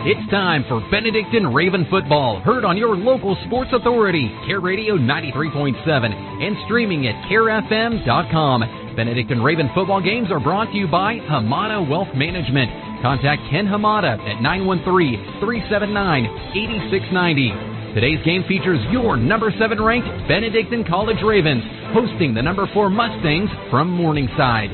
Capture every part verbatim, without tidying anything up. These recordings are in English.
It's time for Benedictine Raven football, heard on your local sports authority, Care Radio ninety-three point seven, and streaming at care f m dot com. Benedictine Raven football games are brought to you by Hamada Wealth Management. Contact Ken Hamada at nine one three, three seven nine, eight six nine zero. Today's game features your number seven ranked Benedictine College Ravens, hosting the number four Mustangs from Morningside.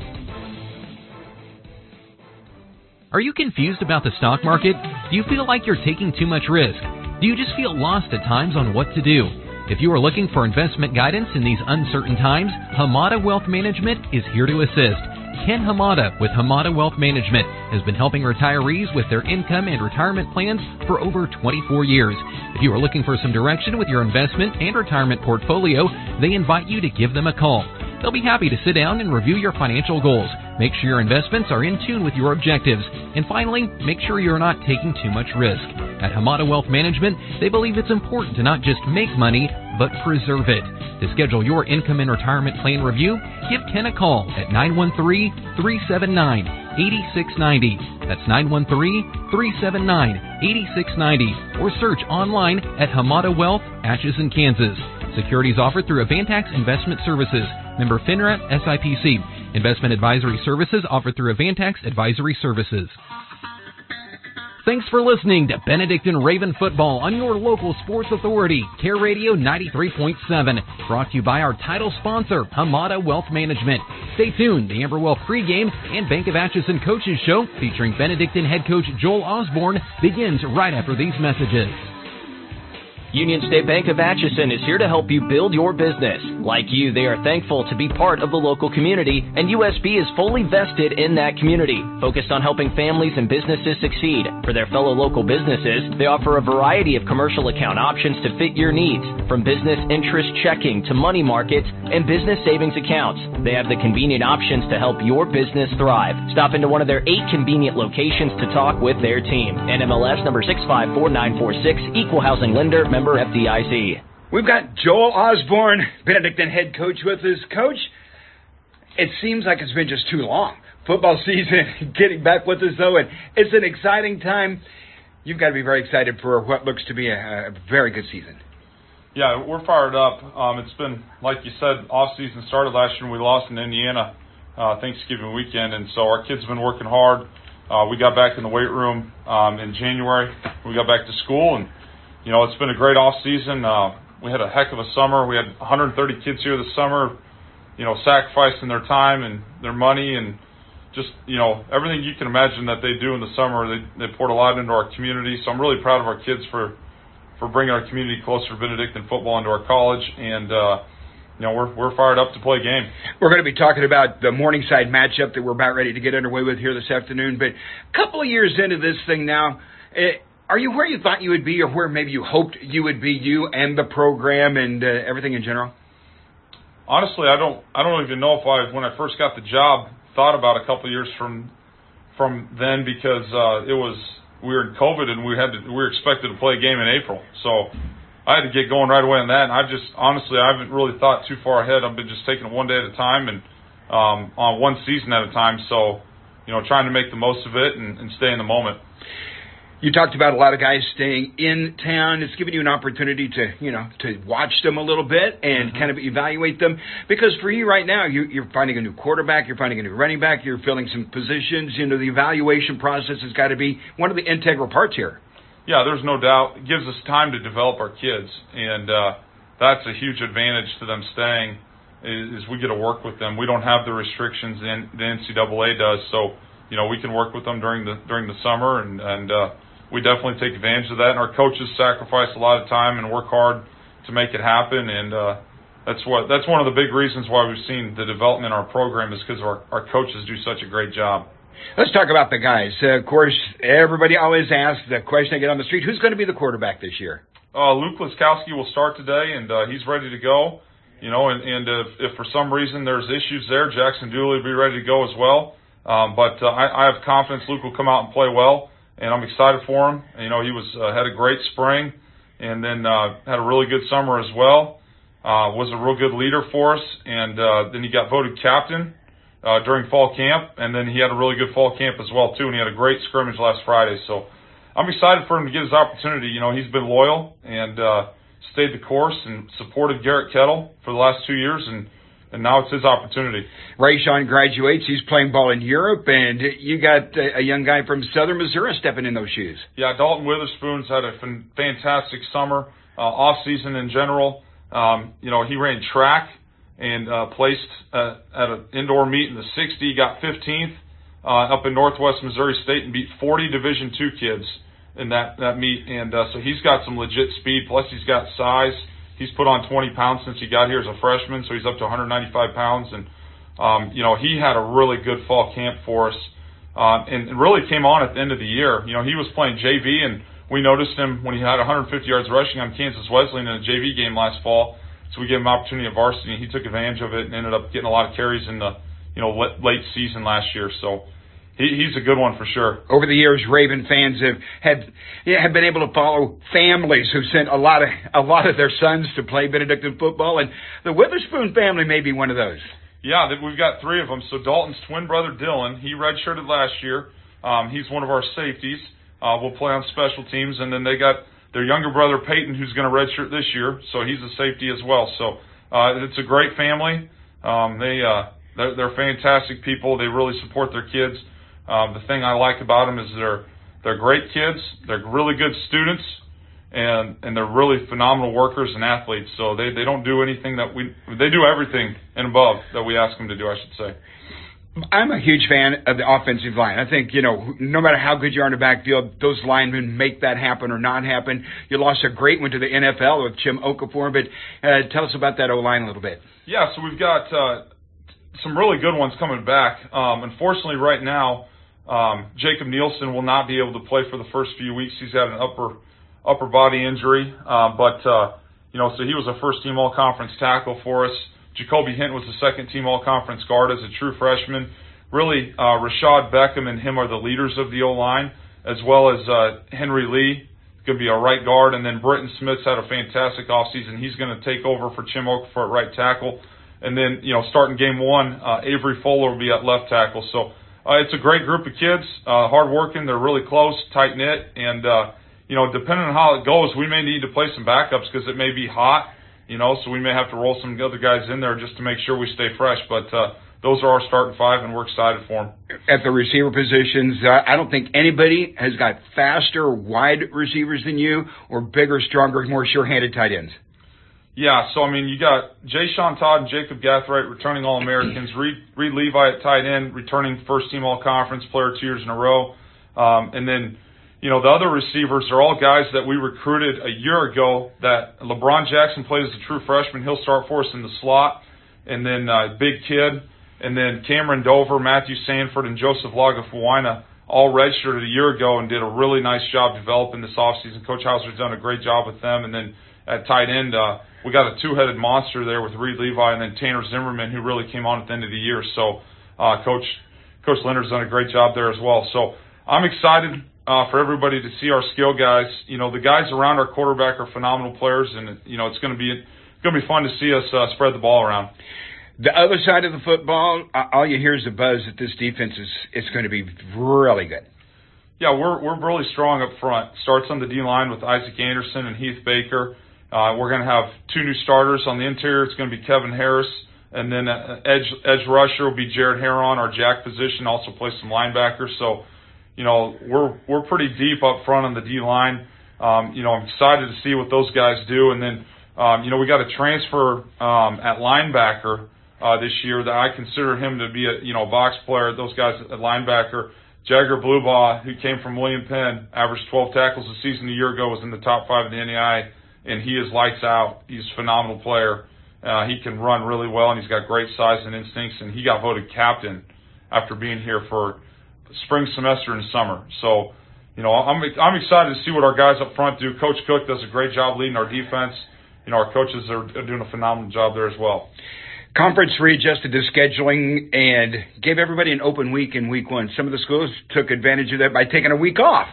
Are you confused about the stock market? Do you feel like you're taking too much risk? Do you just feel lost at times on what to do? If you are looking for investment guidance in these uncertain times, Hamada Wealth Management is here to assist. Ken Hamada with Hamada Wealth Management has been helping retirees with their income and retirement plans for over twenty-four years. If you are looking for some direction with your investment and retirement portfolio, they invite you to give them a call. They'll be happy to sit down and review your financial goals. Make sure your investments are in tune with your objectives. And finally, make sure you're not taking too much risk. At Hamada Wealth Management, they believe it's important to not just make money, but preserve it. To schedule your income and retirement plan review, give Ken a call at nine one three, three seven nine, eight six nine zero. That's nine one three, three seven nine, eight six nine zero. Or search online at Hamada Wealth, Atchison, Kansas. Securities offered through Avantax Investment Services. Member FINRA, S I P C. Investment advisory services offered through Avantax Advisory Services. Thanks for listening to Benedictine Raven football on your local sports authority, Care Radio ninety-three point seven. Brought to you by our title sponsor, Hamada Wealth Management. Stay tuned. The Amber Wealth pregame and Bank of Atchison Coaches Show featuring Benedictine head coach Joel Osborne begins right after these messages. Union State Bank of Atchison is here to help you build your business. Like you, they are thankful to be part of the local community, and U S B is fully vested in that community, focused on helping families and businesses succeed. For their fellow local businesses, they offer a variety of commercial account options to fit your needs, from business interest checking to money markets and business savings accounts. They have the convenient options to help your business thrive. Stop into one of their eight convenient locations to talk with their team. N M L S number six five four nine four six, Equal Housing Lender, member F D I C. We've got Joel Osborne, Benedictine head coach, with us. Coach, it seems like it's been just too long. Football season getting back with us, though, and it's an exciting time. You've got to be very excited for what looks to be a, a very good season. Yeah, we're fired up. Um, it's been, like you said, off-season started last year, and we lost in Indiana uh, Thanksgiving weekend, and so our kids have been working hard. Uh, we got back in the weight room um, in January. We got back to school, and you know, it's been a great off season. Uh, we had a heck of a summer. We had one hundred thirty kids here this summer, you know, sacrificing their time and their money and just, you know, everything you can imagine that they do in the summer. They they poured a lot into our community. So I'm really proud of our kids for, for bringing our community closer to Benedictine football into our college. And, uh, you know, we're we're fired up to play a game. We're going to be talking about the Morningside matchup that we're about ready to get underway with here this afternoon. But a couple of years into this thing now, it, are you where you thought you would be, or where maybe you hoped you would be, you and the program and uh, everything in general? Honestly, I don't. I don't even know if I, when I first got the job, thought about a couple of years from from then, because uh, it was we were in COVID and we had to, we were expected to play a game in April, so I had to get going right away on that. And I just honestly, I haven't really thought too far ahead. I've been just taking it one day at a time and um, on one season at a time. So, you know, trying to make the most of it and, and stay in the moment. You talked about a lot of guys staying in town. It's given you an opportunity to, you know, to watch them a little bit and mm-hmm. kind of evaluate them. Because for you right now, you, you're finding a new quarterback, you're finding a new running back, you're filling some positions. You know, the evaluation process has got to be one of the integral parts here. Yeah, there's no doubt. It gives us time to develop our kids, and uh, that's a huge advantage to them staying, is, is we get to work with them. We don't have the restrictions that the N C double A does, so, you know, we can work with them during the during the summer, and, and uh, we definitely take advantage of that, and our coaches sacrifice a lot of time and work hard to make it happen, and uh, that's what that's one of the big reasons why we've seen the development in our program, is because our, our coaches do such a great job. Let's talk about the guys. Uh, of course, everybody always asks the question I get on the street, who's going to be the quarterback this year? Uh, Luke Laskowski will start today, and uh, he's ready to go. You know, and, and if, if for some reason there's issues there, Jackson Dooley will be ready to go as well. Um, but uh, I, I have confidence Luke will come out and play well. And I'm excited for him. You know, he was uh, had a great spring, and then uh, had a really good summer as well. Uh, was a real good leader for us, and uh, then he got voted captain uh, during fall camp, and then he had a really good fall camp as well too. And he had a great scrimmage last Friday. So I'm excited for him to get his opportunity. You know, he's been loyal and uh, stayed the course and supported Garrett Kettle for the last two years, and and now it's his opportunity. Rayshon graduates. He's playing ball in Europe, and you got a young guy from Southern Missouri stepping in those shoes. Yeah, Dalton Witherspoon's had a fantastic summer, uh, off season in general. Um, you know, he ran track and uh, placed uh, at an indoor meet in the sixty, got fifteenth uh, up in Northwest Missouri State, and beat forty Division two kids in that, that meet. And uh, so he's got some legit speed, plus he's got size. He's put on twenty pounds since he got here as a freshman, so he's up to one hundred ninety-five pounds. And, um, you know, he had a really good fall camp for us uh, and, and really came on at the end of the year. You know, he was playing J V, and we noticed him when he had one hundred fifty yards rushing on Kansas Wesleyan in a J V game last fall. So we gave him an opportunity at varsity, and he took advantage of it and ended up getting a lot of carries in the, you know, late season last year. So he, he's a good one for sure. Over the years, Raven fans have had yeah, have been able to follow families who've sent a lot of a lot of their sons to play Benedictine football, and the Witherspoon family may be one of those. Yeah, we've got three of them. So Dalton's twin brother Dylan, he redshirted last year. Um, he's one of our safeties. Uh, we'll play on special teams, and then they got their younger brother Peyton, who's going to redshirt this year, so he's a safety as well. So uh, it's a great family. Um, they uh, they're, they're fantastic people. They really support their kids. Um, the thing I like about them is they're they're great kids. They're really good students, and and they're really phenomenal workers and athletes. So they, they don't do anything that we they do everything and above that we ask them to do, I should say. I'm a huge fan of the offensive line. I think, you know, no matter how good you are in the backfield, those linemen make that happen or not happen. You lost a great one to the N F L with Jim Okafor, but uh, tell us about that O-line a little bit. Yeah, so we've got uh, some really good ones coming back. Um, unfortunately, right now, um, Jacob Nielsen will not be able to play for the first few weeks. He's had an upper upper body injury, uh, but, uh, you know, so he was a first-team all-conference tackle for us. Jacoby Hint was the second-team all-conference guard as a true freshman. Really, uh, Rashad Beckham and him are the leaders of the O-line, as well as uh, Henry Lee, going to be a right guard. And then Britton Smith's had a fantastic offseason. He's going to take over for Jim Okafor at right tackle. And then, you know, starting game one, uh, Avery Fuller will be at left tackle. So uh, it's a great group of kids, uh, hard-working. They're really close, tight-knit. And, uh, you know, depending on how it goes, we may need to play some backups because it may be hot. You know, so we may have to roll some other guys in there just to make sure we stay fresh. But uh, those are our starting five, and we're excited for them. At the receiver positions, uh, I don't think anybody has got faster, wide receivers than you, or bigger, stronger, more sure-handed tight ends. Yeah, so, I mean, you got Jay Sean Todd and Jacob Gathright returning All-Americans, Reed, Reed Levi at tight end, returning first-team All-Conference player two years in a row, um, and then you know, the other receivers are all guys that we recruited a year ago. That LeBron Jackson played as a true freshman. He'll start for us in the slot. And then uh, Big Kid. And then Cameron Dover, Matthew Sanford, and Joseph Lagafuina all redshirted a year ago and did a really nice job developing this offseason. Coach Hauser's done a great job with them. And then at tight end, uh, we got a two-headed monster there with Reed Levi and then Tanner Zimmerman, who really came on at the end of the year. So uh, Coach Coach Leonard's done a great job there as well. So I'm excited Uh, for everybody to see our skill guys. You know, the guys around our quarterback are phenomenal players, and, you know, it's going to be going to be fun to see us uh, spread the ball around. The other side of the football, uh, all you hear is the buzz that this defense is it's going to be really good. Yeah, we're we're really strong up front. Starts on the D-line with Isaac Anderson and Heath Baker. Uh, we're going to have two new starters on the interior. It's going to be Kevin Harris, and then uh, edge edge rusher will be Jared Heron, our jack position, also plays some linebackers. So, you know, we're we're pretty deep up front on the D-line. Um, you know, I'm excited to see what those guys do. And then, um, you know, we got a transfer um, at linebacker uh, this year that I consider him to be a, you know, box player. Those guys at linebacker, Jagger Blubaugh, who came from William Penn, averaged twelve tackles a season a year ago, was in the top five of the N A I A, and he is lights out. He's a phenomenal player. Uh, he can run really well, and he's got great size and instincts, and he got voted captain after being here for spring semester and summer. So, you know, I'm I'm excited to see what our guys up front do. Coach Cook does a great job leading our defense. You know, our coaches are, are doing a phenomenal job there as well. Conference readjusted the scheduling and gave everybody an open week in week one. Some of the schools took advantage of that by taking a week off.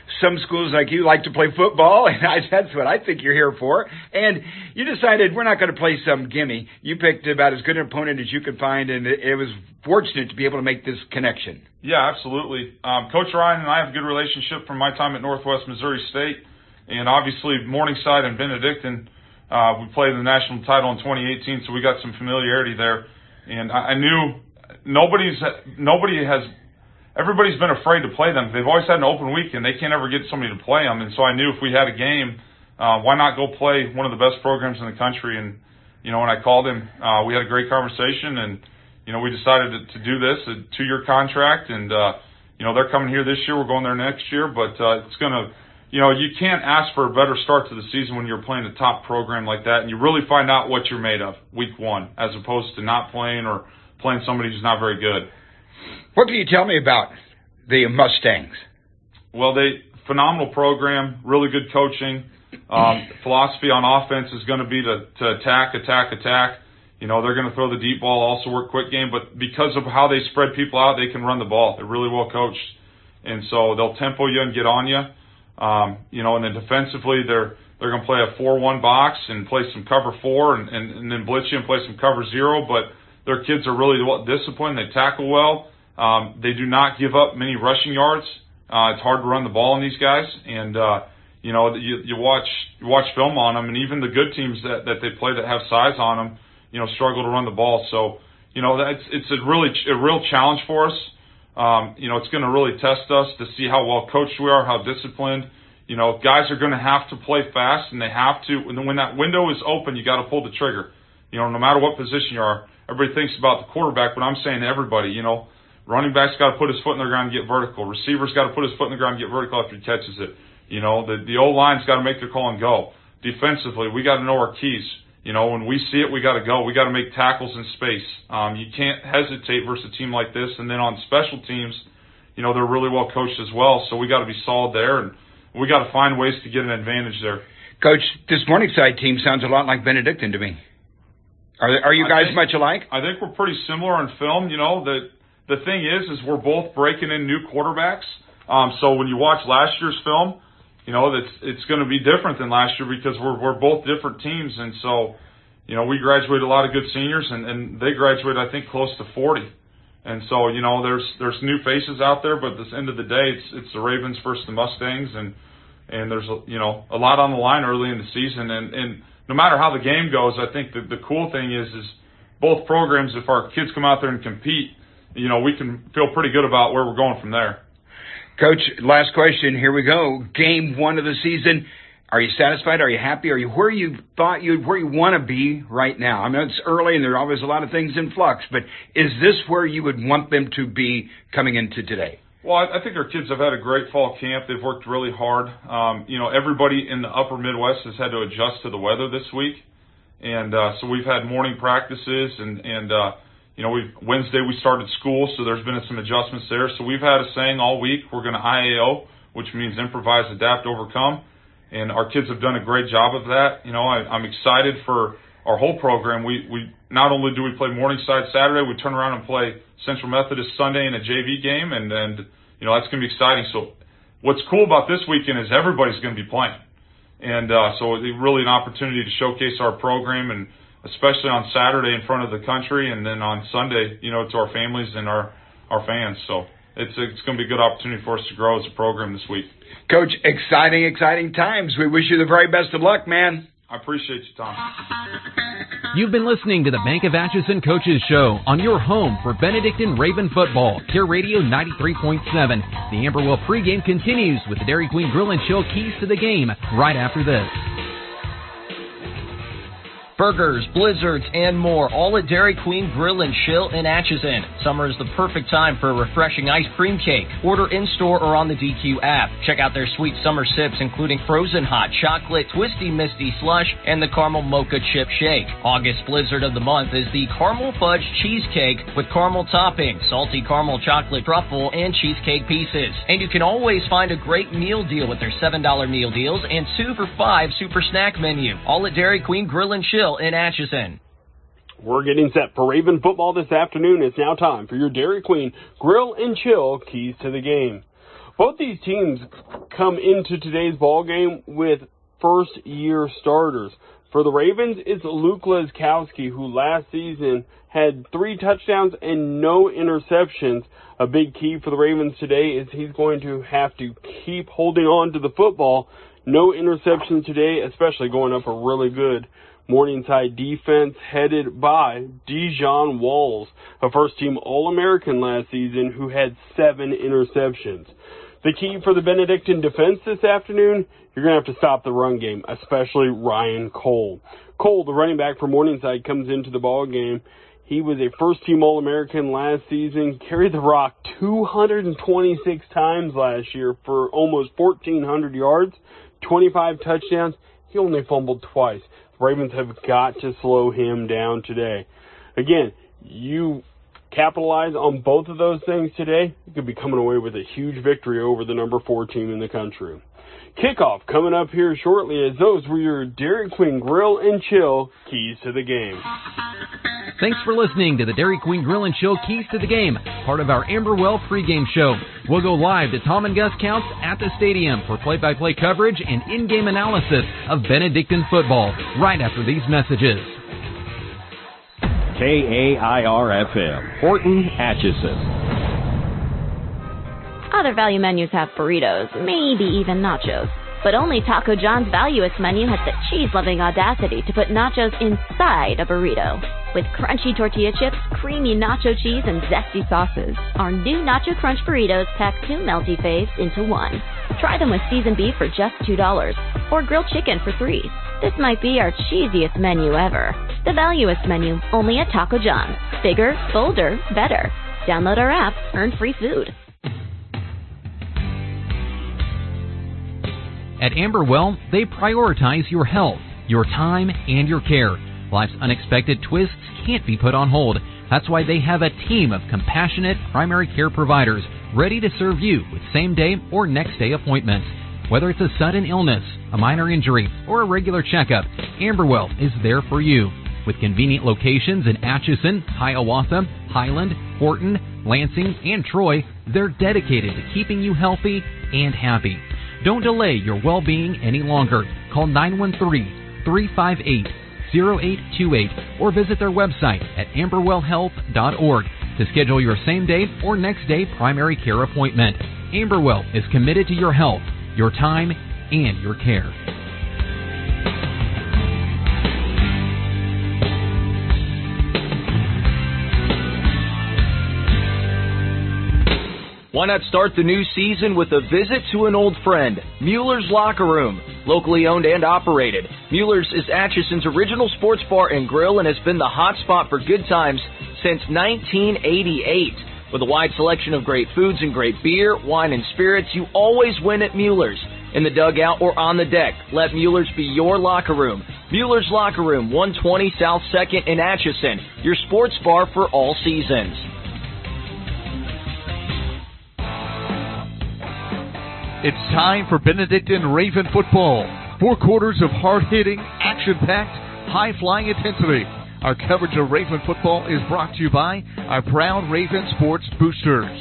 some schools like you like to play football, and I, that's what I think you're here for. And you decided we're not going to play some gimme. You picked about as good an opponent as you could find, and it, it was fortunate to be able to make this connection. Yeah, absolutely. Um, Coach Ryan and I have a good relationship from my time at Northwest Missouri State, and obviously Morningside and Benedictine. Uh, we played in the national title in twenty eighteen, so we got some familiarity there. And I, I knew nobody's nobody has. Everybody's been afraid to play them. They've always had an open week, and they can't ever get somebody to play them. And so I knew if we had a game, uh, why not go play one of the best programs in the country? And, you know, when I called him, uh, we had a great conversation, and, you know, we decided to, to do this, a two-year contract. And, uh, you know, they're coming here this year. We're going there next year. But uh, it's going to, you know, you can't ask for a better start to the season when you're playing a top program like that, and you really find out what you're made of week one, as opposed to not playing or playing somebody who's not very good. What can you tell me about the Mustangs? Well, they phenomenal program, really good coaching. Um, philosophy on offense is going to be to, to attack, attack, attack. You know, they're going to throw the deep ball, also work quick game, but because of how they spread people out, they can run the ball. They're really well coached, and so they'll tempo you and get on you. Um, you know, and then defensively, they're they're going to play a four one box and play some cover four, and, and, and then blitz you and play some cover zero. But their kids are really well disciplined. They tackle well. Um, they do not give up many rushing yards. Uh, it's hard to run the ball on these guys, and uh, you know, you, you watch you watch film on them, and even the good teams that, that they play that have size on them, you know, struggle to run the ball. So, you know, that's it's a really a real challenge for us. Um, you know, it's going to really test us to see how well coached we are, how disciplined. You know, guys are going to have to play fast, and they have to. When, when that window is open, you got to pull the trigger. You know, no matter what position you are. Everybody thinks about the quarterback, but I'm saying to everybody, you know, running back's got to put his foot in the ground and get vertical. Receiver's got to put his foot in the ground and get vertical after he catches it. You know, the the O-line's got to make their call and go. Defensively, we got to know our keys. You know, when we see it, we got to go. We got to make tackles in space. Um, you can't hesitate versus a team like this. And then on special teams, you know, they're really well coached as well. So we got to be solid there, and we got to find ways to get an advantage there. Coach, this Morningside team sounds a lot like Benedictine to me. Are are you guys think, much alike? I think we're pretty similar on film. You know, the the thing is, is we're both breaking in new quarterbacks. Um, so when you watch last year's film, you know, that's it's going to be different than last year because we're we're both different teams, and so, you know, we graduated a lot of good seniors, and, and they graduated, I think, close to forty. And so, you know, there's there's new faces out there, but at the end of the day, it's it's the Ravens versus the Mustangs, and and there's a, you know, a lot on the line early in the season, and and no matter how the game goes, I think that the cool thing is is both programs, if our kids come out there and compete, you know, we can feel pretty good about where we're going from there. Coach, last question. Here we go. Game one of the season. Are you satisfied? Are you happy? Are you where you thought you where you want to be right now? I mean, it's early and there are always a lot of things in flux, but is this where you would want them to be coming into today? Well, I think our kids have had a great fall camp. They've worked really hard. Um, you know, everybody in the upper Midwest has had to adjust to the weather this week, and uh, so we've had morning practices and and. Uh, You know, we Wednesday we started school, so there's been some adjustments there. So we've had a saying all week, we're going to I A O, which means improvise, adapt, overcome. And our kids have done a great job of that. You know, I, I'm excited for our whole program. We, we not only do we play Morningside Saturday, we turn around and play Central Methodist Sunday in a J V game, and, and you know, that's going to be exciting. So what's cool about this weekend is everybody's going to be playing. And uh, so it's really an opportunity to showcase our program, and especially on Saturday in front of the country, and then on Sunday, you know, to our families and our, our fans. So it's it's going to be a good opportunity for us to grow as a program this week. Coach, exciting, exciting times. We wish you the very best of luck, man. I appreciate you, Tom. You've been listening to the Bank of Atchison Coaches Show on your home for Benedictine Raven football, Tier Radio ninety-three point seven. The Amberwell pregame continues with the Dairy Queen Grill and Chill keys to the game right after this. Burgers, blizzards, and more, all at Dairy Queen Grill and Chill in Atchison. Summer is the perfect time for a refreshing ice cream cake. Order in-store or on the D Q app. Check out their sweet summer sips, including frozen hot chocolate, twisty misty slush, and the caramel mocha chip shake. August blizzard of the month is the caramel fudge cheesecake with caramel topping, salty caramel chocolate truffle, and cheesecake pieces. And you can always find a great meal deal with their seven dollar meal deals and two for five super snack menu. All at Dairy Queen Grill and Chill in Atchison. We're getting set for Raven football this afternoon. It's now time for your Dairy Queen Grill and Chill keys to the game. Both these teams come into today's ball game with first-year starters. For the Ravens, it's Luke Leskowski, who last season had three touchdowns and no interceptions. A big key for the Ravens today is he's going to have to keep holding on to the football. No interceptions today, especially going up a really good Morningside defense headed by Dijon Walls, a first-team All-American last season who had seven interceptions. The key for the Benedictine defense this afternoon, you're going to have to stop the run game, especially Ryan Cole. Cole, the running back for Morningside, comes into the ball game. He was a first-team All-American last season, carried the rock two hundred twenty-six times last year for almost fourteen hundred yards, twenty-five touchdowns. He only fumbled twice. The Ravens have got to slow him down today. Again, you capitalize on both of those things today, you could be coming away with a huge victory over the number four team in the country. Kickoff coming up here shortly, as those were your Dairy Queen Grill and Chill Keys to the Game. Thanks for listening to the Dairy Queen Grill and Chill Keys to the Game, part of our Amberwell pregame show. We'll go live to Tom and Gus Counts at the stadium for play-by-play coverage and in-game analysis of Benedictine football right after these messages. K A I R F M, Horton, Atchison. Other value menus have burritos, maybe even nachos. But only Taco John's Valuist menu has the cheese-loving audacity to put nachos inside a burrito. With crunchy tortilla chips, creamy nacho cheese, and zesty sauces, our new Nacho Crunch burritos pack two melty faves into one. Try them with seasoned beef for just two dollars, or grilled chicken for three dollars. This might be our cheesiest menu ever. The Valuist menu, only at Taco John's. Bigger, bolder, better. Download our app, earn free food. At Amberwell, they prioritize your health, your time, and your care. Life's unexpected twists can't be put on hold. That's why they have a team of compassionate primary care providers ready to serve you with same-day or next-day appointments. Whether it's a sudden illness, a minor injury, or a regular checkup, Amberwell is there for you. With convenient locations in Atchison, Hiawatha, Highland, Horton, Lansing, and Troy, they're dedicated to keeping you healthy and happy. Don't delay your well-being any longer. Call nine one three, three five eight, zero eight two eight or visit their website at amberwell health dot org to schedule your same-day or next-day primary care appointment. Amberwell is committed to your health, your time, and your care. Why not start the new season with a visit to an old friend, Mueller's Locker Room. Locally owned and operated, Mueller's is Atchison's original sports bar and grill and has been the hot spot for good times since nineteen eighty-eight. With a wide selection of great foods and great beer, wine, and spirits, you always win at Mueller's. In the dugout or on the deck, let Mueller's be your locker room. Mueller's Locker Room, one twenty South second in Atchison, your sports bar for all seasons. It's time for Benedictine Raven football. Four quarters of hard-hitting, action-packed, high-flying intensity. Our coverage of Raven football is brought to you by our proud Raven Sports Boosters.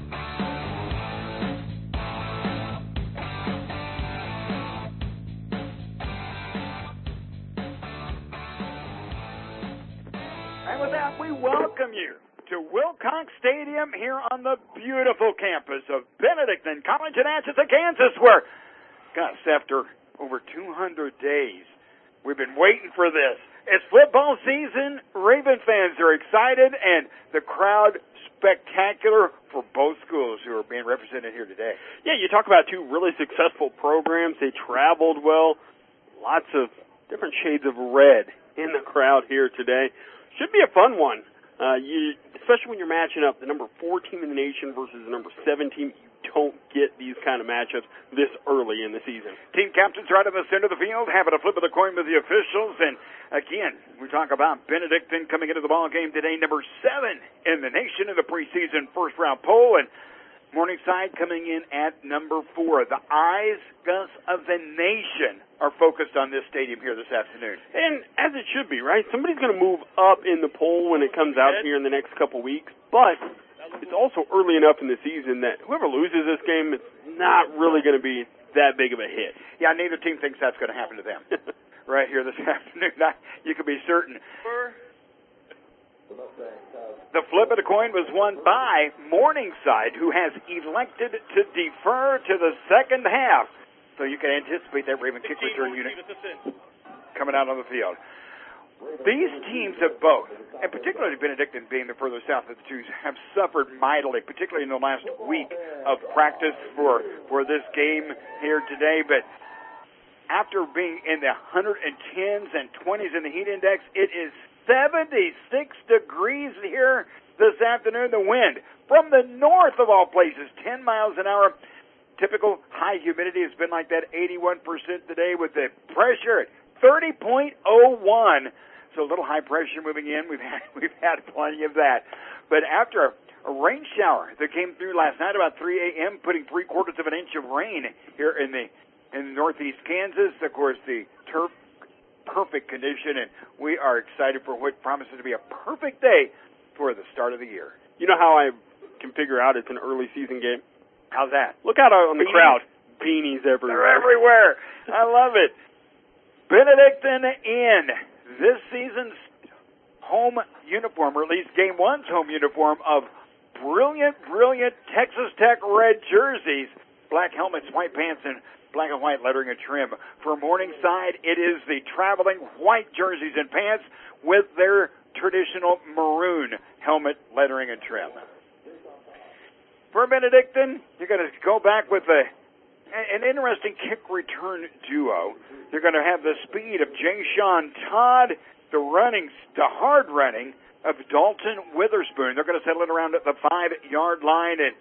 And with that, we welcome you to Wilcox Stadium here on the beautiful campus of Benedictine College in Atchison, Kansas, where, gosh, after over two hundred days, we've been waiting for this. It's football season. Raven fans are excited, and the crowd spectacular for both schools who are being represented here today. Yeah, you talk about two really successful programs. They traveled well. Lots of different shades of red in the crowd here today. Should be a fun one. Uh, you, especially when you're matching up the number four team in the nation versus the number seven team. You don't get these kind of matchups this early in the season. Team captains right in the center of the field, having a flip of the coin with the officials. And again, we talk about Benedictine coming into the ball game today, number seven in the nation in the preseason first round poll. And Morningside coming in at number four. The eyes, Gus, of the nation are focused on this stadium here this afternoon. And as it should be, right? Somebody's going to move up in the poll when it comes out here in the next couple weeks. But it's also early enough in the season that whoever loses this game, it's not really going to be that big of a hit. Yeah, neither team thinks that's going to happen to them. Right here this afternoon, you can be certain. The flip of the coin was won by Morningside, who has elected to defer to the second half. So you can anticipate that Raven kick return unit coming out on the field. These teams have both, and particularly Benedictine being the further south of the two, have suffered mightily, particularly in the last week of practice for, for this game here today. But after being in the one tens and twenties in the heat index, it is seventy-six degrees here this afternoon. The wind from the north of all places, ten miles an hour. Typical high humidity has been like that, eighty-one percent today, with the pressure at thirty point oh one. So a little high pressure moving in. We've had we've had plenty of that. But after a, a rain shower that came through last night about three a.m., putting three quarters of an inch of rain here in the in northeast Kansas, of course, the turf perfect condition, and we are excited for what promises to be a perfect day for the start of the year. You know how I can figure out it's an early season game? How's that? Look out on the Beanies. crowd. Beanies everywhere. They're everywhere. I love it. Benedictine in this season's home uniform, or at least game one's home uniform of brilliant, brilliant Texas Tech red jerseys, black helmets, white pants, and black and white lettering and trim. For Morningside, it is the traveling white jerseys and pants with their traditional maroon helmet, lettering, and trim. For Benedictine, you're going to go back with a, an interesting kick return duo. You're going to have the speed of Jay Sean Todd, the running, the hard running of Dalton Witherspoon. They're going to settle it around at the five-yard line, and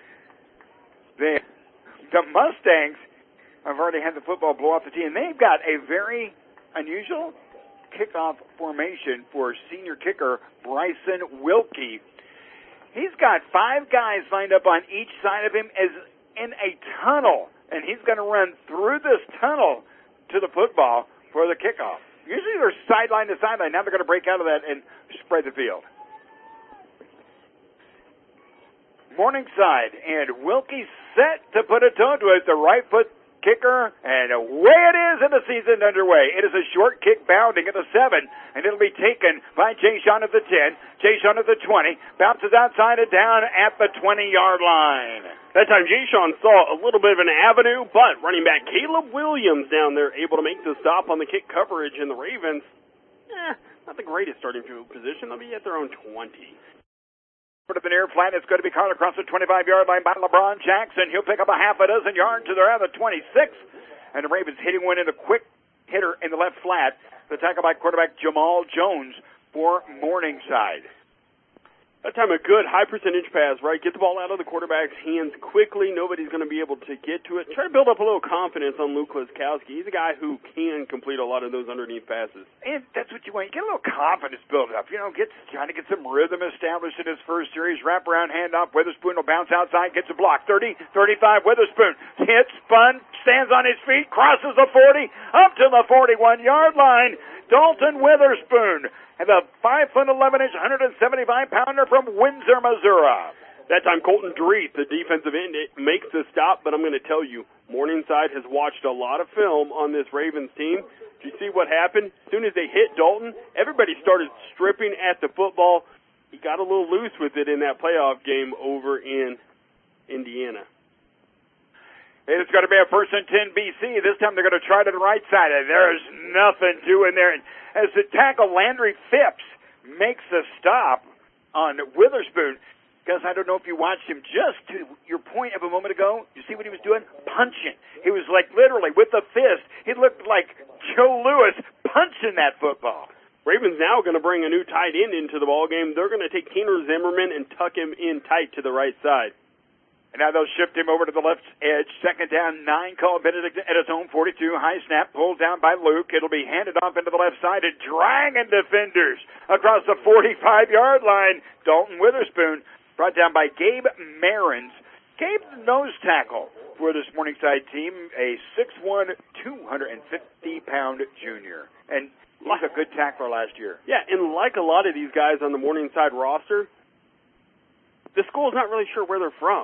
the the Mustangs have already had the football blow off the tee, and they've got a very unusual kickoff formation for senior kicker Bryson Wilkie. He's got five guys lined up on each side of him as in a tunnel, and he's going to run through this tunnel to the football for the kickoff. Usually they're sideline to sideline. Now they're going to break out of that and spread the field. Morningside, and Wilkie set to put a toe to it. The right foot kicker, and away it is, and the season underway. It is a short kick bounding at the seven, and it'll be taken by Jay Sean at the ten, Jay Sean at the twenty, bounces outside and down at the twenty-yard line. That time Jay Sean saw a little bit of an avenue, but running back Caleb Williams down there able to make the stop on the kick coverage, and the Ravens, eh, not the greatest starting field position. They'll be at their own twenty. Of the near flat, it's going to be caught across the twenty-five-yard line by LeBron Jackson. He'll pick up a half a dozen yards to their out of the twenty-six. And the Ravens hitting one in a quick hitter in the left flat. The tackle by quarterback Jamal Jones for Morningside. That time a good high percentage pass, right? Get the ball out of the quarterback's hands quickly. Nobody's going to be able to get to it. Try to build up a little confidence on Luke Laskowski. He's a guy who can complete a lot of those underneath passes. And that's what you want. You get a little confidence built up. You know, get trying to get some rhythm established in his first series. Wraparound handoff. Witherspoon will bounce outside, gets a block. thirty, thirty-five, Witherspoon hits, spun, stands on his feet, crosses the forty, up to the forty-one-yard line. Dalton Witherspoon, the five foot eleven inch, one seventy-five pounder from Windsor, Missouri. That time Colton Dreeth, the defensive end, it makes the stop, but I'm going to tell you, Morningside has watched a lot of film on this Ravens team. Did you see what happened? As soon as they hit Dalton, everybody started stripping at the football. He got a little loose with it in that playoff game over in Indiana. It's going to be a first and ten B C. This time they're going to try to the right side. There's nothing doing there. And as the tackle, Landry Phipps makes the stop on Witherspoon. Guys, I don't know if you watched him, just to your point of a moment ago, you see what he was doing? Punching. He was like literally with the fist. He looked like Joe Louis punching that football. Ravens now going to bring a new tight end into the ball game. They're going to take Tanner Zimmerman and tuck him in tight to the right side. And now they'll shift him over to the left edge. Second down, nine call. Benedict at his own forty-two. High snap pulled down by Luke. It'll be handed off into the left side and dragging defenders across the forty-five-yard line. Dalton Witherspoon brought down by Gabe Marins. Gabe, the nose tackle for this Morningside team, a six one, two hundred fifty pound junior. And he's a good tackler last year. Yeah, and like a lot of these guys on the Morningside roster, the school's not really sure where they're from.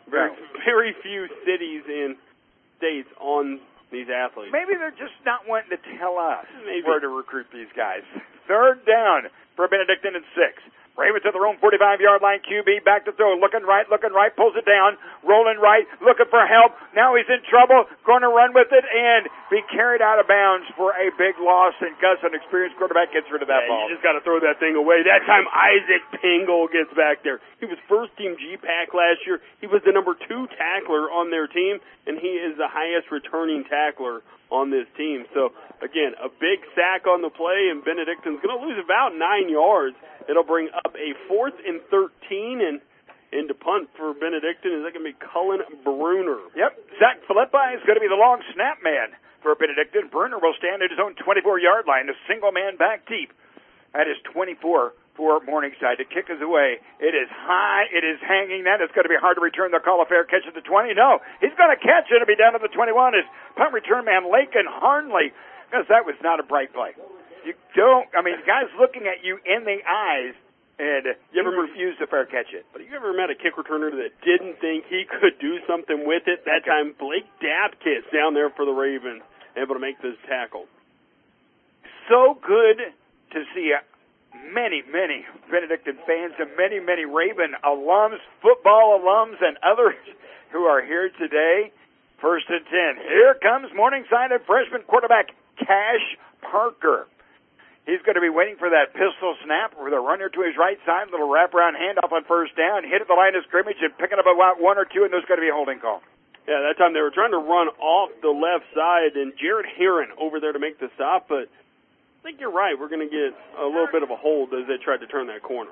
Very, No. very few cities and states on these athletes. Maybe they're just not wanting to tell us Maybe. where to recruit these guys. Third down for Benedictine and six. Ravens at their own forty-five-yard line. Q B back to throw. Looking right, looking right, pulls it down. Rolling right, looking for help. Now he's in trouble. Going to run with it and be carried out of bounds for a big loss. And Gus, an experienced quarterback, gets rid of that yeah, ball. You just got to throw that thing away. That time Isaac Pingle gets back there. He was first-team G PAC last year. He was the number two tackler on their team, and he is the highest returning tackler on this team. So, again, a big sack on the play, and Benedictine's going to lose about nine yards. It'll bring up a fourth and thirteen, and into punt for Benedictine is that going to be Cullen Bruner. Yep, Zach Philippi is going to be the long snap man for Benedictine. Bruner will stand at his own twenty-four-yard line, a single man back deep. That is twenty-four for Morningside. The kick is away. It is high. It is hanging. That is going to be hard to return. They'll call a fair catch at the twenty. No, he's going to catch it. It'll be down to the twenty-one. His punt return man, Lakin Harnley, because that was not a bright play. You don't, I mean, guys looking at you in the eyes, and you ever refuse to fair catch it. But you ever met a kick returner that didn't think he could do something with it? That time, Blake Dapkis down there for the Ravens, able to make this tackle. So good to see many, many Benedictine fans and many, many Raven alums, football alums, and others who are here today. First and ten. Here comes Morningside and freshman quarterback Cash Parker. He's going to be waiting for that pistol snap with a runner to his right side, little wraparound handoff on first down, hit at the line of scrimmage and picking up about one or two, and there's going to be a holding call. Yeah, that time they were trying to run off the left side, and Jared Heron over there to make the stop, but I think you're right. We're going to get a little bit of a hold as they tried to turn that corner.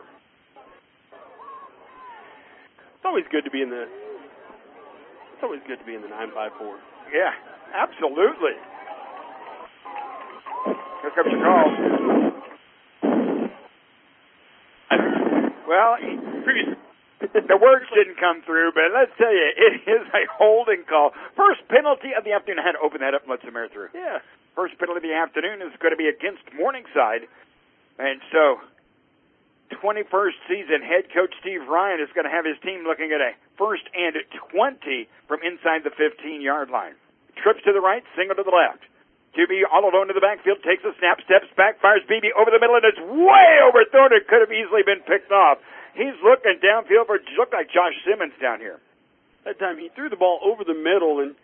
It's always good to be in the It's always good to be in the nine five four. Yeah, absolutely. Here comes your call. Well, the words didn't come through, but let's tell you, it is a holding call. First penalty of the afternoon. I had to open that up and let some air through. Yeah. First penalty of the afternoon is going to be against Morningside. And so, twenty-first season head coach Steve Ryan is going to have his team looking at a first and twenty from inside the fifteen-yard line. Trips to the right, single to the left. Q B all alone to the backfield, takes a snap, steps back, fires B B over the middle, and it's way overthrown. It could have easily been picked off. He's looking downfield for, looked like Josh Simmons down here. That time he threw the ball over the middle, and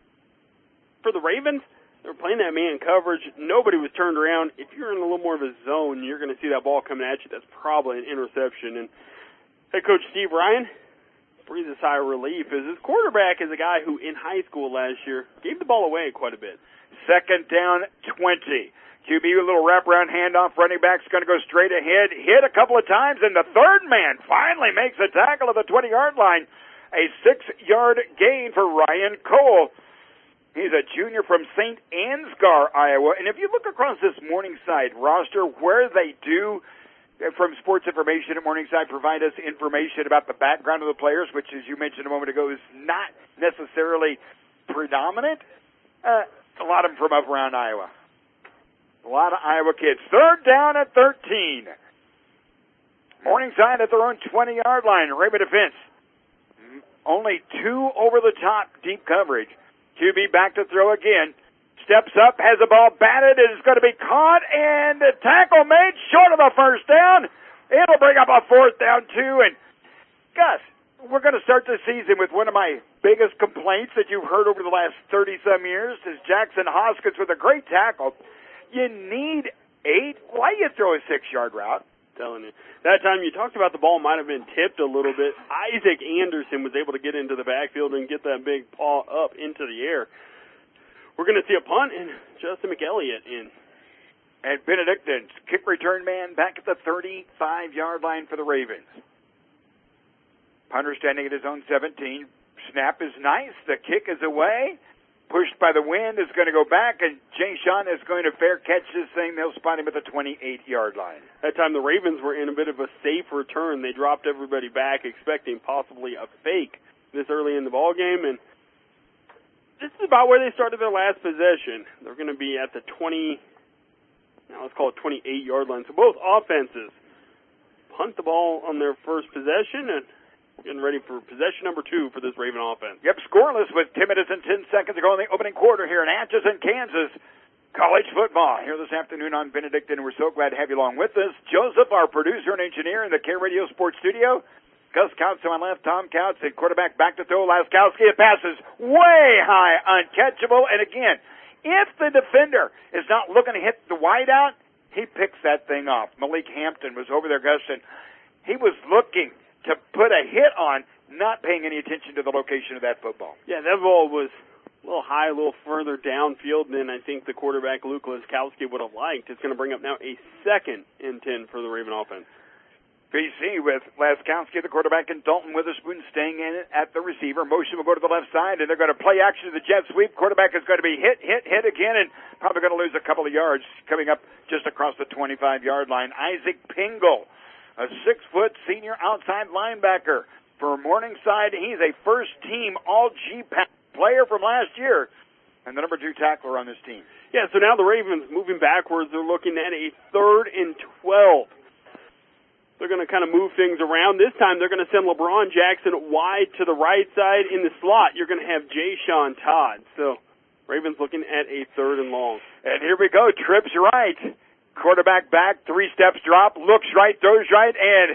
for the Ravens, they were playing that man coverage. Nobody was turned around. If you're in a little more of a zone, you're going to see that ball coming at you. That's probably an interception. And head coach Steve Ryan breathes a sigh of relief, as his quarterback is a guy who in high school last year gave the ball away quite a bit. Second down, twenty. Q B, a little wraparound handoff. Running back's going to go straight ahead. Hit a couple of times, and the third man finally makes a tackle at the twenty-yard line. A six-yard gain for Ryan Cole. He's a junior from Saint Ansgar, Iowa. And if you look across this Morningside roster, where they do, from Sports Information at Morningside, provide us information about the background of the players, which, as you mentioned a moment ago, is not necessarily predominant. Uh, a lot of them from up around Iowa. A lot of Iowa kids. Third down at thirteen. Morningside at their own twenty-yard line. Raven defense. Only two over the top deep coverage. Q B back to throw again. Steps up, has the ball batted. It is going to be caught, and the tackle made short of a first down. It'll bring up a fourth down, too. And, Gus, we're going to start the season with one of my biggest complaints that you've heard over the last thirty-some years is Jackson Hoskins with a great tackle. You need eight. Why you throw a six-yard route? Telling you. That time you talked about the ball might have been tipped a little bit. Isaac Anderson was able to get into the backfield and get that big paw up into the air. We're going to see a punt and Justin McElliott in. And Benedictine's kick return man back at the thirty-five-yard line for the Ravens. Punter standing at his own seventeen. Snap is nice. The kick is away. Pushed by the wind, is going to go back, and Jay Sean is going to fair catch this thing. They'll spot him at the twenty-eight-yard line. That time the Ravens were in a bit of a safe return. They dropped everybody back, expecting possibly a fake this early in the ball game, and this is about where they started their last possession. They're going to be at the twenty, now let's call it twenty-eight-yard line. So both offenses punt the ball on their first possession, and getting ready for possession number two for this Raven offense. Yep, scoreless with ten minutes and ten seconds to go in the opening quarter here in Atchison, Kansas. College football here this afternoon on Benedictine. We're so glad to have you along with us. Joseph, our producer and engineer in the K-Radio Sports Studio. Gus Couts to my left, Tom Couts, and quarterback back to throw, Laskowski. It passes way high, uncatchable. And again, if the defender is not looking to hit the wideout, he picks that thing off. Malik Hampton was over there, Gus, and he was looking to put a hit on, not paying any attention to the location of that football. Yeah, that ball was a little high, a little further downfield than I think the quarterback, Luke Laskowski, would have liked. It's going to bring up now a second and ten for the Raven offense. B C with Laskowski, the quarterback, and Dalton Witherspoon staying in at the receiver. Motion will go to the left side, and they're going to play action to the jet sweep. Quarterback is going to be hit, hit, hit again, and probably going to lose a couple of yards coming up just across the twenty-five-yard line. Isaac Pingle, a six-foot senior outside linebacker for Morningside. He's a first-team All-G PAC player from last year, and the number two tackler on this team. Yeah, so now the Ravens moving backwards. They're looking at a third and twelve. They're going to kind of move things around. This time they're going to send LeBron Jackson wide to the right side. In the slot, you're going to have Jay-Sean Todd. So Ravens looking at a third and long. And here we go. Trips right. Quarterback back, three steps drop, looks right, throws right, and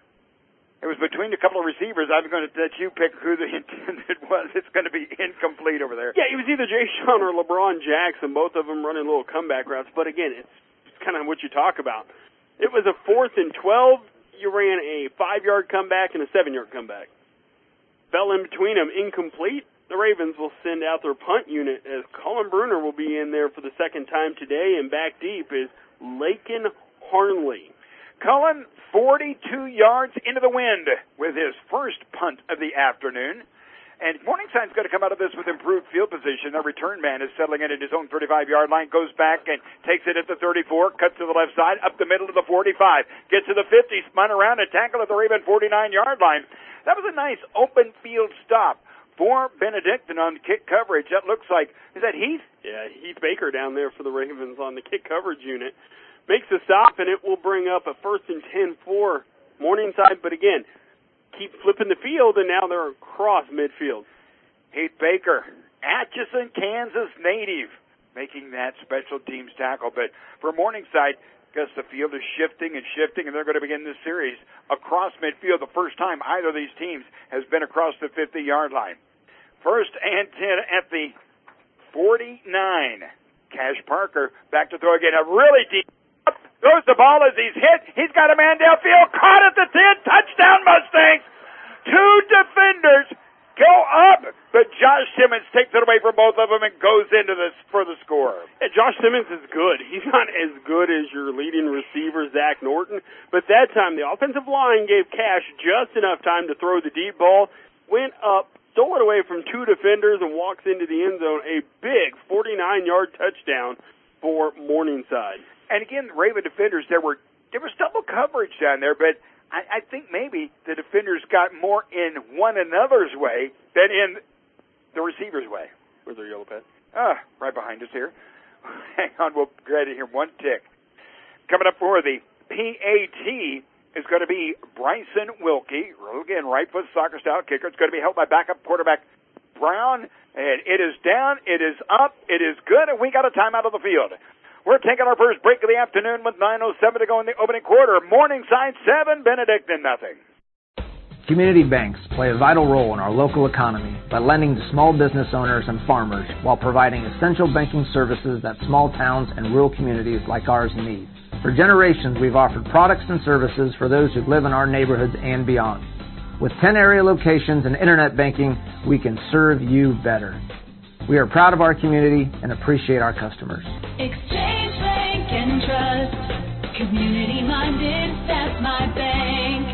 it was between a couple of receivers. I'm going to let you pick who the intended was. It's going to be incomplete over there. Yeah, it was either Jay-Sean or LeBron Jackson, both of them running little comeback routes. But again, it's, it's kind of what you talk about. It was a fourth and twelve. You ran a five-yard comeback and a seven-yard comeback. Fell in between them, incomplete. The Ravens will send out their punt unit as Colin Bruner will be in there for the second time today, and back deep is Laken Harnley. Cullen, forty-two yards into the wind with his first punt of the afternoon. And Morningside's going to come out of this with improved field position. The return man is settling in at his own thirty-five-yard line, goes back and takes it at the thirty-four, cuts to the left side, up the middle to the forty-five, gets to the fifty, spun around and tackle at the Raven forty-nine-yard line. That was a nice open field stop for Benedictine on kick coverage. That looks like, is that Heath? Yeah, Heath Baker down there for the Ravens on the kick coverage unit. Makes a stop, and it will bring up a first and ten for Morningside, but again, keep flipping the field, and now they're across midfield. Heath Baker, Atchison, Kansas native, making that special teams tackle. But for Morningside, because the field is shifting and shifting, and they're going to begin this series across midfield. The first time either of these teams has been across the fifty-yard line. First and ten at the forty-nine. Cash Parker back to throw again. A really deep up. Throws the ball as he's hit. He's got a man downfield. Caught at the ten. Touchdown Mustangs. Two defenders go up, but Josh Simmons takes it away from both of them and goes into this for the score. Yeah, Josh Simmons is good. He's not as good as your leading receiver, Zach Norton, but that time the offensive line gave Cash just enough time to throw the deep ball, went up, stole it away from two defenders, and walks into the end zone. A big forty-nine-yard touchdown for Morningside. And again, Raven defenders, there were there was double coverage down there, but I, I think maybe the defenders got more in one another's way than in the receiver's way. Where's their yellow pad? Ah, right behind us here. Hang on, we'll get it here one tick. Coming up for the P A T is going to be Bryson Wilkie. Again, right foot soccer style kicker. It's going to be held by backup quarterback Brown. And it is down, it is up, it is good, and we got a timeout of the field. We're taking our first break of the afternoon with nine oh seven to go in the opening quarter. Morningside seven, Benedictine nothing. Community banks play a vital role in our local economy by lending to small business owners and farmers while providing essential banking services that small towns and rural communities like ours need. For generations, we've offered products and services for those who live in our neighborhoods and beyond. With ten area locations and internet banking, we can serve you better. We are proud of our community and appreciate our customers. Exchange Bank and Trust, community-minded, that's my bank.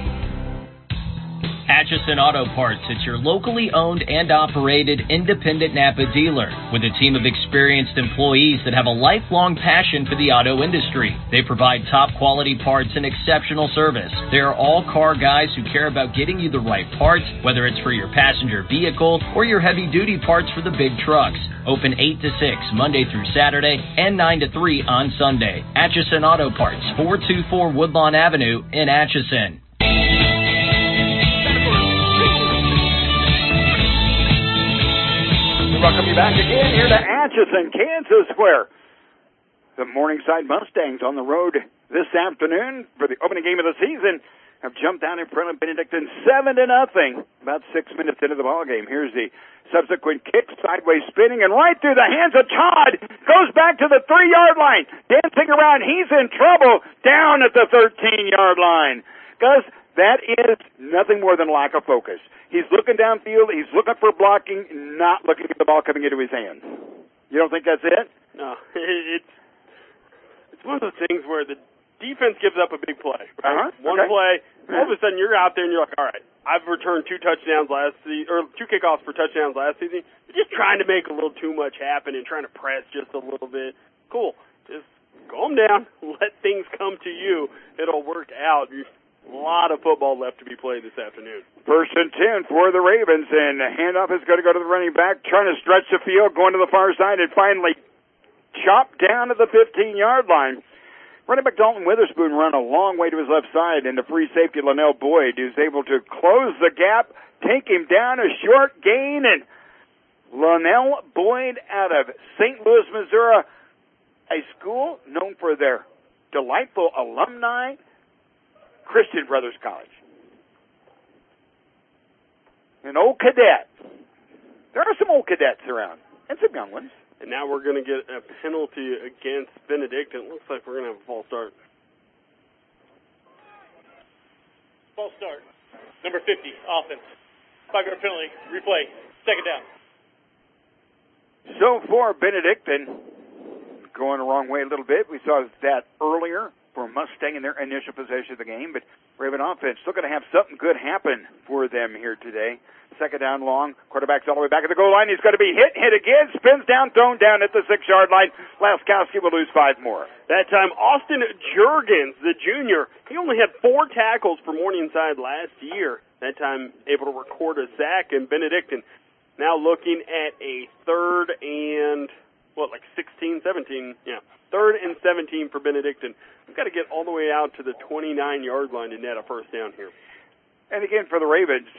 Atchison Auto Parts, it's your locally owned and operated independent Napa dealer with a team of experienced employees that have a lifelong passion for the auto industry. They provide top quality parts and exceptional service. They are all car guys who care about getting you the right parts, whether it's for your passenger vehicle or your heavy duty parts for the big trucks. Open eight to six Monday through Saturday and nine to three on Sunday. Atchison Auto Parts, four two four Woodlawn Avenue in Atchison. welcome you back again here to Atchison, Kansas, where the Morningside Mustangs on the road this afternoon for the opening game of the season have jumped out in front of Benedictine seven to nothing. About six minutes into the ball game. Here's the subsequent kick, sideways spinning, and right through the hands of Todd. Goes back to the three-yard line. Dancing around. He's in trouble down at the thirteen-yard line. Gus, that is nothing more than lack of focus. He's looking downfield. He's looking for blocking, not looking at the ball coming into his hands. You don't think that's it? No. It's, it's one of those things where the defense gives up a big play, right? Uh-huh. One okay. play, all of a sudden you're out there and you're like, all right, I've returned two touchdowns last season, or two kickoffs for touchdowns last season. You're just trying to make a little too much happen and trying to press just a little bit. Cool. Just calm down. Let things come to you. It'll work out. A lot of football left to be played this afternoon. First and ten for the Ravens, and the handoff is going to go to the running back, trying to stretch the field, going to the far side, and finally chopped down at the fifteen-yard line. Running back Dalton Witherspoon run a long way to his left side, and the free safety Linnell Boyd is able to close the gap, take him down a short gain, and Linnell Boyd out of Saint Louis, Missouri, a school known for their delightful alumni, Christian Brothers College. An old cadet. There are some old cadets around, and some young ones. And now we're going to get a penalty against Benedictine. It looks like we're going to have a false start. False start. Number fifty, offense. Five-yard penalty. Replay. Second down. So for Benedictine, going the wrong way a little bit. We saw that earlier for Mustang in their initial possession of the game, but Raven offense still going to have something good happen for them here today. Second down long. Quarterback's all the way back at the goal line. He's going to be hit, hit again, spins down, thrown down at the six-yard line. Laskowski will lose five more. That time, Austin Jurgens, the junior, he only had four tackles for Morningside last year. That time, able to record a sack, and Benedictine now looking at a third and, what, like sixteen, seventeen, yeah, third and seventeen for Benedictine. We've got to get all the way out to the twenty-nine-yard line to net a first down here. And again, for the Ravens,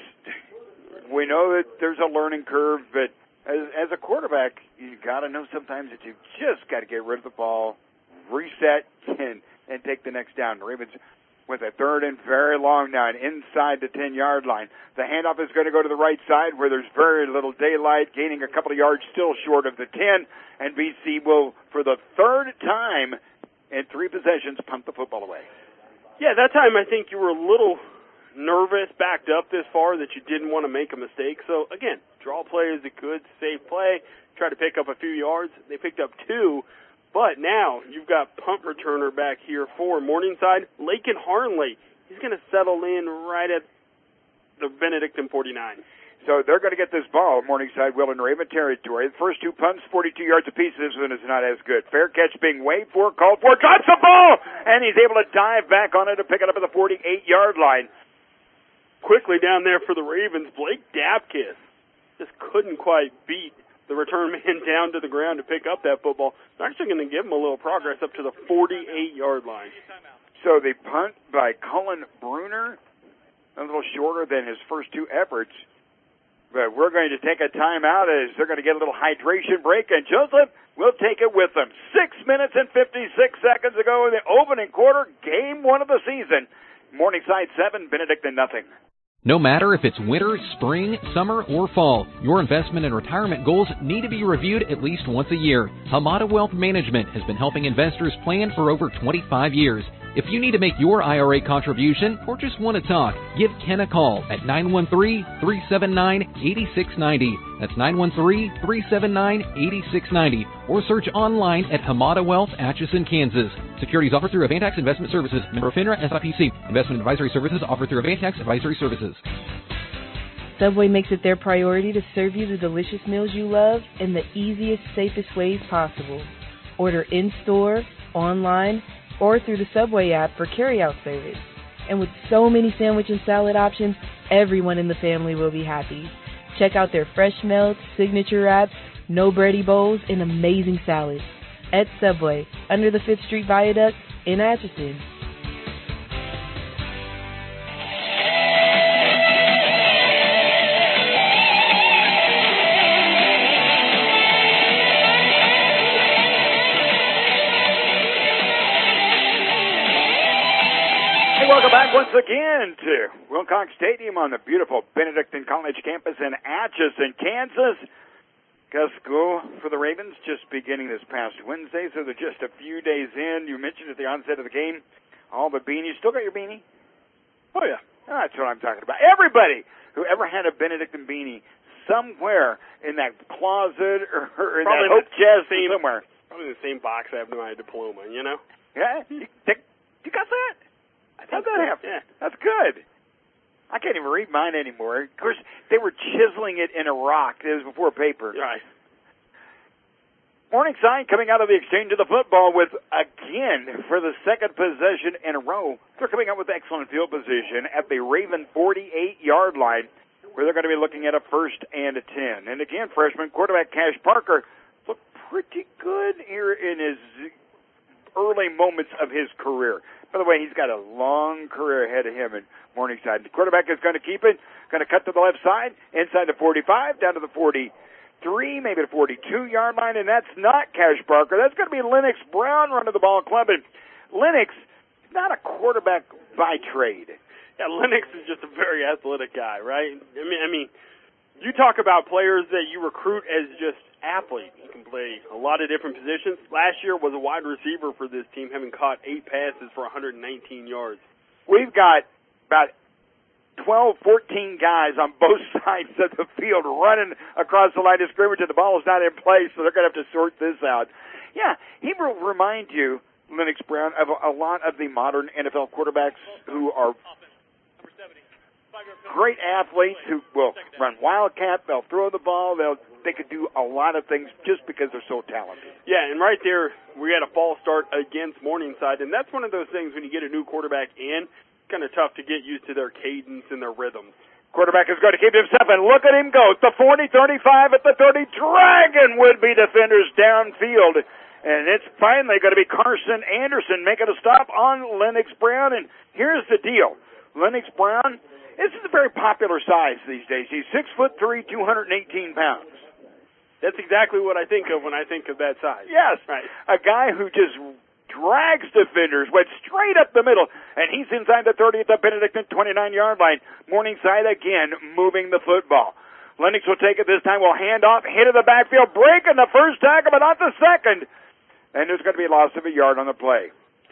we know that there's a learning curve, but as, as a quarterback, you got to know sometimes that you just got to get rid of the ball, reset, and, and take the next down. The Ravens with a third and very long now, inside the ten-yard line. The handoff is going to go to the right side where there's very little daylight, gaining a couple of yards, still short of the ten, and B C will, for the third time in three possessions, punt the football away. Yeah, that time I think you were a little nervous, backed up this far that you didn't want to make a mistake. So, again, draw play is a good, safe play. Try to pick up a few yards. They picked up two. But now you've got punt returner back here for Morningside, Lakin Harnley. He's going to settle in right at the Benedictine forty-nine. So they're going to get this ball, Morningside will in Raven territory. The first two punts, forty-two yards apiece. This one is not as good. Fair catch being waved for, called for, drops the ball, and he's able to dive back on it to pick it up at the forty-eight-yard line. Quickly down there for the Ravens, Blake Dapkus just couldn't quite beat the return man down to the ground to pick up that football. They're actually going to give him a little progress up to the forty-eight-yard line. So the punt by Cullen Bruner, a little shorter than his first two efforts. But we're going to take a timeout as they're going to get a little hydration break, and Joseph will take it with them. Six minutes and fifty-six seconds ago in the opening quarter, game one of the season. Morningside seven, Benedictine nothing. No matter if it's winter, spring, summer, or fall, your investment and retirement goals need to be reviewed at least once a year. Hamada Wealth Management has been helping investors plan for over twenty-five years. If you need to make your I R A contribution or just want to talk, give Ken a call at nine one three, three seven nine, eight six nine zero. That's nine one three, three seven nine, eight six nine zero. Or search online at Hamada Wealth, Atchison, Kansas. Securities offered through Avantax Investment Services. Member FINRA S I P C. Investment advisory services offered through Avantax Advisory Services. Subway makes it their priority to serve you the delicious meals you love in the easiest, safest ways possible. Order in-store, online, or through the Subway app for carry-out service. And with so many sandwich and salad options, everyone in the family will be happy. Check out their fresh melts, signature wraps, no bready bowls, and amazing salads. At Subway, under the fifth Street Viaduct in Atchison. once again to Wilcox Stadium on the beautiful Benedictine College campus in Atchison, Kansas. Gus, school for the Ravens just beginning this past Wednesday, so they're just a few days in. You mentioned at the onset of the game, all the beanies. Still got your beanie? Oh, yeah. That's what I'm talking about. Everybody who ever had a Benedictine beanie somewhere in that closet or, or in Probably that hope chest same, somewhere. Probably the same box I have in my diploma, you know? Yeah? You, you got that? How'd that happen? Yeah. That's good. I can't even read mine anymore. Of course, they were chiseling it in a rock. It was before paper. Right. Morningside coming out of the exchange of the football with, again, for the second possession in a row, they're coming out with excellent field position at the Raven forty-eight-yard line, where they're going to be looking at a first and a ten. And again, freshman quarterback Cash Parker looked pretty good here in his early moments of his career. By the way, he's got a long career ahead of him in Morningside. The quarterback is going to keep it, going to cut to the left side, inside the forty-five, down to the forty-three, maybe the forty-two-yard line, and that's not Cash Parker. That's going to be Lennox Brown running the ball club. And Lennox, not a quarterback by trade. Yeah, Lennox is just a very athletic guy, right? I mean, I mean, you talk about players that you recruit as just athletes. He can play a lot of different positions. Last year was a wide receiver for this team, having caught eight passes for one hundred nineteen yards. We've got about twelve, fourteen guys on both sides of the field running across the line of scrimmage, and the ball is not in place, so they're going to have to sort this out. Yeah, he will remind you, Lennox Brown, of a lot of the modern N F L quarterbacks who are great athletes who will run wildcat, they'll throw the ball, they'll they could do a lot of things just because they're so talented. Yeah, and right there, we had a false start against Morningside, and that's one of those things when you get a new quarterback in, it's kind of tough to get used to their cadence and their rhythm. Quarterback is going to keep himself, and look at him go. At the forty, thirty-five, at the thirty, dragging would-be defenders downfield. And it's finally going to be Carson Anderson making a stop on Lennox Brown. And here's the deal. Lennox Brown, this is a very popular size these days. He's six foot three, two hundred eighteen pounds. That's exactly what I think of when I think of that size. Yes. Right. A guy who just drags defenders, went straight up the middle, and he's inside the thirty at the Benedictine twenty-nine-yard line. Morningside again moving the football. Lennox will take it this time, will hand off, hit in the backfield, breaking the first tackle, but not the second. And there's going to be a loss of a yard on the play.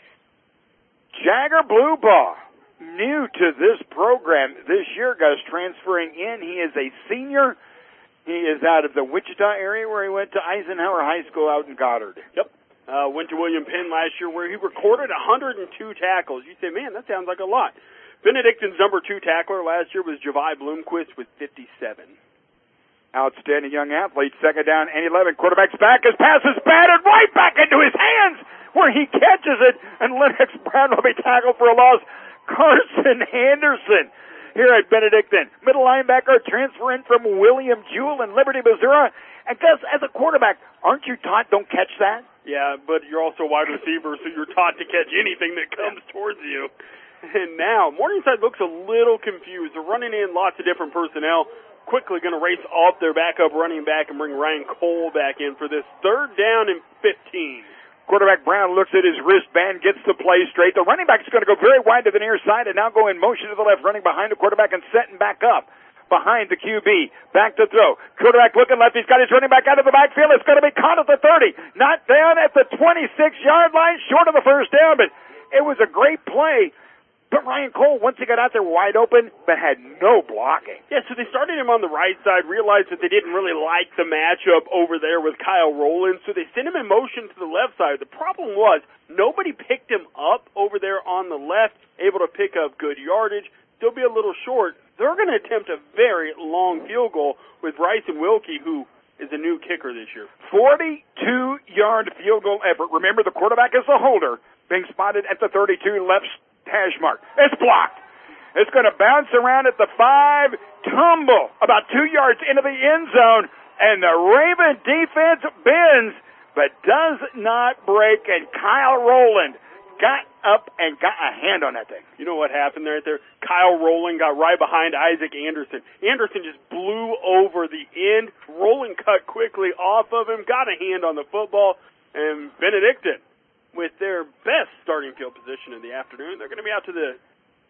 Jagger Bluebaugh, new to this program this year, Gus, transferring in. He is a senior. He is out of the Wichita area where he went to Eisenhower High School out in Goddard. Yep. Uh, went to William Penn last year where he recorded one hundred two tackles. You say, man, that sounds like a lot. Benedictine's number two tackler last year was Javi Bloomquist with fifty-seven. Outstanding young athlete. Second down and eleven. Quarterback's back. His pass is batted right back into his hands where he catches it, and Lennox Brown will be tackled for a loss. Carson Anderson here at Benedictine. Middle linebacker transferring from William Jewell in Liberty, Missouri. And Gus, as a quarterback, aren't you taught don't catch that? Yeah, but you're also a wide receiver, so you're taught to catch anything that comes towards you. And now, Morningside looks a little confused. They're running in lots of different personnel. Quickly going to race off their backup running back and bring Ryan Cole back in for this third down and fifteen. Quarterback Brown looks at his wristband, gets the play straight. The running back is going to go very wide to the near side and now go in motion to the left, running behind the quarterback and setting back up behind the Q B. Back to throw. Quarterback looking left. He's got his running back out of the backfield. It's going to be caught at the thirty. Knocked down at the twenty-six-yard line, short of the first down, but it was a great play. But Ryan Cole, once he got out there wide open, but had no blocking. Yeah, so they started him on the right side, realized that they didn't really like the matchup over there with Kyle Rowland, so they sent him in motion to the left side. The problem was nobody picked him up over there on the left, able to pick up good yardage, still be a little short. They're going to attempt a very long field goal with Bryson Wilkie, who is a new kicker this year. forty-two-yard field goal effort. Remember, the quarterback is the holder, being spotted at the thirty-two left hash mark. It's blocked. It's going to bounce around at the five, tumble about two yards into the end zone, and the Raven defense bends, but does not break, and Kyle Rowland got up and got a hand on that thing. You know what happened right there? Kyle Rowland got right behind Isaac Anderson. Anderson just blew over the end. Rowland cut quickly off of him, got a hand on the football, and Benedictine, with their best starting field position in the afternoon, they're going to be out to the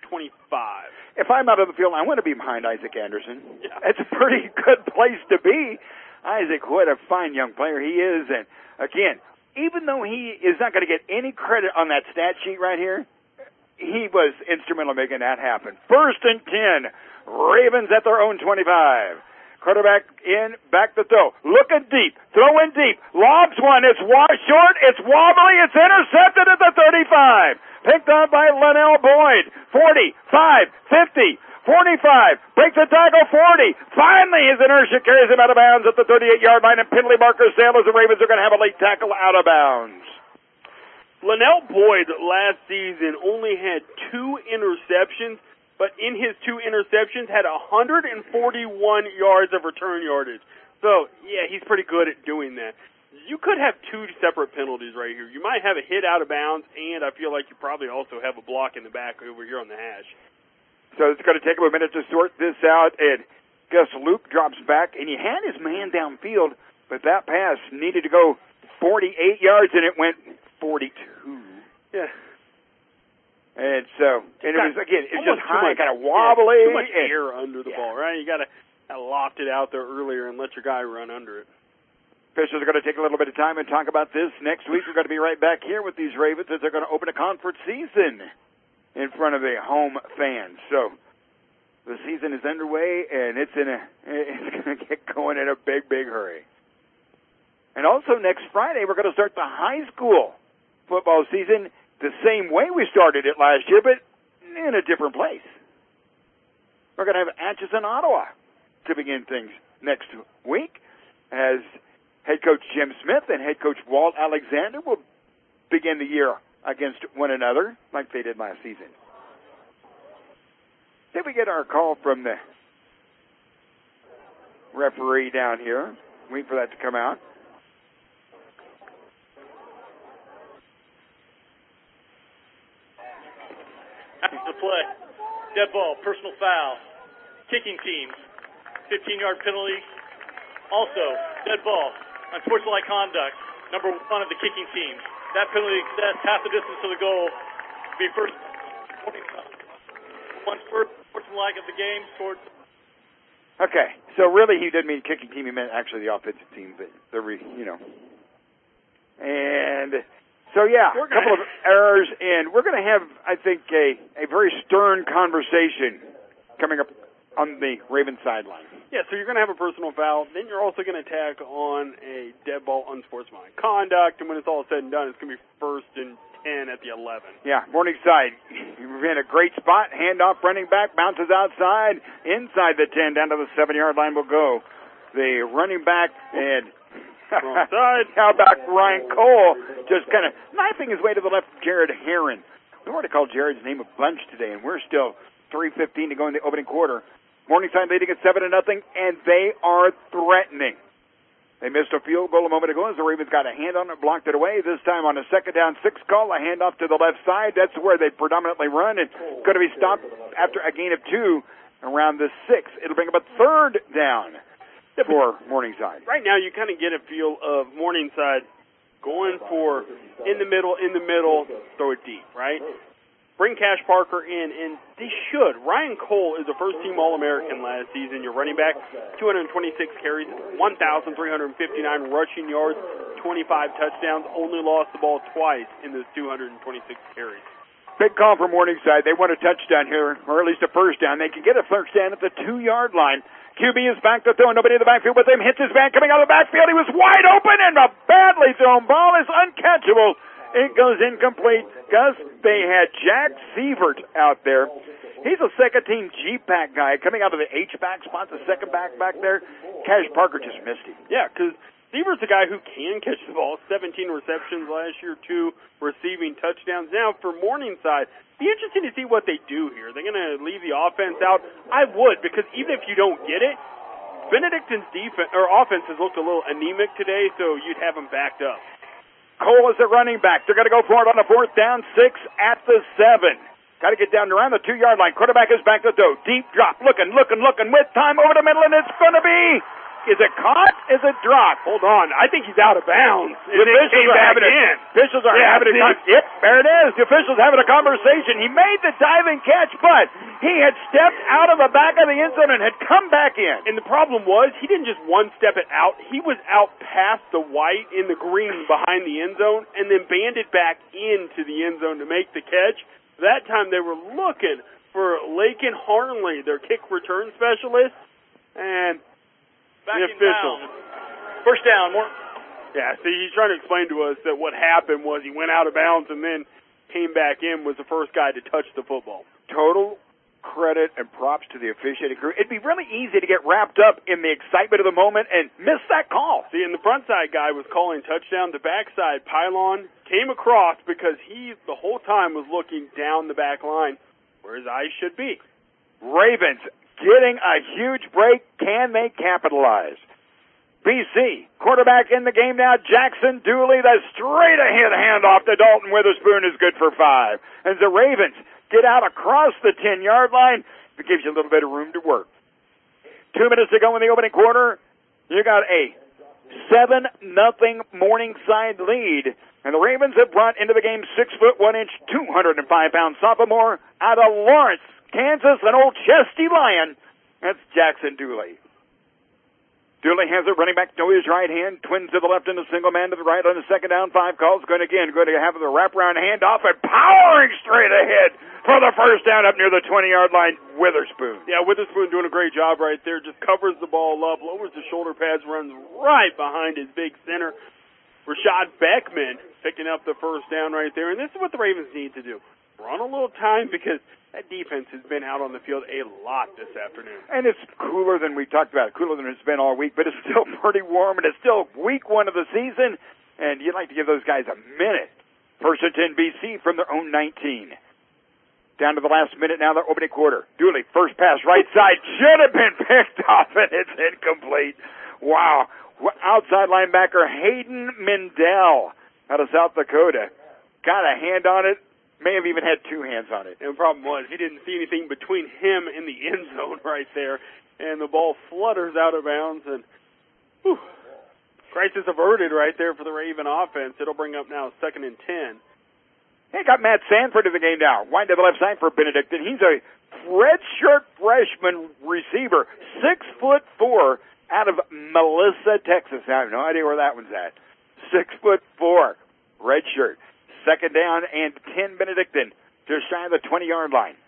twenty-five. If I'm out of the field, I want to be behind Isaac Anderson. Yeah. It's a pretty good place to be. Isaac, what a fine young player he is. And, again, even though he is not going to get any credit on that stat sheet right here, he was instrumental in making that happen. First and ten, Ravens at their own twenty-five. Quarterback in, back to throw. Looking deep, throwing deep. Lobs one, it's wa- short, it's wobbly, it's intercepted at the thirty-five. Picked up by Linnell Boyd. forty-five, fifty, forty-five. Breaks the tackle, forty. Finally, his inertia carries him out of bounds at the thirty-eight-yard line, and penalty markers sail as the Ravens are going to have a late tackle out of bounds. Linnell Boyd last season only had two interceptions, but in his two interceptions had one hundred forty-one yards of return yardage. So, yeah, he's pretty good at doing that. You could have two separate penalties right here. You might have a hit out of bounds, and I feel like you probably also have a block in the back over here on the hash. So it's going to take him a minute to sort this out, and Gus Luke drops back, and he had his man downfield, but that pass needed to go forty-eight yards, and it went forty-two. Yeah. And so, and it was, again, it's just high, much, kind of wobbly. Yeah, too much and, air under the yeah. ball, right? You got to loft it out there earlier and let your guy run under it. Officials are going to take a little bit of time and talk about this. Next week, we're going to be right back here with these Ravens as they're going to open a conference season in front of the home fans. So the season is underway, and it's in a it's going to get going in a big, big hurry. And also next Friday, we're going to start the high school football season the same way we started it last year, but in a different place. We're going to have Atchison, Ottawa to begin things next week as head coach Jim Smith and head coach Walt Alexander will begin the year against one another like they did last season. Did we get our call from the referee down here? Wait for that to come out. After the play, dead ball, personal foul, kicking teams, fifteen-yard penalty. Also, dead ball, unsportsmanlike conduct, number one of the kicking teams. That penalty extends half the distance to the goal. Be first, one sportsmanlike of the game towards. Okay, so really he didn't mean kicking team, he meant actually the offensive team, but the re, you know. And so yeah, a couple of errors, and we're going to have, I think, a, a very stern conversation coming up on the Ravens sideline. Yeah, so you're going to have a personal foul, then you're also going to tack on a dead ball unsportsmanlike conduct, and when it's all said and done, it's going to be first and ten at the eleven. Yeah, Morningside, you're in a great spot, handoff, running back, bounces outside, inside the ten, down to the seven-yard line will go. The running back, and wrong side. How about Ryan Cole just kind of knifing his way to the left of Jared Herron. We already called Jared's name a bunch today, and we're still three fifteen to go in the opening quarter. Morningside leading at seven to nothing, and they are threatening. They missed a field goal a moment ago as the Ravens got a hand on it, blocked it away. This time on a second down, six call, a handoff to the left side. That's where they predominantly run, and going to be stopped after a gain of two around the six. It'll bring up a third down for Morningside. Right now, you kind of get a feel of Morningside going for in the middle, in the middle, throw it deep, right? Bring Cash Parker in, and they should. Ryan Cole is a first-team All-American last season. Your running back, two hundred twenty-six carries, one thousand three hundred fifty-nine rushing yards, twenty-five touchdowns, only lost the ball twice in those two hundred twenty-six carries. Big call from Morningside. They want a touchdown here, or at least a first down. They can get a first down at the two-yard line. Q B is back to throw. Nobody in the backfield with him. Hits his man coming out of the backfield. He was wide open, and a badly thrown ball is uncatchable. It goes incomplete. Gus, they had Jack Sievert out there. He's a second-team G-Pack guy coming out of the H-back spot, the second back back there. Cash Parker just missed him. Yeah, because Sievert's a guy who can catch the ball. seventeen receptions last year, two receiving touchdowns. Now, for Morningside, be interesting to see what they do here. They're going to leave the offense out. I would, because even if you don't get it, Benedictine's defense or offense has looked a little anemic today, so you'd have them backed up. Cole is the running back. They're going to go for it on the fourth down, six at the seven. Got to get down around the two-yard line. Quarterback is back to throw. Deep drop. Looking, looking, looking with time over the middle, and it's going to be Is it caught? Is it dropped? Hold on. I think he's out of bounds. The officials are having a, officials are yeah, having a con- Yep, there it is. The officials having a conversation. He made the diving catch, but he had stepped out of the back of the end zone and had come back in. And the problem was he didn't just one-step it out. He was out past the white in the green behind the end zone and then banded back into the end zone to make the catch. That time they were looking for Lakin Harnley, their kick return specialist, and Back the in officials. bounds. First down. More. Yeah, see, he's trying to explain to us that what happened was he went out of bounds and then came back in, was the first guy to touch the football. Total credit and props to the officiating crew. It'd be really easy to get wrapped up in the excitement of the moment and miss that call. See, and the front side guy was calling touchdown. The backside pylon came across because he, the whole time, was looking down the back line where his eyes should be. Ravens getting a huge break. Can they capitalize? B C, quarterback in the game now, Jackson Dooley, the straight ahead handoff to Dalton Witherspoon is good for five. As the Ravens get out across the ten-yard line, it gives you a little bit of room to work. Two minutes to go in the opening quarter, you got a seven nothing Morningside lead. And the Ravens have brought into the game six foot one inch, two hundred five pound sophomore out of Lawrence, Kansas, an old chesty lion. That's Jackson Dooley. Dooley has it running back to his right hand, twins to the left and a single man to the right on the second down, five calls. Going again, going to have the wraparound handoff and powering straight ahead for the first down up near the twenty-yard line, Witherspoon. Yeah, Witherspoon doing a great job right there. Just covers the ball up, lowers the shoulder pads, runs right behind his big center. Rashad Beckman picking up the first down right there. And this is what the Ravens need to do. Run a little time because that defense has been out on the field a lot this afternoon. And it's cooler than we talked about, cooler than it's been all week, but it's still pretty warm, and it's still week one of the season, and you'd like to give those guys a minute. First and ten B C from their own nineteen. Down to the last minute now, the opening quarter. Dooley, first pass, right side, should have been picked off, and it's incomplete. Wow. Outside linebacker Hayden Mendel out of South Dakota. Got a hand on it. May have even had two hands on it. And the problem was he didn't see anything between him and the end zone right there. And the ball flutters out of bounds. And whew, crisis averted right there for the Raven offense. It'll bring up now second and ten. They got Matt Sanford in the game now. Wide to the left side for Benedictine. He's a redshirt freshman receiver. Six foot four out of Melissa, Texas. I have no idea where that one's at. Six foot four. Redshirt. Second down and ten Benedictine, just shy of the twenty-yard line.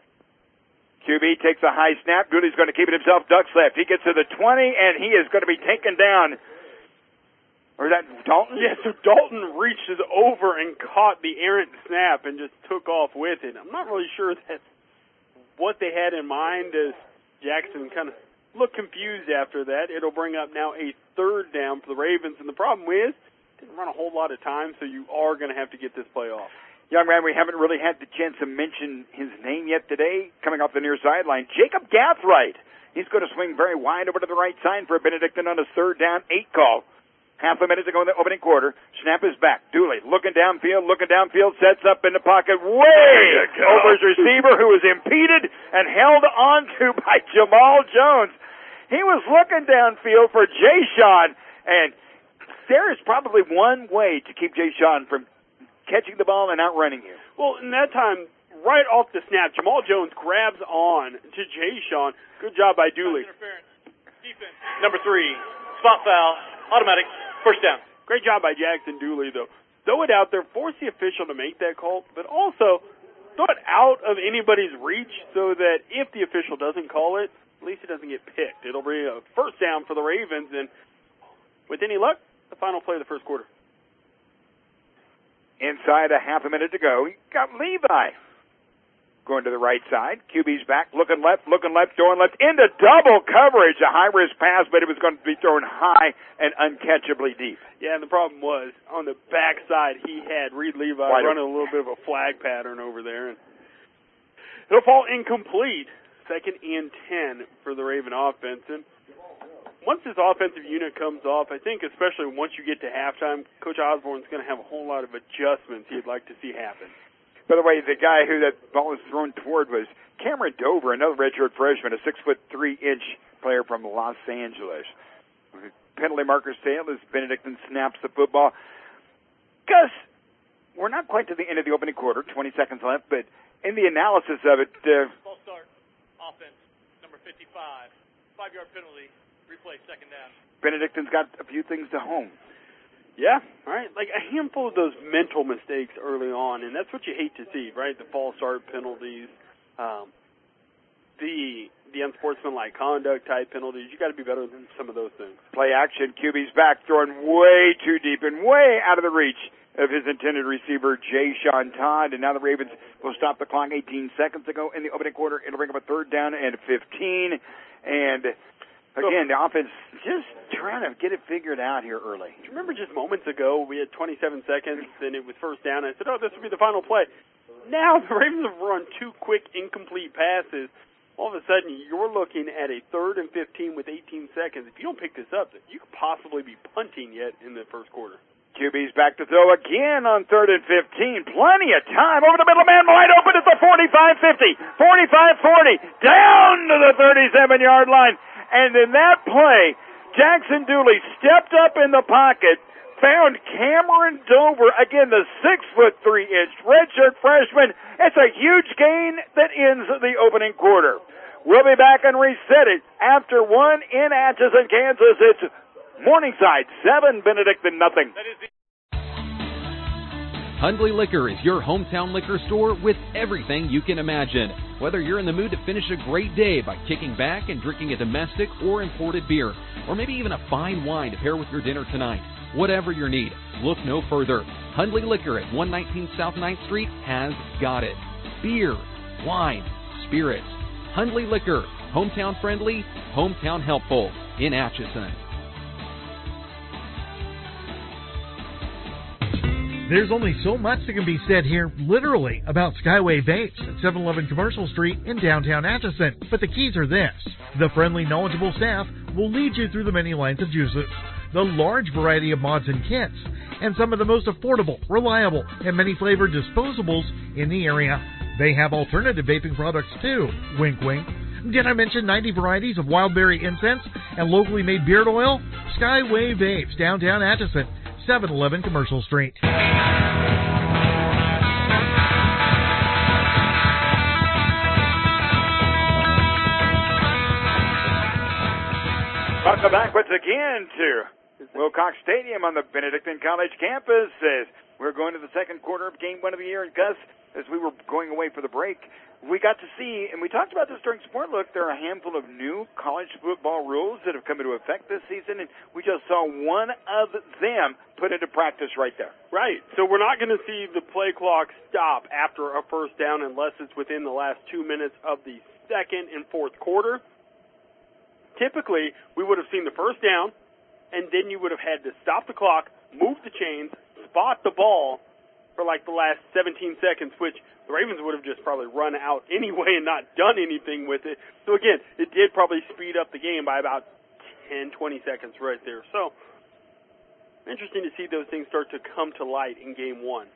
Q B takes a high snap. Dooley's going to keep it himself. Ducks left. He gets to the twenty, and he is going to be taken down. Or is that Dalton? Yeah, so Dalton reaches over and caught the errant snap and just took off with it. I'm not really sure that's what they had in mind as Jackson kind of looked confused after that. It'll bring up now a third down for the Ravens, and the problem is didn't run a whole lot of time, so you are going to have to get this play off. Young man, we haven't really had the chance to mention his name yet today. Coming off the near sideline, Jacob Gathright. He's going to swing very wide over to the right side for Benedictine on a third down, eight call. Half a minute to go in the opening quarter. Snap is back. Dooley looking downfield, looking downfield, sets up in the pocket, way over his receiver, who was impeded and held onto by Jamal Jones. He was looking downfield for Jay Sean, and there is probably one way to keep Jay Sean from catching the ball and outrunning you. Well, in that time, right off the snap, Jamal Jones grabs on to Jay Sean. Good job by Dooley. Defense. Number three, spot foul, automatic, first down. Great job by Jackson Dooley, though. Throw it out there, force the official to make that call, but also throw it out of anybody's reach so that if the official doesn't call it, at least it doesn't get picked. It'll be a first down for the Ravens, and with any luck, the final play of the first quarter. Inside a half a minute to go, you got Levi going to the right side. Q B's back, looking left, looking left, throwing left, into double coverage. A high-risk pass, but it was going to be thrown high and uncatchably deep. Yeah, and the problem was, on the backside, he had Reed Levi Wide running a little bit of a flag pattern over there. And it'll fall incomplete. Second and ten for the Raven offense. And once this offensive unit comes off, I think especially once you get to halftime, Coach Osborne's going to have a whole lot of adjustments he'd like to see happen. By the way, the guy who that ball was thrown toward was Cameron Dover, another redshirt freshman, a six foot three inch player from Los Angeles. Penalty marker sail as Benedictine snaps the football. Gus, we're not quite to the end of the opening quarter, twenty seconds left, but in the analysis of it... Uh, False start, offense, number fifty-five. Five-yard penalty, replay, second down. Benedictine's got a few things to home. Yeah, right. Like a handful of those mental mistakes early on, and that's what you hate to see, right? The false start penalties, um, the the unsportsmanlike conduct type penalties. You got to be better than some of those things. Play action. Q B's back, throwing way too deep and way out of the reach of his intended receiver, Jay Sean Todd. And now the Ravens will stop the clock eighteen seconds ago in the opening quarter. It'll bring up a third down and fifteen. And again, the offense just trying to get it figured out here early. Do you remember just moments ago we had twenty-seven seconds and it was first down? And I said, oh, this will be the final play. Now the Ravens have run two quick incomplete passes. All of a sudden, you're looking at a third and fifteen with eighteen seconds. If you don't pick this up, you could possibly be punting yet in the first quarter. Q B's back to throw again on third and fifteen. Plenty of time. Over the middle, man wide open at the forty-five fifty, forty-five forty, down to the thirty-seven-yard line. And in that play, Jackson Dooley stepped up in the pocket, found Cameron Dover, again the six foot three inch redshirt freshman. It's a huge gain that ends the opening quarter. We'll be back and reset it after one in Atchison, Kansas. It's Morningside seven, Benedictine nothing. Hundley Liquor is your hometown liquor store with everything you can imagine. Whether you're in the mood to finish a great day by kicking back and drinking a domestic or imported beer, or maybe even a fine wine to pair with your dinner tonight, whatever your need, look no further. Hundley Liquor at one nineteen South ninth Street has got it. Beer, wine, spirits. Hundley Liquor, hometown friendly, hometown helpful in Atchison. There's only so much that can be said here, literally, about Skyway Vapes at seven eleven Commercial Street in downtown Atchison. But the keys are this. The friendly, knowledgeable staff will lead you through the many lines of juices, the large variety of mods and kits, and some of the most affordable, reliable, and many-flavored disposables in the area. They have alternative vaping products too. Wink, wink. Did I mention ninety varieties of wildberry incense and locally made beard oil? Skyway Vapes, downtown Atchison, seven eleven Commercial Street. Welcome back once again to Wilcox Stadium on the Benedictine College campus as we're going to the second quarter of game one of the year. And Gus, as we were going away for the break, we got to see, and we talked about this during Sport Look, there are a handful of new college football rules that have come into effect this season, and we just saw one of them put into practice right there. Right. So we're not going to see the play clock stop after a first down unless it's within the last two minutes of the second and fourth quarter. Typically, we would have seen the first down, and then you would have had to stop the clock, move the chains, spot the ball for like the last seventeen seconds, which the Ravens would have just probably run out anyway and not done anything with it. So again, it did probably speed up the game by about ten, twenty seconds right there. So interesting to see those things start to come to light in game one.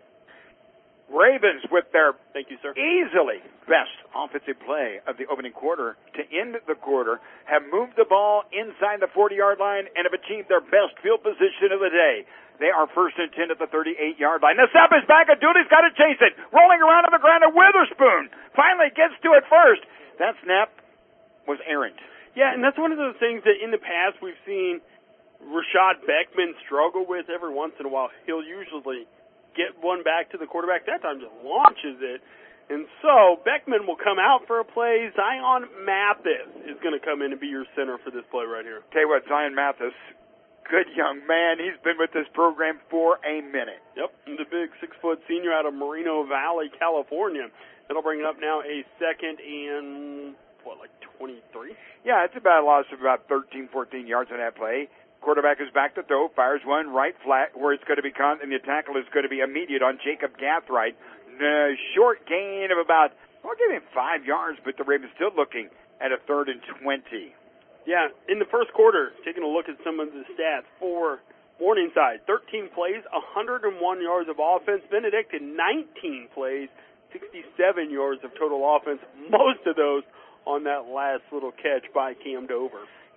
Ravens with their thank you, sir. easily best offensive play of the opening quarter to end the quarter have moved the ball inside the forty-yard line and have achieved their best field position of the day. They are first and ten at the thirty-eight-yard line. The snap is back, and Dooley's got to chase it. Rolling around on the ground, and Witherspoon finally gets to it first. That snap was errant. Yeah, and that's one of those things that in the past we've seen Rashad Beckman struggle with every once in a while. He'll usually get one back to the quarterback. That time just launches it. And so Beckman will come out for a play. Zion Mathis is going to come in and be your center for this play right here. Tell you what, Zion Mathis, good young man. He's been with this program for a minute. Yep, the big six-foot senior out of Moreno Valley, California. That'll bring it up now a second and, what, like twenty-three? Yeah, it's about a loss of about thirteen, fourteen yards on that play. Quarterback is back to throw, fires one right flat where it's going to be caught, and the tackle is going to be immediate on Jacob Gathright. Uh, short gain of about, I'll give him five yards, but the Ravens still looking at a third and twenty. Yeah, in the first quarter, taking a look at some of the stats for Morningside, thirteen plays, one hundred one yards of offense. Benedictine, nineteen plays, sixty-seven yards of total offense, most of those on that last little catch by Cam Dover.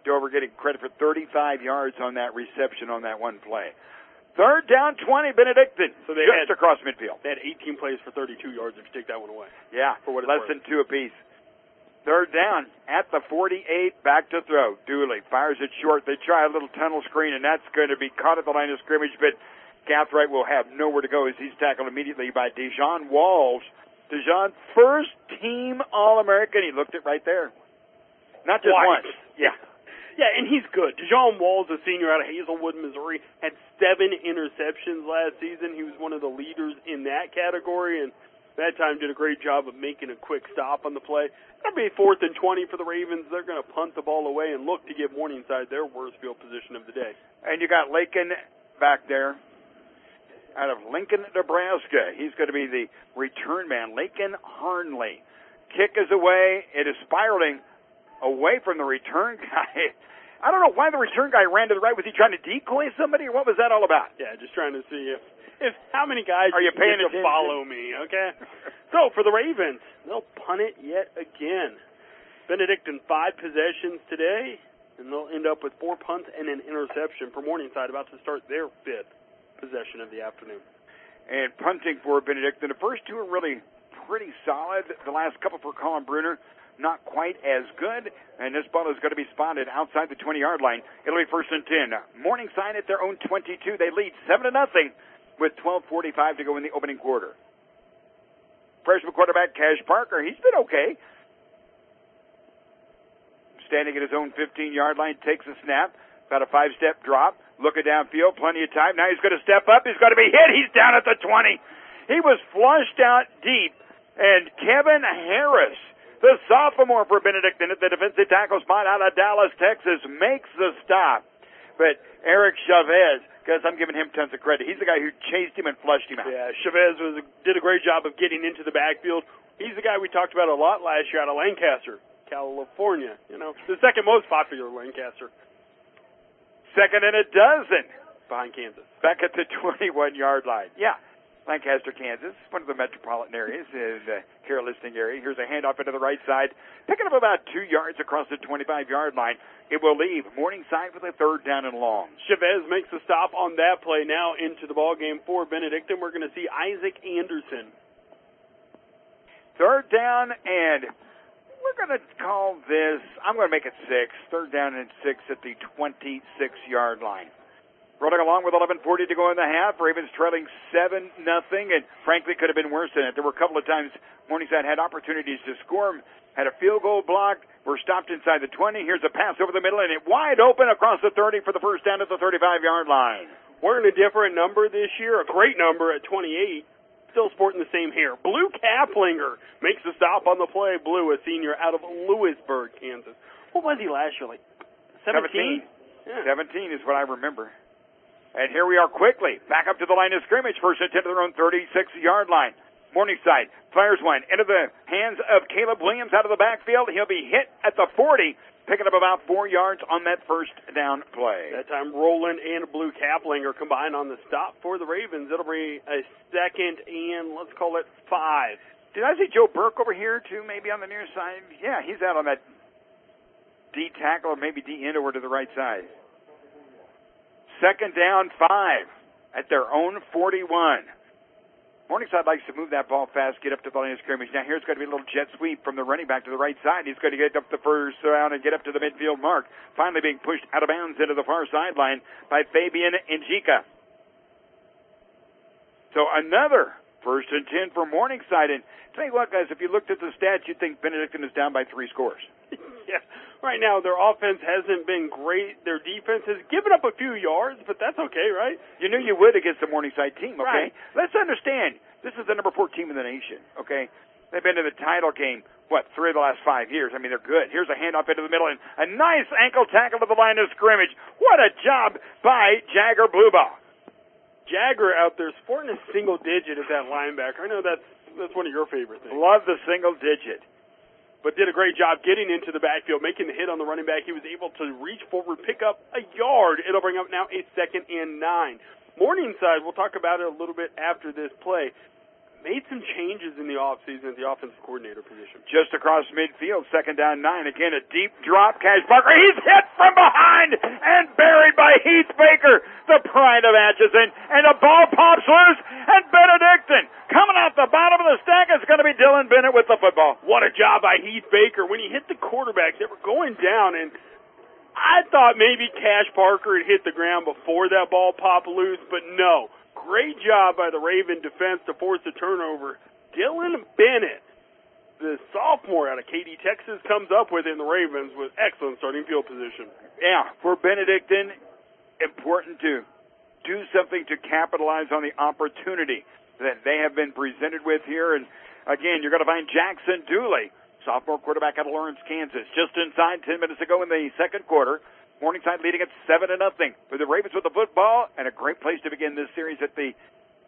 Dover getting credit for thirty-five yards on that reception on that one play. Third down, twenty, Benedictine, so they just had, across midfield. They had eighteen plays for thirty-two yards if you take that one away. Yeah, for what it's less worth. than two apiece. Third down at the forty-eight, back to throw. Dooley fires it short. They try a little tunnel screen, and that's going to be caught at the line of scrimmage, but Gathright will have nowhere to go as he's tackled immediately by Dejon Walls. Dejon, first team All-American. He looked it right there. Not just Twice. once. Yeah. Yeah, and he's good. Dejon Walls, a senior out of Hazelwood, Missouri, had seven interceptions last season. He was one of the leaders in that category, and that time did a great job of making a quick stop on the play. That'll be fourth and twenty for the Ravens. They're going to punt the ball away and look to give Morningside their worst field position of the day. And you got Lakin back there out of Lincoln, Nebraska. He's going to be the return man, Lakin Harnley. Kick is away. It is spiraling away from the return guy. I don't know why the return guy ran to the right. Was he trying to decoy somebody, or what was that all about? Yeah, just trying to see if, if how many guys are you paying get to attention? follow me, okay? So, for the Ravens, they'll punt it yet again. Benedictine, five possessions today, and they'll end up with four punts and an interception for Morningside, about to start their fifth possession of the afternoon. And punting for Benedictine. The first two are really pretty solid. The last couple for Colin Bruner, not quite as good. And this ball is going to be spotted outside the twenty-yard line. It'll be first and ten. Morningside at their own twenty-two. They lead seven to nothing with twelve forty-five to go in the opening quarter. Freshman quarterback Cash Parker, he's been okay. Standing at his own fifteen-yard line, takes a snap. About a five-step drop. Looking downfield, plenty of time. Now he's going to step up. He's going to be hit. He's down at the twenty. He was flushed out deep. And Kevin Harris, the sophomore for Benedictine at the defensive tackle spot out of Dallas, Texas, makes the stop. But Eric Chavez, because I'm giving him tons of credit, he's the guy who chased him and flushed him out. Yeah, Chavez was, did a great job of getting into the backfield. He's the guy we talked about a lot last year out of Lancaster, California. You know, the second most popular Lancaster. Second and a dozen. Behind Kansas. Back at the twenty-one-yard line. Yeah. Lancaster, Kansas, one of the metropolitan areas in the Carroll Listing area. Here's a handoff into the right side, picking up about two yards across the twenty-five-yard line. It will leave Morningside with a third down and long. Chavez makes a stop on that play now into the ball game for Benedictine. We're going to see Isaac Anderson. Third down, and we're going to call this, I'm going to make it six. Third down and six at the twenty-six-yard line. Rolling along with eleven forty to go in the half. Ravens trailing seven nothing, and frankly could have been worse than it. There were a couple of times Morningside had opportunities to score. Had a field goal block. We're stopped inside the twenty. Here's a pass over the middle, and it wide open across the thirty for the first down at the thirty-five-yard line. We're in a different number this year, a great number at twenty-eight. Still sporting the same hair. Blue Kaplinger makes the stop on the play. Blue, a senior out of Lewisburg, Kansas. What was he last year, like seventeen? seventeen. Yeah. seventeen is what I remember. And here we are quickly, back up to the line of scrimmage, first and ten to their own thirty-six-yard line. Morningside fires one into the hands of Caleb Williams out of the backfield. He'll be hit at the forty, picking up about four yards on that first down play. That time Roland and Blue Kaplinger combined on the stop for the Ravens. It'll be a second and let's call it five. Did I see Joe Burke over here too, maybe on the near side? Yeah, he's out on that D tackle or maybe D end over to the right side. Second down, five at their own forty-one. Morningside likes to move that ball fast, get up to the line of scrimmage. Now here's going to be a little jet sweep from the running back to the right side. He's going to get up the first round and get up to the midfield mark. Finally being pushed out of bounds into the far sideline by Fabian Njika. So another first and ten for Morningside. And tell you what, guys, if you looked at the stats, you'd think Benedictine is down by three scores. Yeah. Right now, their offense hasn't been great. Their defense has given up a few yards, but that's okay, right? You knew you would against the Morningside team, okay? Right. Let's understand, this is the number four team in the nation, okay? They've been to the title game, what, three of the last five years. I mean, they're good. Here's a handoff into the middle, and a nice ankle tackle to the line of scrimmage. What a job by Jagger Blubaugh. Jagger out there sporting a single digit at that linebacker. I know that's that's one of your favorite things. Love the single digit. But did a great job getting into the backfield, making the hit on the running back. He was able to reach forward, pick up a yard. It'll bring up now a second and nine. Morningside, we'll talk about it a little bit after this play. made some changes in the offseason at the offensive coordinator position. Just across midfield, second down nine. Again, a deep drop. Cash Parker, he's hit from behind and buried by Heath Baker, the pride of Atchison. And the ball pops loose, and Benedictine coming out the bottom of the stack is going to be Dylan Bennett with the football. What a job by Heath Baker. When he hit the quarterbacks, they were going down, and I thought maybe Cash Parker had hit the ground before that ball popped loose, but no. Great job by the Raven defense to force the turnover. Dylan Bennett, the sophomore out of Katy, Texas, comes up with in the Ravens with excellent starting field position. Yeah, for Benedictine, important to do something to capitalize on the opportunity that they have been presented with here. And again, you're going to find Jackson Dooley, sophomore quarterback out of Lawrence, Kansas, just inside ten minutes ago in the second quarter. Morningside leading at seven to nothing for the Ravens with the football, and a great place to begin this series at the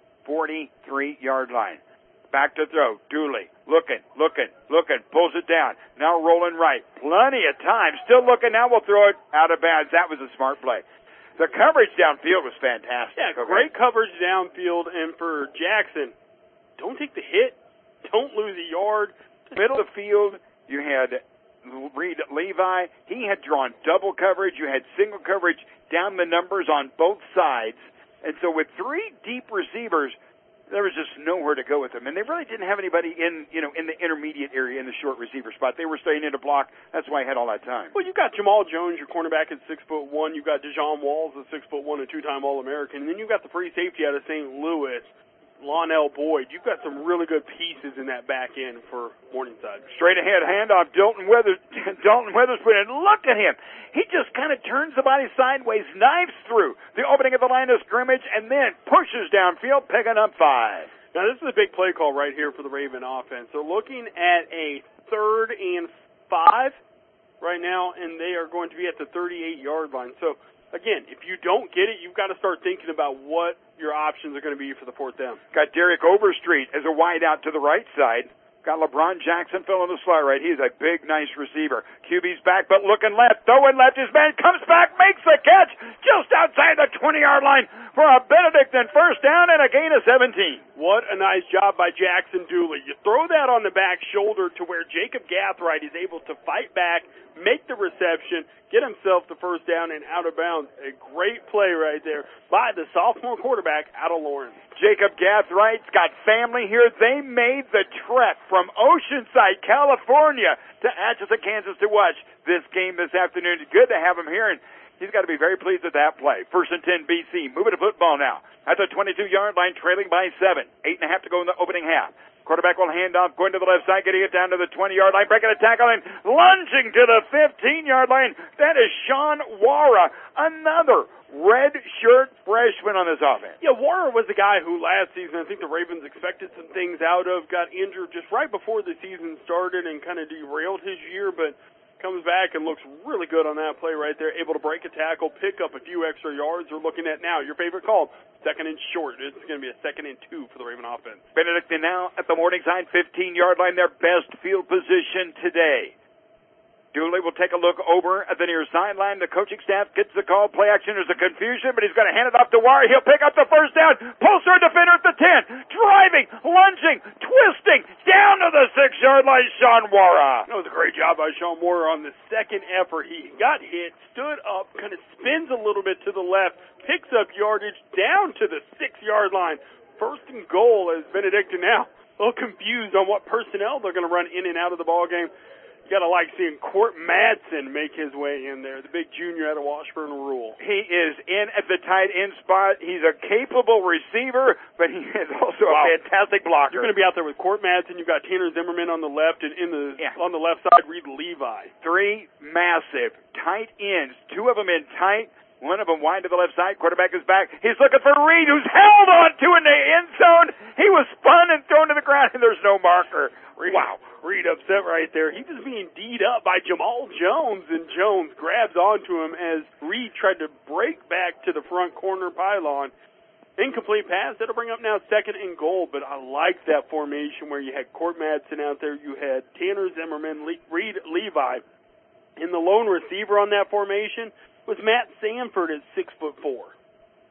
forty-three-yard line. Back to throw. Dooley looking, looking, looking, pulls it down. Now rolling right. Plenty of time. Still looking. Now we'll throw it out of bounds. That was a smart play. The coverage downfield was fantastic. Yeah, okay? Great coverage downfield, and for Jackson, don't take the hit. Don't lose a yard. Middle of the field, you had Reed Levi, he had drawn double coverage. You had single coverage down the numbers on both sides. And so with three deep receivers, there was just nowhere to go with them. And they really didn't have anybody in, you know, in the intermediate area in the short receiver spot. They were staying in to block. That's why he had all that time. Well, you've got Jamal Jones, your cornerback at six foot one. You've got Dijon Walls, a six foot one, a two-time All-American. And then you've got the free safety out of Saint Louis, Lonell Boyd. You've got some really good pieces in that back end for Morningside. Straight ahead handoff, Dalton Weathers, Dalton Weatherspoon, and look at him. He just kind of turns the body sideways, knives through the opening of the line of scrimmage, and then pushes downfield, picking up five. Now, this is a big play call right here for the Raven offense. They're looking at a third and five right now, and they are going to be at the thirty-eight-yard line. So, again, if you don't get it, you've got to start thinking about what your options are going to be for the fourth down. Got Derek Overstreet as a wide out to the right side. Got LeBron Jackson filling the slot right. He's a big, nice receiver. Q B's back, but looking left. Throwing left. His man comes back, makes the catch just outside the twenty-yard line for a Benedictine first down and a gain of seventeen. What a nice job by Jackson Dooley. You throw that on the back shoulder to where Jacob Gathright is able to fight back, make the reception, get himself the first down and out of bounds. A great play right there by the sophomore quarterback out of Lawrence. Jacob Gathwright's got family here. They made the trek from Oceanside, California to Atchison, Kansas to watch this game this afternoon. It's good to have him here, and he's got to be very pleased with that play. First and ten B C. Moving to football now. At the twenty-two-yard line, trailing by seven. Eight and a half to go in the opening half. Quarterback will hand off, going to the left side, getting it down to the twenty-yard line, breaking a tackle, and lunging to the fifteen-yard line. That is Sean Wara, another red shirt freshman on this offense. Yeah, Wara was the guy who last season, I think the Ravens expected some things out of, got injured just right before the season started and kind of derailed his year, but comes back and looks really good on that play right there, able to break a tackle, pick up a few extra yards. We're looking at now your favorite call, second and short. It's going to be a second and two for the Raven offense. Benedictine now at the Morningside fifteen-yard line, their best field position today. Dooley will take a look over at the near sideline. The coaching staff gets the call. Play action. There's a confusion, but he's going to hand it off to Wara. He'll pick up the first down. Pulls through defender at the ten. Driving, lunging, twisting, down to the six-yard line, Sean Wara. That was a great job by Sean Wara on the second effort. He got hit, stood up, kind of spins a little bit to the left, picks up yardage down to the six-yard line. First and goal as Benedictine now a little confused on what personnel they're going to run in and out of the ball game. You got to like seeing Court Madsen make his way in there, the big junior out of Washburn Rural. He is in at the tight end spot. He's a capable receiver, but he is also wow. a fantastic blocker. You're going to be out there with Court Madsen. You've got Tanner Zimmerman on the left, and in the yeah. on the left side, Reed Levi. Three massive tight ends, two of them in tight, one of them wide to the left side. Quarterback is back. He's looking for Reed, who's held on to in the end zone. He was spun and thrown to the ground, and there's no marker. Reed, wow. Reed upset right there. He was being D'd up by Jamal Jones, and Jones grabs onto him as Reed tried to break back to the front corner pylon. Incomplete pass. That'll bring up now second and goal, but I like that formation where you had Court Madsen out there. You had Tanner Zimmerman, Le- Reed Levi. And the lone receiver on that formation was Matt Sanford at six foot four.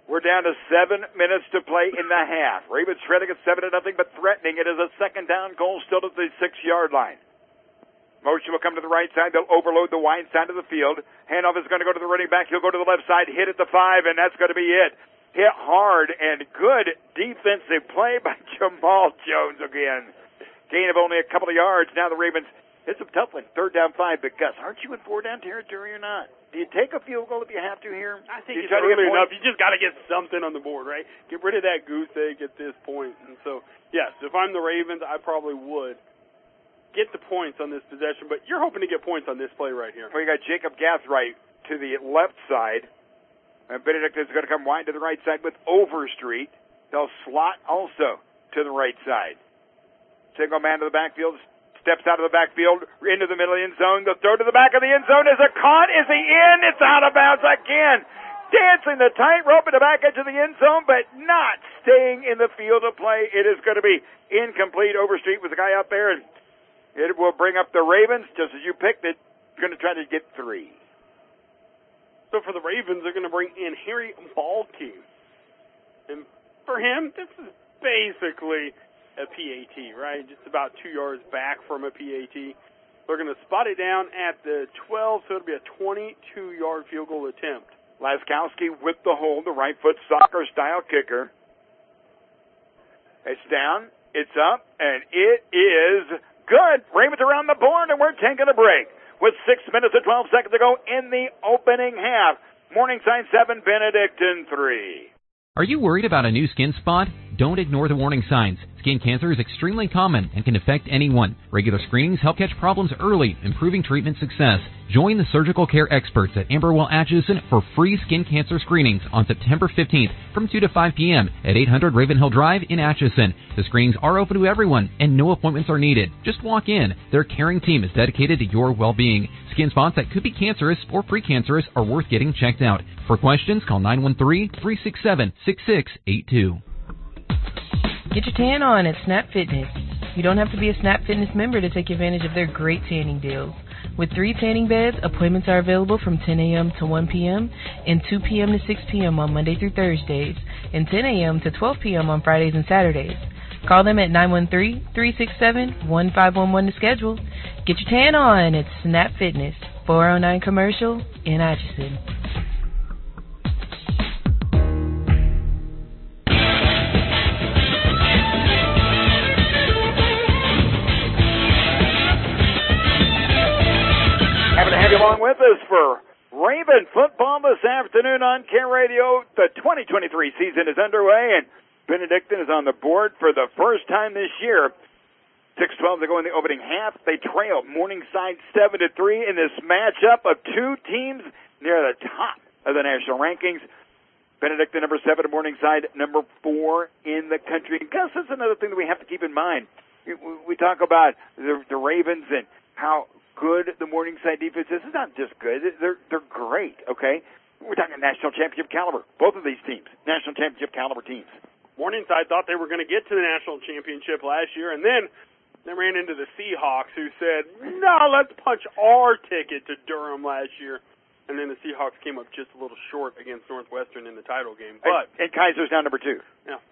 We're down to seven minutes to play in the half. Ravens trailing at seven to nothing, but threatening. It is a second down goal still at the six-yard line. Motion will come to the right side. They'll overload the wide side of the field. Handoff is going to go to the running back. He'll go to the left side, hit at the five, and that's going to be it. Hit hard and good defensive play by Jamal Jones again. Gain of only a couple of yards. Now the Ravens, it's a tough one. Third down five, but Gus, aren't you in four down territory or not? Do you take a field goal if you have to here? I think you it's early enough. You just got to get something on the board, right? Get rid of that goose egg at this point. And so, yes, if I'm the Ravens, I probably would get the points on this possession. But you're hoping to get points on this play right here. Well, you got Jacob Gathright to the left side. And Benedict is going to come wide to the right side with Overstreet. They'll slot also to the right side. Single man to the backfield, steps out of the backfield, into the middle of the end zone. The throw to the back of the end zone is a caught. Is he in? It's out of bounds again. Dancing the tightrope at the back edge of the end zone, but not staying in the field of play. It is going to be incomplete. Overstreet with the guy out there, and it will bring up the Ravens, just as you picked it, going to try to get three. So for the Ravens, they're going to bring in Harry Balky. And for him, this is basically a P A T, right? Just about two yards back from a P A T. They're going to spot it down at the twelve, so it'll be a twenty-two-yard field goal attempt. Laskowski with the hold, the right foot soccer-style kicker. It's down, it's up, and it is good. Ravens around the board, and we're taking a break with six minutes and twelve seconds to go in the opening half. Morningside seven, Benedictine three. Are you worried about a new skin spot? Don't ignore the warning signs. Skin cancer is extremely common and can affect anyone. Regular screenings help catch problems early, improving treatment success. Join the surgical care experts at Amberwell Atchison for free skin cancer screenings on September fifteenth from two to five p.m. at eight hundred Ravenhill Drive in Atchison. The screenings are open to everyone and no appointments are needed. Just walk in. Their caring team is dedicated to your well-being. Skin spots that could be cancerous or precancerous are worth getting checked out. For questions, call nine one three, three six seven, six six eight two. Get your tan on at Snap Fitness. You don't have to be a Snap Fitness member to take advantage of their great tanning deals. With three tanning beds, appointments are available from ten a.m. to one p.m. and two p.m. to six p.m. on Monday through Thursdays, and ten a.m. to twelve p.m. on Fridays and Saturdays. Call them at nine one three, three six seven, one five one one to schedule. Get your tan on at Snap Fitness, four oh nine Commercial in Atchison. Happy to have you along with us for Raven football this afternoon on Care Radio. The twenty twenty-three season is underway, and Benedictine is on the board for the first time this year. six twelve to go in the opening half. They trail Morningside seven to three in this matchup of two teams near the top of the national rankings. Benedictine number seven, Morningside number four in the country. Gus, that's another thing that we have to keep in mind. We talk about the, the Ravens and how good the Morningside defense is. It's not just good. They're they're great, okay? We're talking national championship caliber. Both of these teams, national championship caliber teams. Morningside thought they were going to get to the national championship last year, and then they ran into the Seahawks, who said, no, let's punch our ticket to Durham last year. And then the Seahawks came up just a little short against Northwestern in the title game. But And, and Kaiser's now number two. Yeah.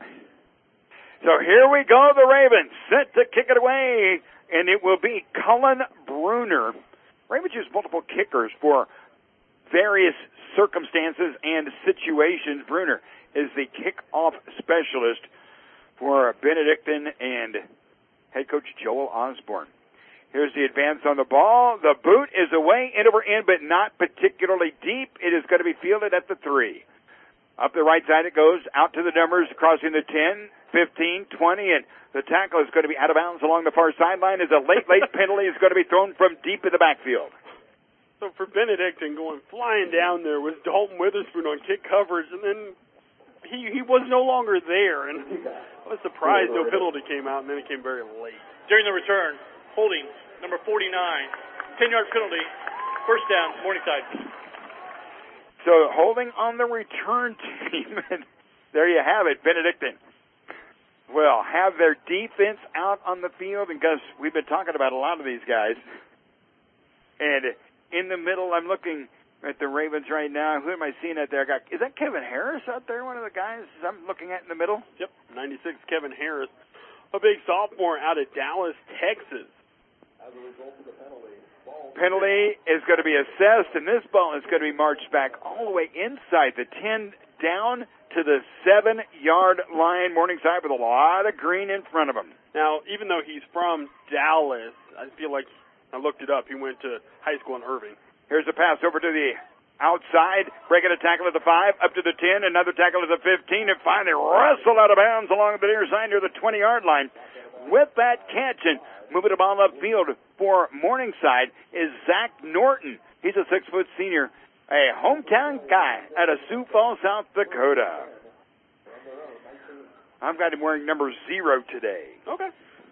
So here we go, the Ravens, set to kick it away, and it will be Cullen Bruner. Ravens use multiple kickers for various circumstances and situations. Bruner is the kickoff specialist for Benedictine and head coach Joel Osborne. Here's the advance on the ball. The boot is away, end over end, but not particularly deep. It is going to be fielded at the three. Up the right side it goes, out to the numbers, crossing the ten, fifteen, twenty, and the tackle is going to be out of bounds along the far sideline as a late, late penalty is going to be thrown from deep in the backfield. So for Benedictine, going flying down there was Dalton Witherspoon on kick coverage, and then he he was no longer there. And I was surprised no penalty came out, and then it came very late. During the return, holding number forty-nine, ten-yard penalty, first down, Morningside. So holding on the return team, and there you have it, Benedictine will have their defense out on the field, and Gus, we've been talking about a lot of these guys. And in the middle, I'm looking at the Ravens right now. Who am I seeing out there? I got, is that Kevin Harris out there, one of the guys I'm looking at in the middle? Yep, ninety-six, Kevin Harris, a big sophomore out of Dallas, Texas. As a result of the penalty, penalty is going to be assessed, and this ball is going to be marched back all the way inside the ten, down to the seven-yard line. Morningside with a lot of green in front of him. Now, even though he's from Dallas, I feel like I looked it up. He went to high school in Irving. Here's a pass over to the outside, breaking a tackle at the five, up to the ten, another tackle at the fifteen, and finally wrestled out of bounds along the near side near the twenty-yard line. With that catch and moving the ball upfield for Morningside is Zach Norton. He's a six-foot senior, a hometown guy out of Sioux Falls, South Dakota. I've got him wearing number zero today. Okay.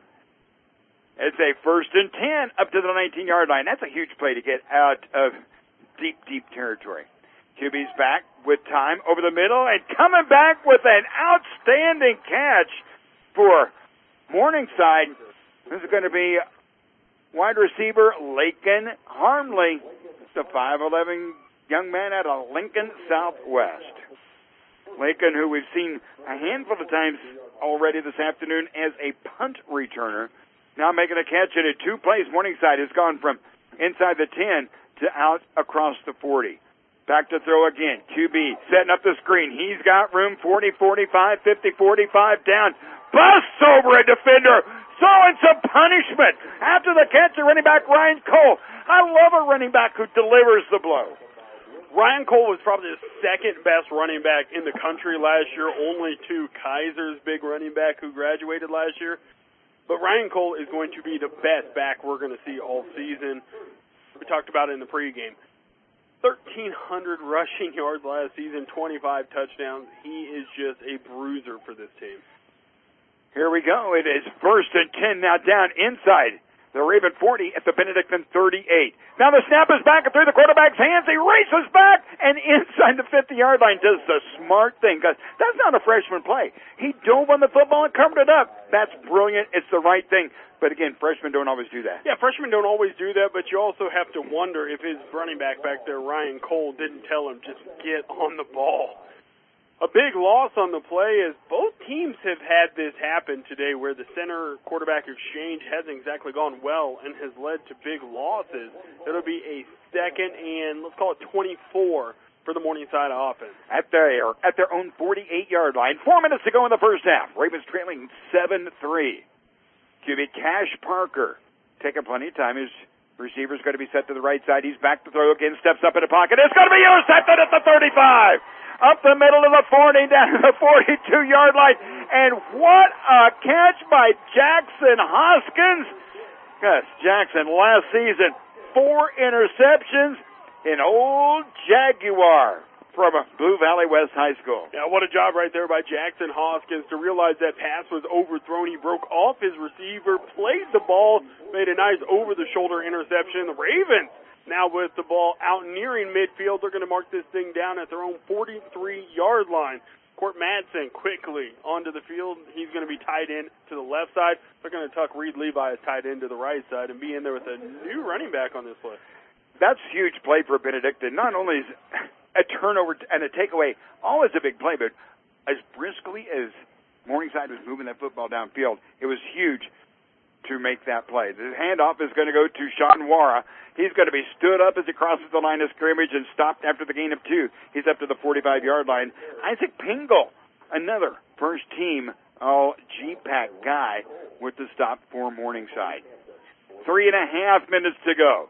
It's a first and ten up to the nineteen-yard line. That's a huge play to get out of deep, deep territory. Q B's back with time over the middle and coming back with an outstanding catch for Morningside. This is going to be wide receiver Lakin Harmley, the five eleven young man out of Lincoln Southwest. Lakin, who we've seen a handful of times already this afternoon as a punt returner, now making a catch, and in two plays, Morningside has gone from inside the ten to out across the forty. Back to throw again. Q B setting up the screen. He's got room. forty, forty-five, fifty, forty-five down. Busts over a defender. Throwing some punishment. After the catch, the running back, Ryan Cole. I love a running back who delivers the blow. Ryan Cole was probably the second best running back in the country last year, only to Kaiser's big running back who graduated last year. But Ryan Cole is going to be the best back we're going to see all season. We talked about it in the pregame. thirteen hundred rushing yards last season, twenty-five touchdowns. He is just a bruiser for this team. Here we go. It is first and ten now down inside the Raven forty at the Benedictine thirty-eight. Now the snap is back and through the quarterback's hands. He races back and inside the fifty-yard line does the smart thing, because that's not a freshman play. He dove on the football and covered it up. That's brilliant. It's the right thing. But again, freshmen don't always do that. Yeah, freshmen don't always do that, but you also have to wonder if his running back back there, Ryan Cole, didn't tell him just get on the ball. A big loss on the play is both teams have had this happen today, where the center quarterback exchange hasn't exactly gone well and has led to big losses. It'll be a second and, let's call it twenty-four for the Morningside offense. At their, at their own forty-eight-yard line. Four minutes to go in the first half. Ravens trailing seven three. Q B Cash Parker taking plenty of time. His receiver's going to be set to the right side. He's back to throw again, steps up in the pocket. It's going to be intercepted at the thirty-five. Up the middle of the forty, down to the forty-two-yard line. And what a catch by Jackson Hoskins. Yes, Jackson last season, four interceptions in Old Jaguar from Blue Valley West High School. Yeah, what a job right there by Jackson Hoskins to realize that pass was overthrown. He broke off his receiver, played the ball, made a nice over-the-shoulder interception. The Ravens now with the ball out nearing midfield. They're going to mark this thing down at their own forty-three-yard line. Court Madsen quickly onto the field. He's going to be tied in to the left side. They're going to tuck Reed Levi as tight end to the right side and be in there with a new running back on this play. That's a huge play for Benedictine. Not only is a turnover and a takeaway always a big play, but as briskly as Morningside was moving that football downfield, it was huge to make that play. The handoff is going to go to Sean Wara. He's going to be stood up as he crosses the line of scrimmage and stopped after the gain of two. He's up to the forty-five-yard line. Isaac Pingle, another first-team all-G PAC guy with the stop for Morningside. Three and a half minutes to go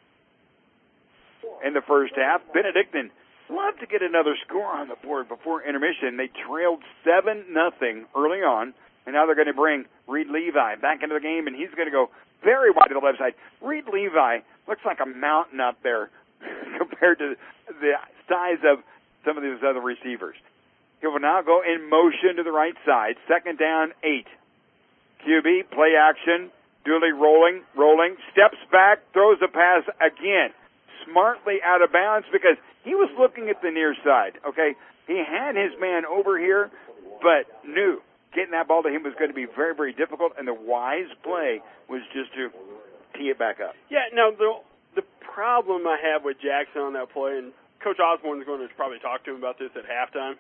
in the first half. Benedictine love to get another score on the board before intermission. They trailed seven nothing early on, and now they're going to bring Reed Levi back into the game, and he's going to go very wide to the left side. Reed Levi looks like a mountain up there compared to the size of some of these other receivers. He will now go in motion to the right side. Second down, eight. Q B, play action, duly rolling, rolling, steps back, throws a pass again. Smartly out of bounds because he was looking at the near side, okay? He had his man over here, but knew getting that ball to him was going to be very, very difficult, and the wise play was just to tee it back up. Yeah, now the the problem I have with Jackson on that play, and Coach Osborne is going to probably talk to him about this at halftime,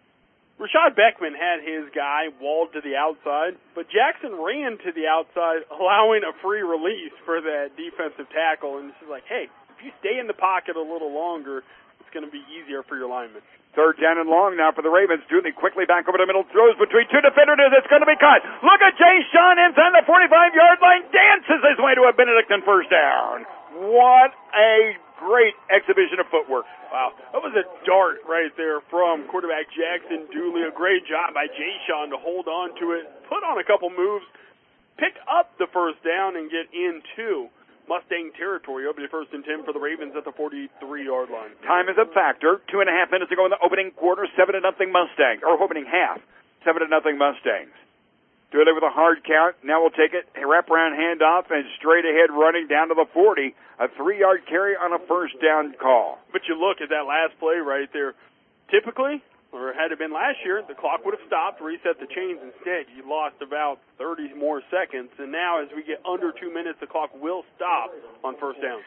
Rashad Beckman had his guy walled to the outside, but Jackson ran to the outside, allowing a free release for that defensive tackle. And it's just like, hey, if you stay in the pocket a little longer, it's going to be easier for your linemen. Third down and long now for the Ravens. Dooley quickly back over the middle, throws between two defenders. It's going to be caught. Look at Jay Sean inside the forty-five-yard line, dances his way to a Benedictine first down. What a great exhibition of footwork. Wow, that was a dart right there from quarterback Jackson Dooley. A great job by Jay Sean to hold on to it, put on a couple moves, pick up the first down, and get into Mustang territory. Over to first and ten for the Ravens at the forty-three-yard line. Time is a factor. Two and a half minutes to go in the opening quarter. Seven to nothing Mustangs, or opening half. Seven to nothing Mustangs. Dooley with a hard count. Now we'll take it. A wraparound handoff and straight ahead running down to the forty. A three-yard carry on a first down call. But you look at that last play right there. Typically, or had it been last year, the clock would have stopped, reset the chains. Instead, you lost about thirty more seconds. And now as we get under two minutes, the clock will stop on first down.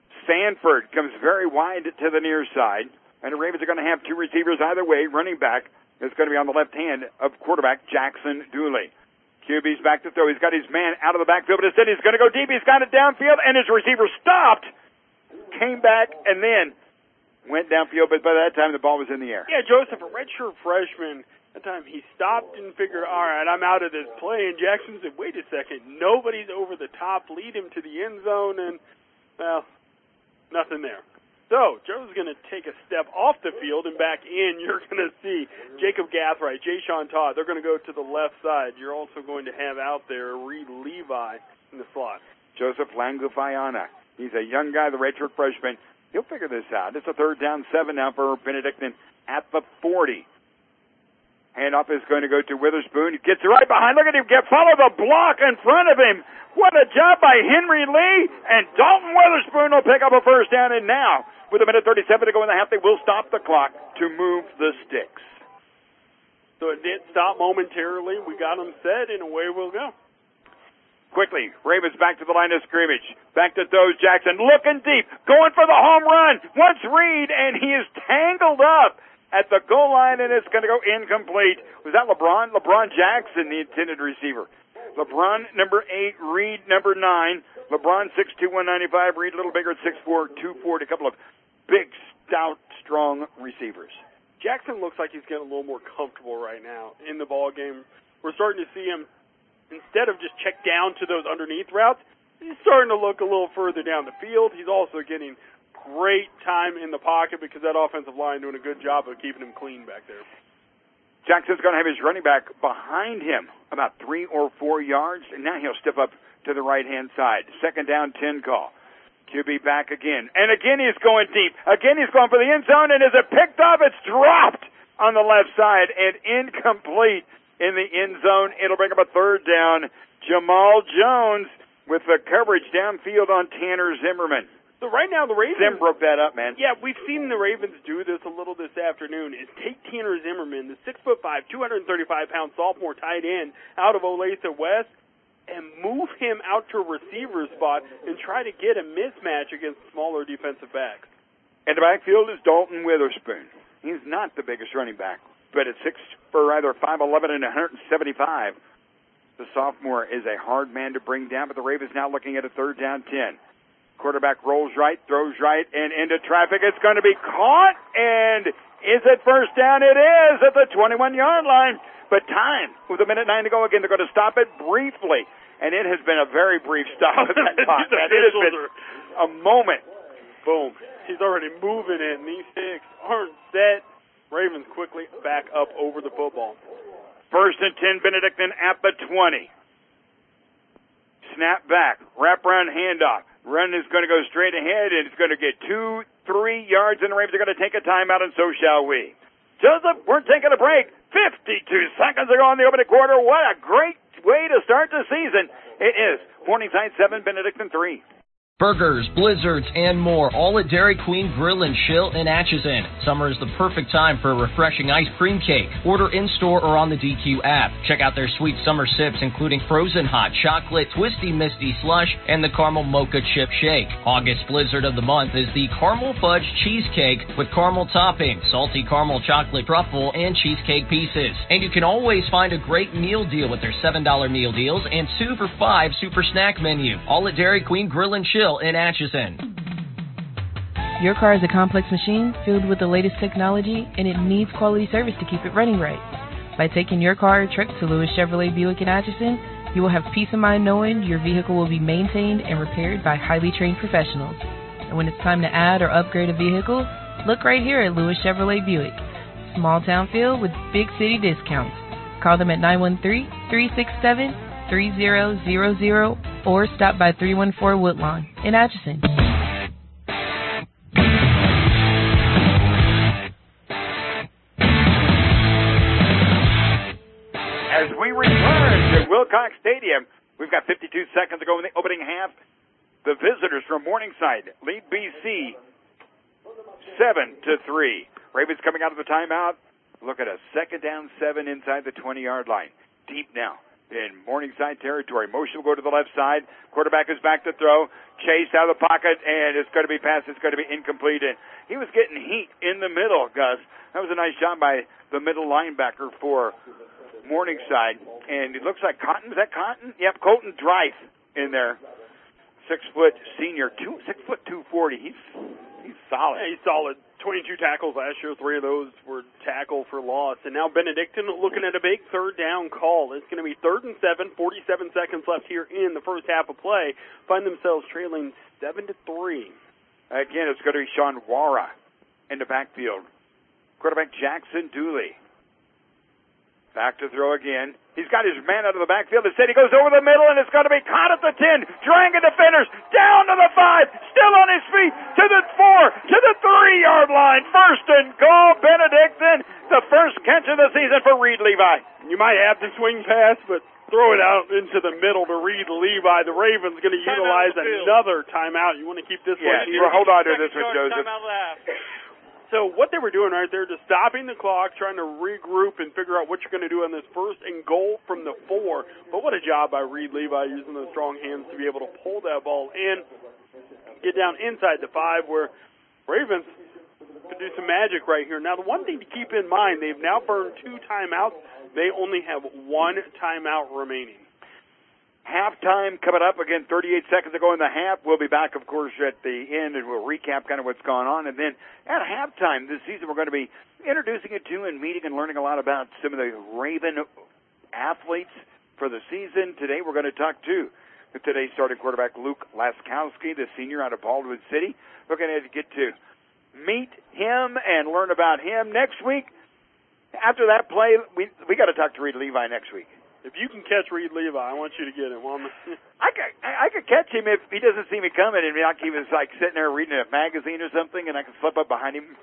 Sanford comes very wide to the near side. And the Ravens are going to have two receivers either way. Running back is going to be on the left hand of quarterback Jackson Dooley. Q B's back to throw. He's got his man out of the backfield, but instead he's going to go deep. He's got it downfield, and his receiver stopped, came back, and then went downfield, but by that time the ball was in the air. Yeah, Joseph, a redshirt freshman, that time he stopped and figured, all right, I'm out of this play, and Jackson said, wait a second, nobody's over the top, lead him to the end zone, and, well, nothing there. So, Joe's going to take a step off the field and back in. You're going to see Jacob Gathright, Jay Sean Todd. They're going to go to the left side. You're also going to have out there Reed Levi in the slot. Joseph Langufayana. He's a young guy, the redshirt freshman. He'll figure this out. It's a third down seven now for Benedictine at the forty. Handoff is going to go to Witherspoon. He gets right behind. Look at him get follow the block in front of him. What a job by Henry Lee. And Dalton Witherspoon will pick up a first down. And now, with a minute thirty-seven to go in the half, they will stop the clock to move the sticks. So it did stop momentarily. We got them set, and away we'll go. Quickly, Ravens back to the line of scrimmage. Back to throws Jackson, looking deep, going for the home run. Once Reed, and he is tangled up at the goal line, and it's going to go incomplete. Was that LeBron? LeBron Jackson, the intended receiver. LeBron, number eight, Reed, number nine. LeBron, six two, one ninety-five. Reed, a little bigger at six four, two forty. A couple of big, stout, strong receivers. Jackson looks like he's getting a little more comfortable right now in the ball game. We're starting to see him, instead of just check down to those underneath routes, he's starting to look a little further down the field. He's also getting great time in the pocket because that offensive line doing a good job of keeping him clean back there. Jackson's going to have his running back behind him about three or four yards, and now he'll step up to the right-hand side. Second down, ten call. Q B back again. And again he's going deep. Again he's going for the end zone, and as it picked up, it's dropped on the left side and incomplete in the end zone. It'll bring up a third down. Jamal Jones with the coverage downfield on Tanner Zimmerman. So right now the Ravens... Zim broke that up, man. Yeah, we've seen the Ravens do this a little this afternoon, is take Tanner Zimmerman, the six foot five, two hundred thirty-five pound sophomore tight end out of Olathe West, and move him out to a receiver spot and try to get a mismatch against smaller defensive backs. And the backfield is Dalton Witherspoon. He's not the biggest running back, but at six for either five eleven and one seventy-five, the sophomore is a hard man to bring down, but the Ravens now looking at a third down ten. Quarterback rolls right, throws right, and into traffic. It's going to be caught, and is it first down? It is at the twenty-one-yard line. But time, with a minute nine to go again, they're going to stop it briefly. And it has been a very brief stop at that clock. It has been a moment. Boom. He's already moving it, and these sticks aren't set. Ravens quickly back up over the football. First and ten, Benedictine at the twenty. Snap back, wraparound handoff. Run is going to go straight ahead, and it's going to get two, three yards, and the Ravens are going to take a timeout, and so shall we. Joseph, we're taking a break. fifty-two seconds ago in the opening quarter. What a great way to start the season. It is Morningside seven, Benedictine three. Burgers, blizzards, and more, all at Dairy Queen Grill and Chill in Atchison. Summer is the perfect time for a refreshing ice cream cake. Order in-store or on the D Q app. Check out their sweet summer sips, including frozen hot chocolate, twisty misty slush, and the caramel mocha chip shake. August blizzard of the month is the caramel fudge cheesecake with caramel topping, salty caramel chocolate truffle, and cheesecake pieces. And you can always find a great meal deal with their seven dollar meal deals and two for five super snack menu. All at Dairy Queen Grill and Chill in Atchison. Your car is a complex machine filled with the latest technology, and it needs quality service to keep it running right. By taking your car or truck to Lewis Chevrolet Buick in Atchison, you will have peace of mind knowing your vehicle will be maintained and repaired by highly trained professionals. And when it's time to add or upgrade a vehicle, look right here at Lewis Chevrolet Buick. Small town feel with big city discounts. Call them at nine one three, three six seven, three zero zero zero or stop by three one four Woodlawn in Atchison. As we return to Wilcox Stadium, we've got fifty-two seconds to go in the opening half. The visitors from Morningside lead B C seven to three. Ravens coming out of the timeout. Look at a second down, seven inside the twenty-yard line. Deep now in Morningside territory. Motion will go to the left side. Quarterback is back to throw. Chase out of the pocket, and it's going to be passed. It's going to be incomplete. And he was getting heat in the middle, Gus. That was a nice job by the middle linebacker for Morningside. And it looks like Cotton. Is that Cotton? Yep, Colton Drife in there. Six-foot senior, two, six foot two forty. He's he's solid. Yeah, he's solid. twenty-two tackles last year. Three of those were tackle for loss. And now Benedictine looking at a big third down call. It's going to be third and seven, forty-seven seconds left here in the first half of play. Find themselves trailing seven to three. Again, it's going to be Sean Wara in the backfield. Quarterback Jackson Dooley. Back to throw again. He's got his man out of the backfield. Instead, he goes over the middle, and it's going to be caught at the ten. Dragging defenders down to the five. Still on his feet to the four, to the three-yard line. First and goal, Benedictine. The first catch of the season for Reed Levi. You might have to swing pass, but throw it out into the middle to Reed Levi. The Ravens going to utilize another timeout. You want to keep this yeah, one here. Well, hold on to this one, Joseph. So what they were doing right there, just stopping the clock, trying to regroup and figure out what you're going to do on this first and goal from the four. But what a job by Reed Levi using those strong hands to be able to pull that ball in, get down inside the five where Ravens could do some magic right here. Now, the one thing to keep in mind, they've now burned two timeouts. They only have one timeout remaining. Halftime coming up. Again, thirty-eight seconds to go in the half. We'll be back, of course, at the end, and we'll recap kind of what's going on. And then at halftime this season, we're going to be introducing you to and meeting and learning a lot about some of the Raven athletes for the season. Today, we're going to talk to today's starting quarterback, Luke Laskowski, the senior out of Baldwin City. We're going to get to meet him and learn about him next week. After that play, we we got to talk to Reed Levi next week. If you can catch Reed Levi, I want you to get him. I could, I could catch him if he doesn't see me coming, and like he was like sitting there reading a magazine or something, and I could slip up behind him.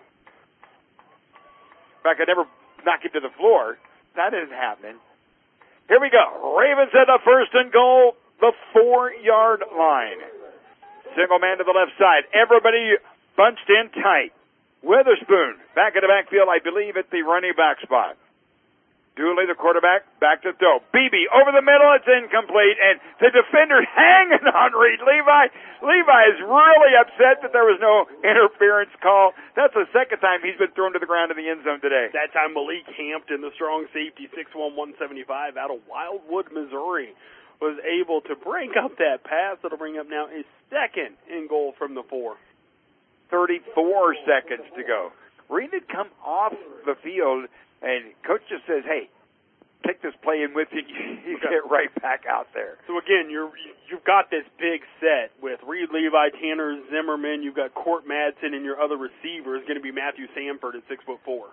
But I could never knock him to the floor. That isn't happening. Here we go. Ravens at the first and goal, the four-yard line. Single man to the left side. Everybody bunched in tight. Witherspoon back in the backfield, I believe, at the running back spot. Dooley, the quarterback, back to throw. Beebe over the middle, it's incomplete, and the defender hanging on Reed Levi. Levi is really upset that there was no interference call. That's the second time he's been thrown to the ground in the end zone today. That time Malik Hampton, the strong safety, six one, one seventy-five, out of Wildwood, Missouri, was able to break up that pass. That'll bring up now a second in goal from the four. thirty-four seconds to go. Reed had come off the field, and coach just says, hey, take this play in with you. You get right back out there. So, again, you're, you've got this big set with Reed Levi, Tanner Zimmerman. You've got Court Madsen, and your other receiver is going to be Matthew Samford at six foot four.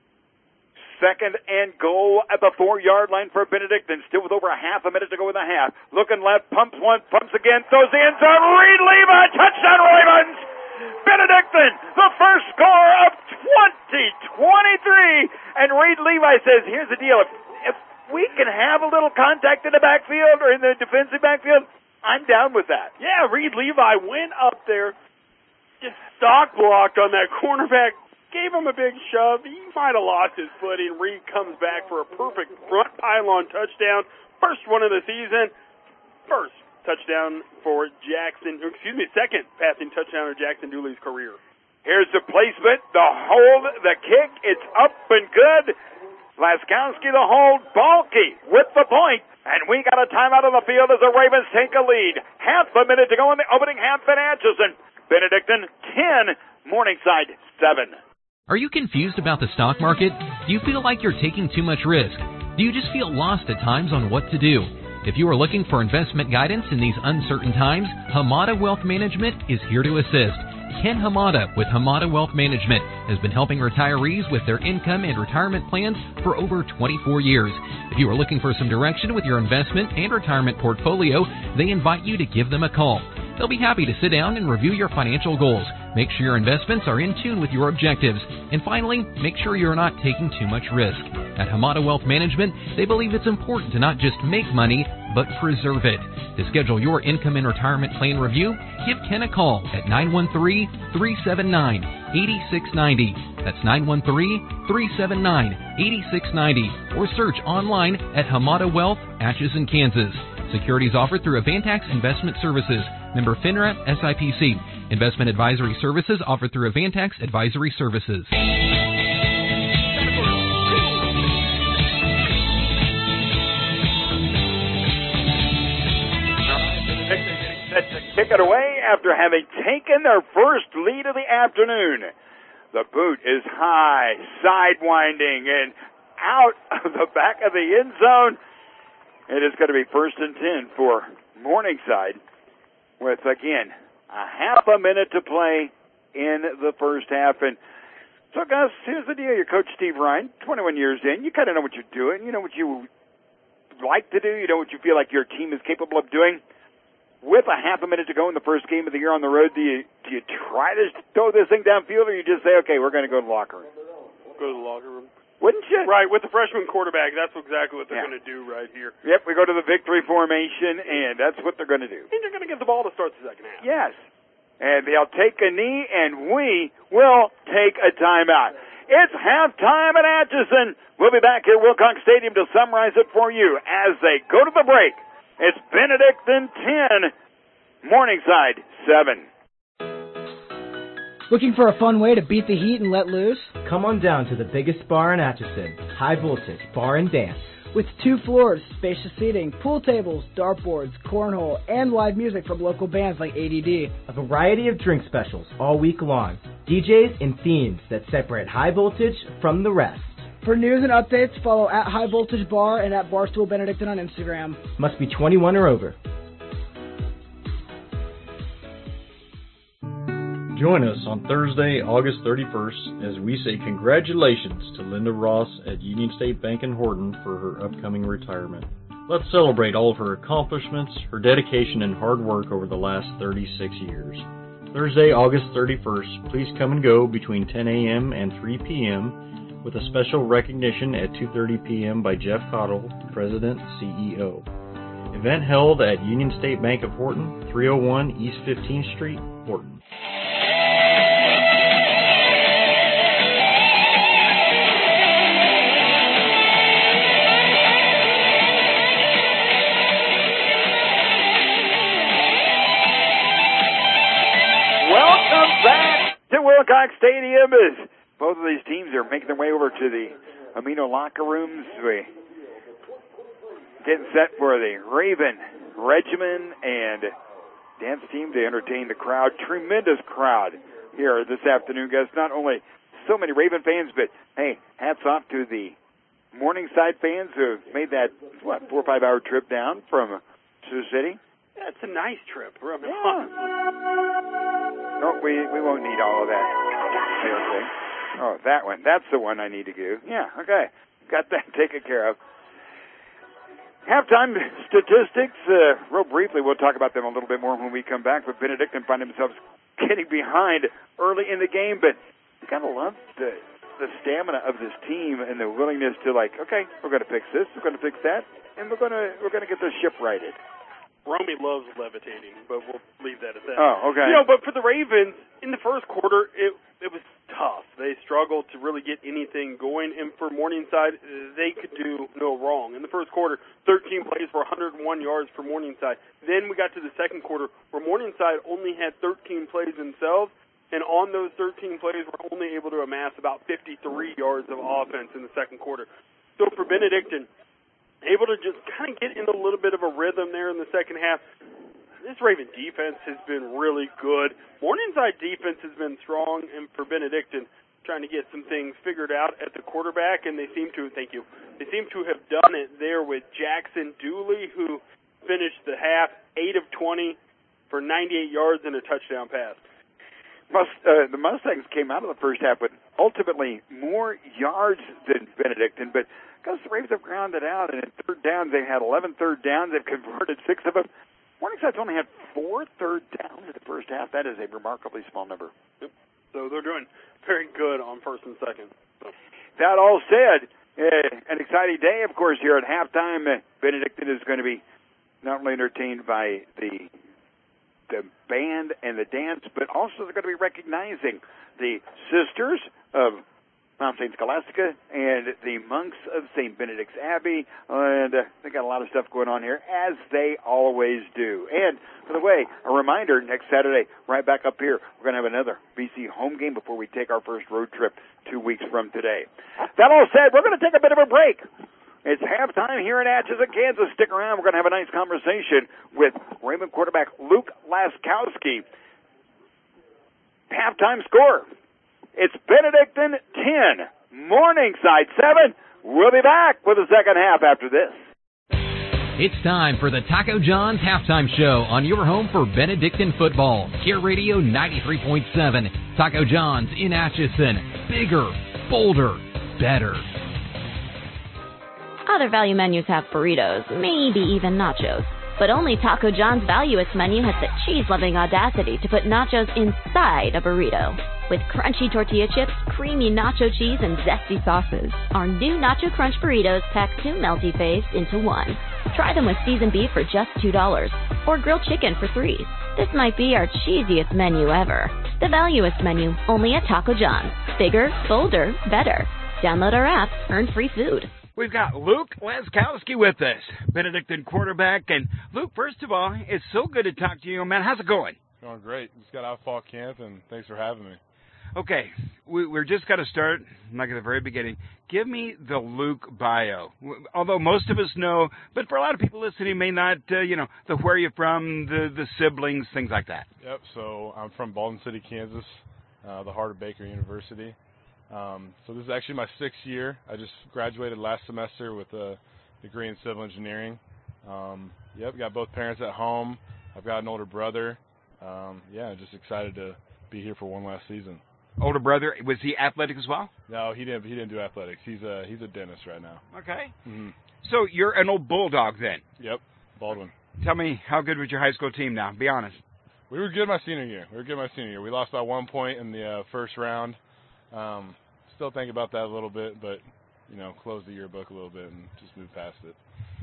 Second and goal at the four-yard line for Benedictine. Still with over a half a minute to go in the half. Looking left, pumps one, pumps again, throws the end zone. Reed Levi, touchdown Ravens! Benedictine, the first score of twenty twenty-three. And Reed Levi says, here's the deal. If, if we can have a little contact in the backfield or in the defensive backfield, I'm down with that. Yeah, Reed Levi went up there, just stock blocked on that cornerback, gave him a big shove. He might have lost his footing. Reed comes back for a perfect front pylon touchdown. First one of the season. First touchdown for Jackson, excuse me, second passing touchdown of Jackson Dooley's career. Here's the placement, the hold, the kick. It's up and good. Laskowski the hold, Balky with the point. And we got a timeout on the field as the Ravens take a lead. Half a minute to go in the opening half in Atchison. Benedictine ten, Morningside seven. Are you confused about the stock market? Do you feel like you're taking too much risk? Do you just feel lost at times on what to do? If you are looking for investment guidance in these uncertain times, Hamada Wealth Management is here to assist. Ken Hamada with Hamada Wealth Management has been helping retirees with their income and retirement plans for over twenty-four years. If you are looking for some direction with your investment and retirement portfolio, they invite you to give them a call. They'll be happy to sit down and review your financial goals. Make sure your investments are in tune with your objectives. And finally, make sure you're not taking too much risk. At Hamada Wealth Management, they believe it's important to not just make money, but preserve it. To schedule your income and retirement plan review, give Ken a call at nine one three, three seven nine, eight six nine zero. That's nine one three, three seven nine, eight six nine zero. Or search online at Hamada Wealth, Atchison, Kansas. Securities offered through Avantax Investment Services. Member FINRA S I P C. Investment advisory services offered through Avantax Advisory Services. Set to kick it away after having taken their first lead of the afternoon. The boot is high, sidewinding, and out of the back of the end zone. It is going to be first and ten for Morningside with, again, a half a minute to play in the first half. And so, Gus, here's the deal. You're Coach Steve Ryan, twenty-one years in. You kind of know what you're doing. You know what you like to do. You know what you feel like your team is capable of doing. With a half a minute to go in the first game of the year on the road, do you do you try to throw this thing downfield, or you just say, okay, we're going to go to the locker room? Go to the locker room. Wouldn't you? Right, with the freshman quarterback, that's exactly what they're Yeah. going to do right here. Yep, we go to the victory formation, and that's what they're going to do. And they're going to get the ball to start the second half. Yes. And they'll take a knee, and we will take a timeout. It's halftime at Atchison. We'll be back here at Wilcox Stadium to summarize it for you as they go to the break. It's Benedictine ten, Morningside seven. Looking for a fun way to beat the heat and let loose? Come on down to the biggest bar in Atchison, High Voltage Bar and Dance. With two floors, spacious seating, pool tables, dartboards, cornhole, and live music from local bands like A D D. A variety of drink specials all week long. D Js and themes that separate High Voltage from the rest. For news and updates, follow at High Voltage Bar and at Barstool Benedictine on Instagram. Must be twenty-one or over. Join us on Thursday, August thirty-first, as we say congratulations to Linda Ross at Union State Bank in Horton for her upcoming retirement. Let's celebrate all of her accomplishments, her dedication, and hard work over the last thirty-six years. Thursday, August thirty-first, please come and go between ten a.m. and three p.m. with a special recognition at two thirty p.m. by Jeff Cottle, President, C E O. Event held at Union State Bank of Horton, three oh one East fifteenth Street, Horton. Welcome back to Wilcox Stadium as both of these teams are making their way over to the Amino locker rooms. We getting set for the Raven Regimen and dance team to entertain the crowd. Tremendous crowd here this afternoon, guys. Not only so many Raven fans, but hey, hats off to the Morningside fans who have made that, what, four or five hour trip down from Sioux City. Yeah, it's a nice trip. Yeah. No, we we won't need all of that. Okay. Oh, that one. That's the one I need to do. Yeah, okay. Got that taken care of. Halftime statistics, uh, real briefly, we'll talk about them a little bit more when we come back, but Benedictine find themselves getting behind early in the game, but you gotta love the the stamina of this team and the willingness to, like, okay, we're gonna fix this, we're gonna fix that, and we're gonna we're gonna get this ship righted. Romy loves levitating, but we'll leave that at that. Oh, okay. You know, but for the Ravens, in the first quarter, it it was tough. They struggled to really get anything going, and for Morningside, they could do no wrong. In the first quarter, thirteen plays for one hundred one yards for Morningside. Then we got to the second quarter, where Morningside only had thirteen plays themselves, and on those thirteen plays, we're only able to amass about fifty-three yards of offense in the second quarter. So for Benedictine, able to just kind of get in a little bit of a rhythm there in the second half. This Raven defense has been really good. Morningside defense has been strong, and for Benedictine, trying to get some things figured out at the quarterback, and they seem to, thank you, they seem to have done it there with Jackson Dooley, who finished the half eight of twenty for ninety-eight yards and a touchdown pass. Must, uh, the Mustangs came out of the first half with ultimately more yards than Benedictine, but because the Ravens have grounded out, and in third downs, they had eleven third downs. They've converted six of them. Morningside's only had four third downs in the first half. That is a remarkably small number. Yep. So they're doing very good on first and second. So. That all said, uh, an exciting day, of course, here at halftime. Uh, Benedictine is going to be not only entertained by the the band and the dance, but also they're going to be recognizing the sisters of Mount Saint Scholastica and the monks of Saint Benedict's Abbey, and uh, they got a lot of stuff going on here, as they always do. And, by the way, a reminder, next Saturday, right back up here, we're going to have another B C home game before we take our first road trip two weeks from today. That all said, we're going to take a bit of a break. It's halftime here in Atchison, Kansas. Stick around. We're going to have a nice conversation with Raven quarterback Luke Laskowski. Halftime score. It's Benedictine ten, Morningside seven. We'll be back with the second half after this. It's time for the Taco John's Halftime Show on your home for Benedictine football. Gear Radio ninety-three point seven. Taco John's in Atchison. Bigger, bolder, better. Other value menus have burritos, maybe even nachos. But only Taco John's Valuist menu has the cheese-loving audacity to put nachos inside a burrito. With crunchy tortilla chips, creamy nacho cheese, and zesty sauces, our new Nacho Crunch burritos pack two melty faced into one. Try them with seasoned beef for just two dollars, or grilled chicken for three dollars. This might be our cheesiest menu ever. The Valuist menu, only at Taco John's. Bigger, bolder, better. Download our app, earn free food. We've got Luke Laskowski with us, Benedictine quarterback. And Luke, first of all, it's so good to talk to you, man. How's it going? Going great. Just got out of fall camp, and thanks for having me. Okay, we, we're just got to start, like at the very beginning. Give me the Luke bio. Although most of us know, but for a lot of people listening may not, uh, you know, the where you're from, the, the siblings, things like that. Yep, so I'm from Baldwin City, Kansas, uh, the heart of Baker University. Um, so this is actually my sixth year. I just graduated last semester with a degree in civil engineering. Um, yep, got both parents at home. I've got an older brother. Um, yeah, just excited to be here for one last season. Older brother, was he athletic as well? No, he didn't. He didn't do athletics. He's a he's a dentist right now. Okay. Mm-hmm. So you're an old bulldog then? Yep, Baldwin. Tell me, how good was your high school team now? Be honest. We were good my senior year. We were good my senior year. We lost by one point in the uh, first round. Um, still think about that a little bit, but you know, close the yearbook a little bit and just move past it.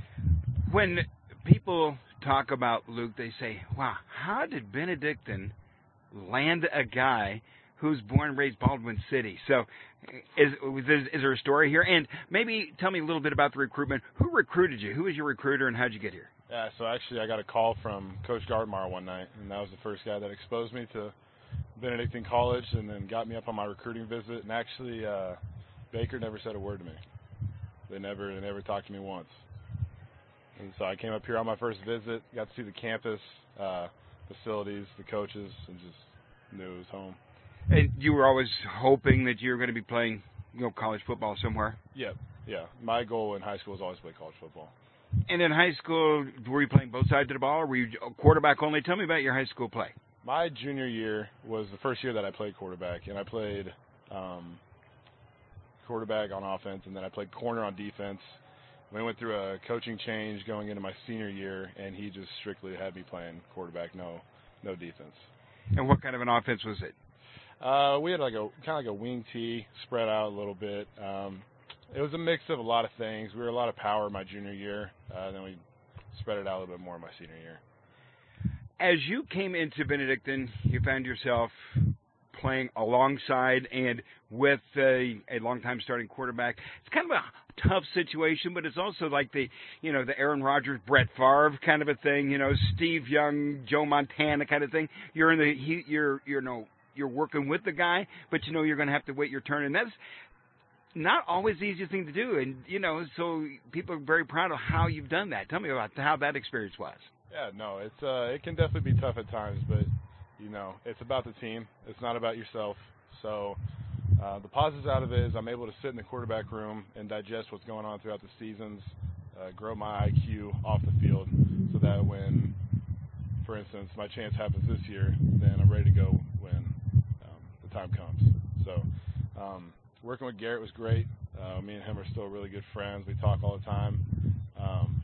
When people talk about Luke, they say, "Wow, how did Benedictine land a guy who's born and raised Baldwin City?" So is, is, is there a story here? And maybe tell me a little bit about the recruitment. Who recruited you? Who was your recruiter, and how'd you get here? Yeah, so actually I got a call from Coach Gardmar one night, and that was the first guy that exposed me to Benedictine College and then got me up on my recruiting visit. And actually, uh, Baker never said a word to me. They never, they never talked to me once. And so I came up here on my first visit, got to see the campus, uh, facilities, the coaches, and just knew it was home. And you were always hoping that you were going to be playing, you know, college football somewhere? Yep, yeah. My goal in high school was always to play college football. And in high school, were you playing both sides of the ball, or were you quarterback only? Tell me about your high school play. My junior year was the first year that I played quarterback, and I played um, quarterback on offense, and then I played corner on defense. We went through a coaching change going into my senior year, and he just strictly had me playing quarterback, no, no defense. And what kind of an offense was it? Uh, we had like a kind of like a wing tee, spread out a little bit. Um, it was a mix of a lot of things. We were a lot of power my junior year, uh, then we spread it out a little bit more my senior year. As you came into Benedictine, you found yourself playing alongside and with a, a longtime starting quarterback. It's kind of a tough situation, but it's also like the, you know, the Aaron Rodgers, Brett Favre kind of a thing, you know, Steve Young, Joe Montana kind of thing. You're in the, he, you're, you know, you're working with the guy, but you know you're going to have to wait your turn, and that's not always the easiest thing to do. And you know, so people are very proud of how you've done that. Tell me about how that experience was. Yeah, no, it's uh, it can definitely be tough at times, but you know, it's about the team. It's not about yourself. So uh, the positives out of it is I'm able to sit in the quarterback room and digest what's going on throughout the seasons, uh, grow my I Q off the field, so that when, for instance, my chance happens this year, then I'm ready to go when um, the time comes. So um, working with Garrett was great. Uh, me and him are still really good friends. We talk all the time. Um,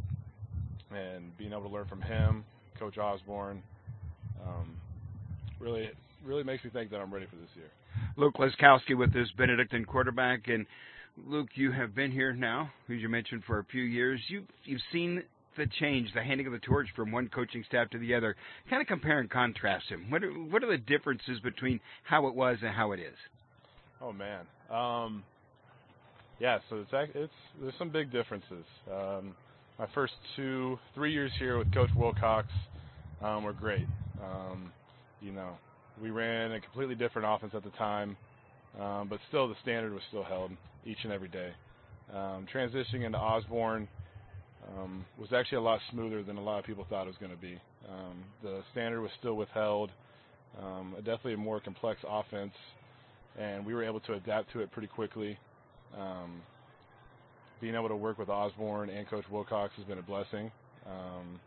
and being able to learn from him, Coach Osborne, um, really really makes me think that I'm ready for this year. Luke Leskowski with this Benedictine quarterback. And Luke, you have been here now, as you mentioned, for a few years. You've, you've seen the change, the handing of the torch from one coaching staff to the other. Kind of compare and contrast them. What are, what are the differences between how it was and how it is? Oh, man. Um, yeah, so it's, it's there's some big differences. Um, my first two, three years here with Coach Wilcox um, were great. Um, you know, we ran a completely different offense at the time, um, but still the standard was still held each and every day. Um, transitioning into Osborne um, was actually a lot smoother than a lot of people thought it was going to be. Um, the standard was still withheld, um, a definitely a more complex offense, and we were able to adapt to it pretty quickly. Um, being able to work with Osborne and Coach Wilcox has been a blessing. Um,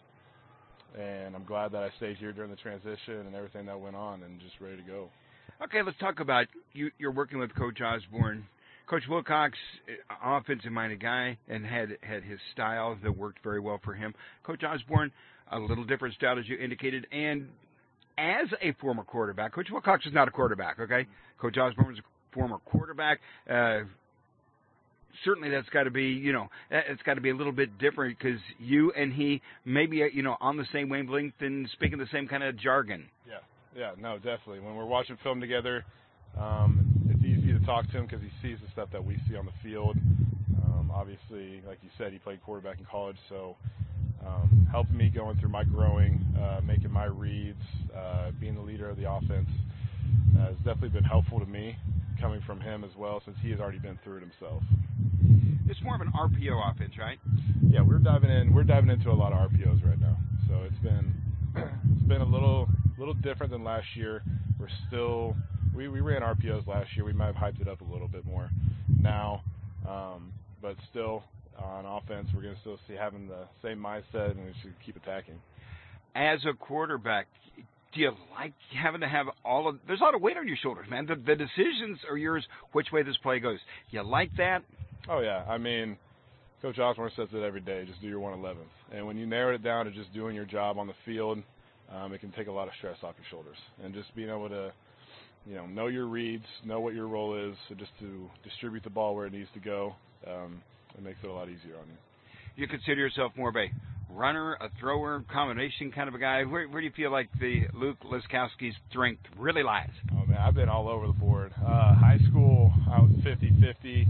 and I'm glad that I stayed here during the transition and everything that went on and just ready to go. Okay, let's talk about you. You're working with Coach Osborne. Coach Wilcox, offensive-minded guy, and had had his style that worked very well for him. Coach Osborne, a little different style, as you indicated. And as a former quarterback, Coach Wilcox is not a quarterback, okay? Coach Osborne was a former quarterback. Uh, certainly that's got to be, you know, it's got to be a little bit different because you and he maybe, you know, on the same wavelength and speaking the same kind of jargon. Yeah, yeah, no, definitely. When we're watching film together, um, it's easy to talk to him because he sees the stuff that we see on the field. Um, obviously, like you said, he played quarterback in college, so um, helping me going through my growing, uh, making my reads, uh, being the leader of the offense uh, has definitely been helpful to me, coming from him as well, since he has already been through it himself. It's more of an R P O offense, right? Yeah, we're diving in. We're diving into a lot of R P Os right now, so it's been it's been a little little different than last year. We're still we, we ran R P Os last year. We might have hyped it up a little bit more now, um, but still on offense, we're going to still see having the same mindset, and we should keep attacking. As a quarterback, do you like having to have all of – there's a lot of weight on your shoulders, man. The, the decisions are yours which way this play goes. Do you like that? Oh, yeah. I mean, Coach Osborne says it every day, just do your one eleventh. And when you narrow it down to just doing your job on the field, um, it can take a lot of stress off your shoulders. And just being able to, you know, know your reads, know what your role is, so just to distribute the ball where it needs to go, um, it makes it a lot easier on you. You consider yourself more of a runner, a thrower, combination kind of a guy. Where, where do you feel like the Luke Leskowski's strength really lies? Oh, man, I've been all over the board. Uh, high school, I was fifty-fifty.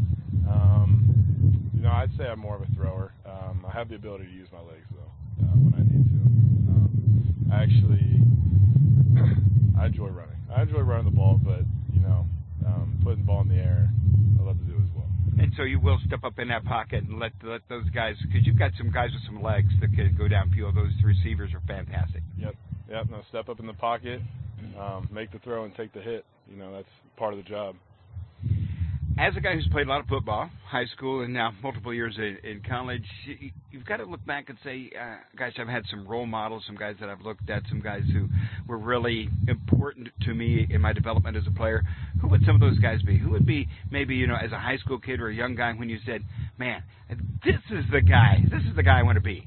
Um, you know, I'd say I'm more of a thrower. Um, I have the ability to use my legs, though, uh, when I need to. Um, I actually, I enjoy running. I enjoy running the ball, but, you know, um, putting the ball in the air, I love to do as well. And so you will step up in that pocket and let let those guys, because you've got some guys with some legs that can go downfield. Those receivers are fantastic. Yep, yep. No, step up in the pocket, um, make the throw, and take the hit. You know, that's part of the job. As a guy who's played a lot of football, high school, and now multiple years in, in college, you, you've got to look back and say, uh, guys, I've had some role models, some guys that I've looked at, some guys who were really important to me in my development as a player. Who would some of those guys be? Who would be maybe, you know, as a high school kid or a young guy when you said, man, this is the guy, this is the guy I want to be?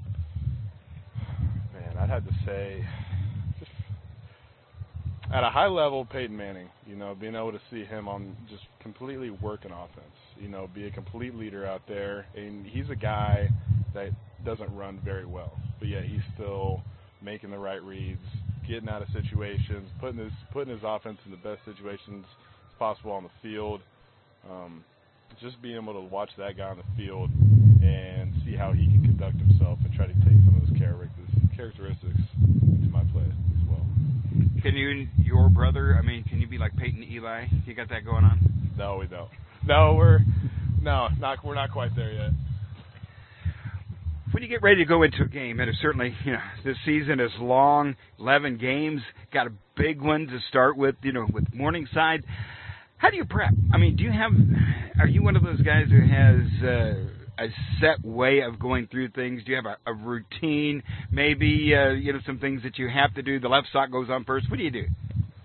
Man, I'd have to say, just at a high level, Peyton Manning, you know, being able to see him on just completely work an offense, you know, be a complete leader out there. And he's a guy that doesn't run very well, but yet he still making the right reads, getting out of situations, putting his putting his offense in the best situations possible on the field. Um, just being able to watch that guy on the field and see how he can conduct himself and try to take some of those characteristics into my play as well. Can you and your brother, I mean, can you be like Peyton Eli? You got that going on? No, we don't. No, we're no, not we're not quite there yet. When you get ready to go into a game, and it's certainly, you know, this season is long, eleven games, got a big one to start with, you know, with Morningside. How do you prep? I mean, do you have, are you one of those guys who has uh, a set way of going through things? Do you have a, a routine? Maybe, uh, you know, some things that you have to do. The left sock goes on first. What do you do?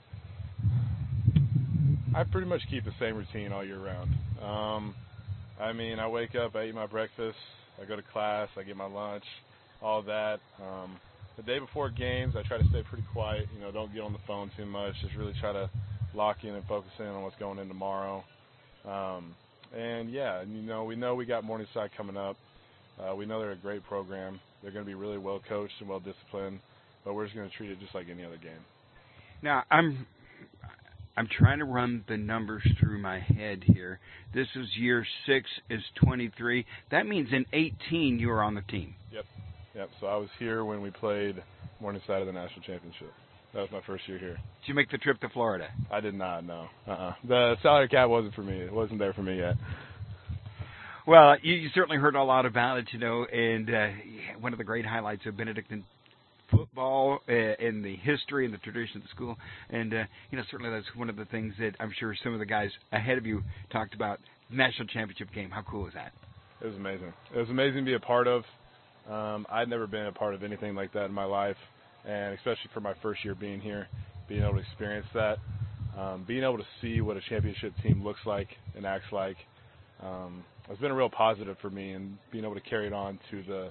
I pretty much keep the same routine all year round. Um, I mean, I wake up, I eat my breakfast, I go to class, I get my lunch, all that. Um, the day before games, I try to stay pretty quiet. You know, don't get on the phone too much. Just really try to lock in and focus in on what's going in tomorrow. Um, and, yeah, you know, we know we got Morningside coming up. Uh, we know they're a great program. They're going to be really well coached and well disciplined, but we're just going to treat it just like any other game. Now, I'm I'm trying to run the numbers through my head here. This is year six is twenty-three. That means in eighteen you were on the team. Yep. Yep. So I was here when we played Morningside of the national championship. That was my first year here. Did you make the trip to Florida? I did not, no. Uh-uh. The salary cap wasn't for me. It wasn't there for me yet. Well, you, you certainly heard a lot about it, you know, and uh, one of the great highlights of Benedictine football uh, in the history and the tradition of the school. And, uh, you know, certainly that's one of the things that I'm sure some of the guys ahead of you talked about. National championship game. How cool is that? It was amazing. It was amazing to be a part of. Um, I'd never been a part of anything like that in my life, and especially for my first year being here, being able to experience that, um, being able to see what a championship team looks like and acts like. Um, it's been a real positive for me, and being able to carry it on to the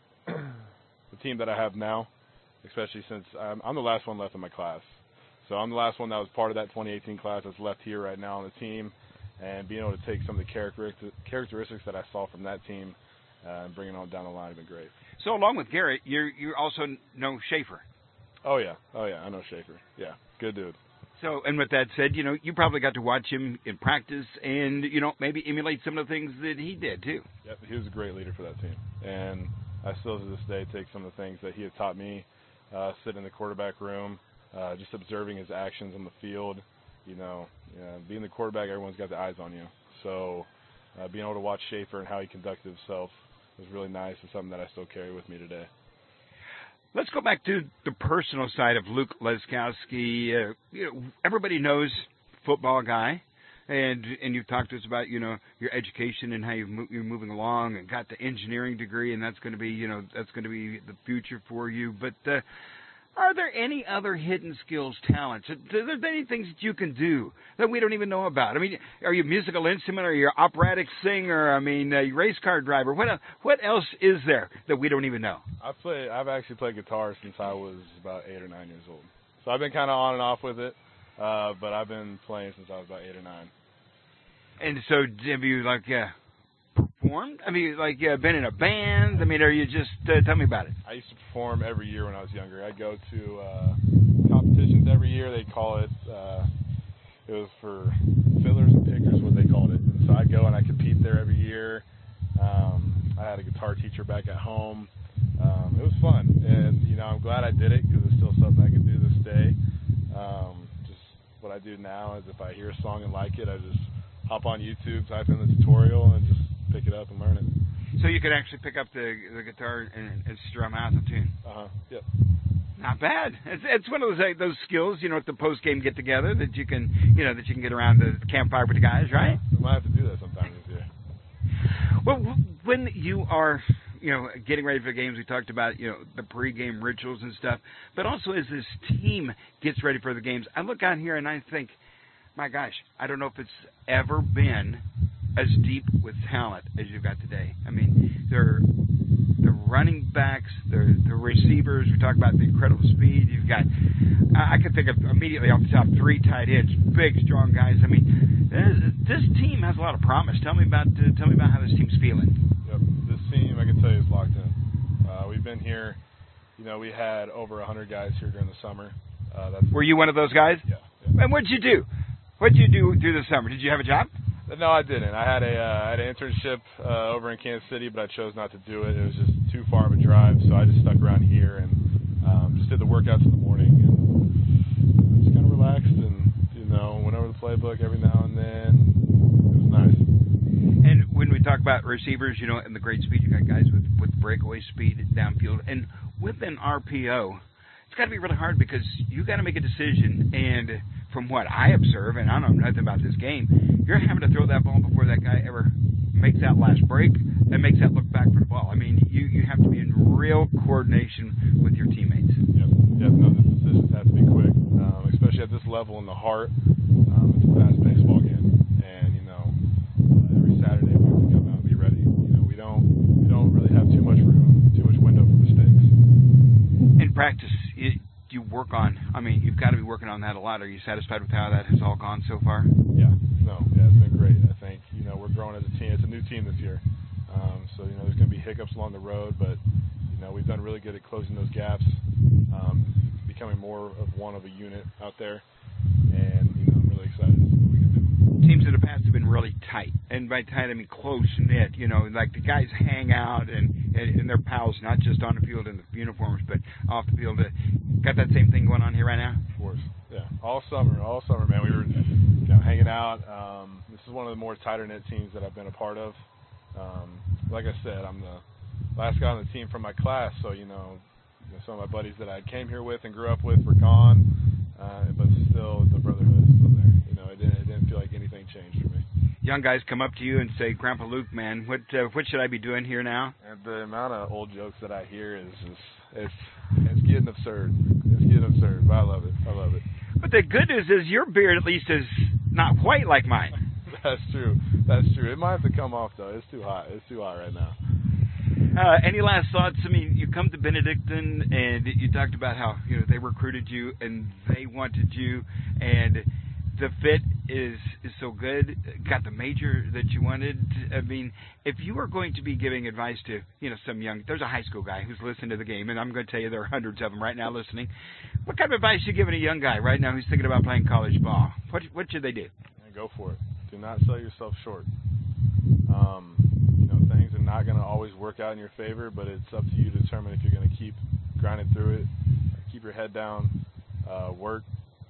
the team that I have now, especially since I'm, I'm the last one left in my class. So I'm the last one that was part of that twenty eighteen class that's left here right now on the team, and being able to take some of the characteristics, characteristics that I saw from that team uh, and bring it on down the line has been great. So along with Garrett, you you also know Schaefer. Oh, yeah. Oh, yeah. I know Schaefer. Yeah. Good dude. So, and with that said, you know, you probably got to watch him in practice and, you know, maybe emulate some of the things that he did, too. Yep. He was a great leader for that team. And I still, to this day, take some of the things that he had taught me, uh, sit in the quarterback room, uh, just observing his actions on the field. You know, uh, being the quarterback, everyone's got their eyes on you. So uh, being able to watch Schaefer and how he conducted himself was really nice and something that I still carry with me today. Let's go back to the personal side of Luke Leskowski. Uh, you know, everybody knows football guy, and and you've talked to us about, you know, your education and how you've mo- you're moving along and got the engineering degree, and that's going to be, you know, that's going to be the future for you. But uh, are there any other hidden skills, talents? Are there any things that you can do that we don't even know about? I mean, are you a musical instrument? Are you an operatic singer? I mean, a race car driver? What else, what else is there that we don't even know? I play. I've actually played guitar since I was about eight or nine years old. So I've been kind of on and off with it, uh, but I've been playing since I was about eight or nine. And so, have you like uh, performed? I mean, like uh, been in a band? I mean, are you just uh, tell me about it? I used to perform every year when I was younger. I'd go to uh, competitions every year. They call it. Uh, it was for fillers and pickers, what they called it. And so I'd go and I compete there every year. Um, I had a guitar teacher back at home. Um, it was fun, and you know, I'm glad I did it because it's still something I can do this day. Um, just what I do now is if I hear a song and like it, I just hop on YouTube, type in the tutorial, and just pick it up and learn it. So you could actually pick up the the guitar and, and strum out the tune. Uh huh. Yep. Not bad. It's, it's one of those uh, those skills, you know, at the post game get together that you can, you know, that you can get around the campfire with the guys, right? We might have to do that sometime this year. Well, when you are, you know, getting ready for games, we talked about, you know, the pregame rituals and stuff, but also as this team gets ready for the games, I look out here and I think, my gosh, I don't know if it's ever been as deep with talent as you've got today. I mean, they're the running backs, the the receivers. We talk about the incredible speed. You've got, I, I could think of immediately off the top three tight ends, big, strong guys. I mean, this, this team has a lot of promise. Tell me about uh, tell me about how this team's feeling. Yep, this team I can tell you is locked in. Uh, we've been here you know, we had over one hundred guys here during the summer. Uh, that's Were you one of those guys? Yeah. yeah. And what did you do? What did you do through the summer? Did you have a job? No, I didn't. I had a uh, I had an internship uh, over in Kansas City, but I chose not to do it. It was just too far of a drive, so I just stuck around here and um, just did the workouts in the morning and just kind of relaxed and, you know, went over the playbook every now and then. It was nice. And when we talk about receivers, you know, and the great speed, you got guys with, with breakaway speed downfield. And with an R P O, it's got to be really hard because you got to make a decision. And from what I observe, and I don't know nothing about this game, you're having to throw that ball before that guy ever makes that last break and makes that look back for the ball. I mean, you, you have to be in real coordination with your teammates. Yep, yep. No, the decisions have to be quick, um, especially at this level in the heart. Um, it's a fast-paced ball game, and you know, uh, every Saturday we have to come out and be ready. You know, we don't we don't really have too much room, too much window for mistakes. In practice, you, you work on. I mean, you've got to be working on that a lot. Are you satisfied with how that has all gone so far? Yeah. No. Yeah, it's been great. I think you know we're growing as a team. It's a new team this year, um, so you know there's going to be hiccups along the road, but you know we've done really good at closing those gaps, um, becoming more of one of a unit out there, and you know I'm really excited to see what we can do. Teams in the past have been really tight, and by tight I mean close knit. You know, like the guys hang out and and, and they're pals, not just on the field in the uniforms, but off the field. Got that same thing going on here right now? Of course, yeah. All summer, all summer, man. We were you know hanging out. Um, this is one of the more tighter knit teams that I've been a part of. Um, like I said, I'm the last guy on the team from my class, so you know, you know some of my buddies that I came here with and grew up with were gone, uh, but still the brotherhood is still there. You know, it didn't, it didn't feel like anything changed for me. Young guys come up to you and say, "Grandpa Luke, man, what uh, what should I be doing here now?" And the amount of old jokes that I hear is just it's it's getting absurd. It's getting absurd, but I love it. I love it. But the good news is your beard at least is not white like mine. That's true. That's true. It might have to come off though. It's too hot. It's too hot right now. Uh, any last thoughts? I mean, you come to Benedictine, and you talked about how you know they recruited you and they wanted you, and the fit is is so good. Got the major that you wanted. I mean, if you were going to be giving advice to you know some young, there's a high school guy who's listening to the game, and I'm going to tell you there are hundreds of them right now listening. What kind of advice are you giving a young guy right now who's thinking about playing college ball? What what should they do? And go for it. Do not sell yourself short. Um, you know, things are not going to always work out in your favor, but it's up to you to determine if you're going to keep grinding through it, keep your head down, uh, work,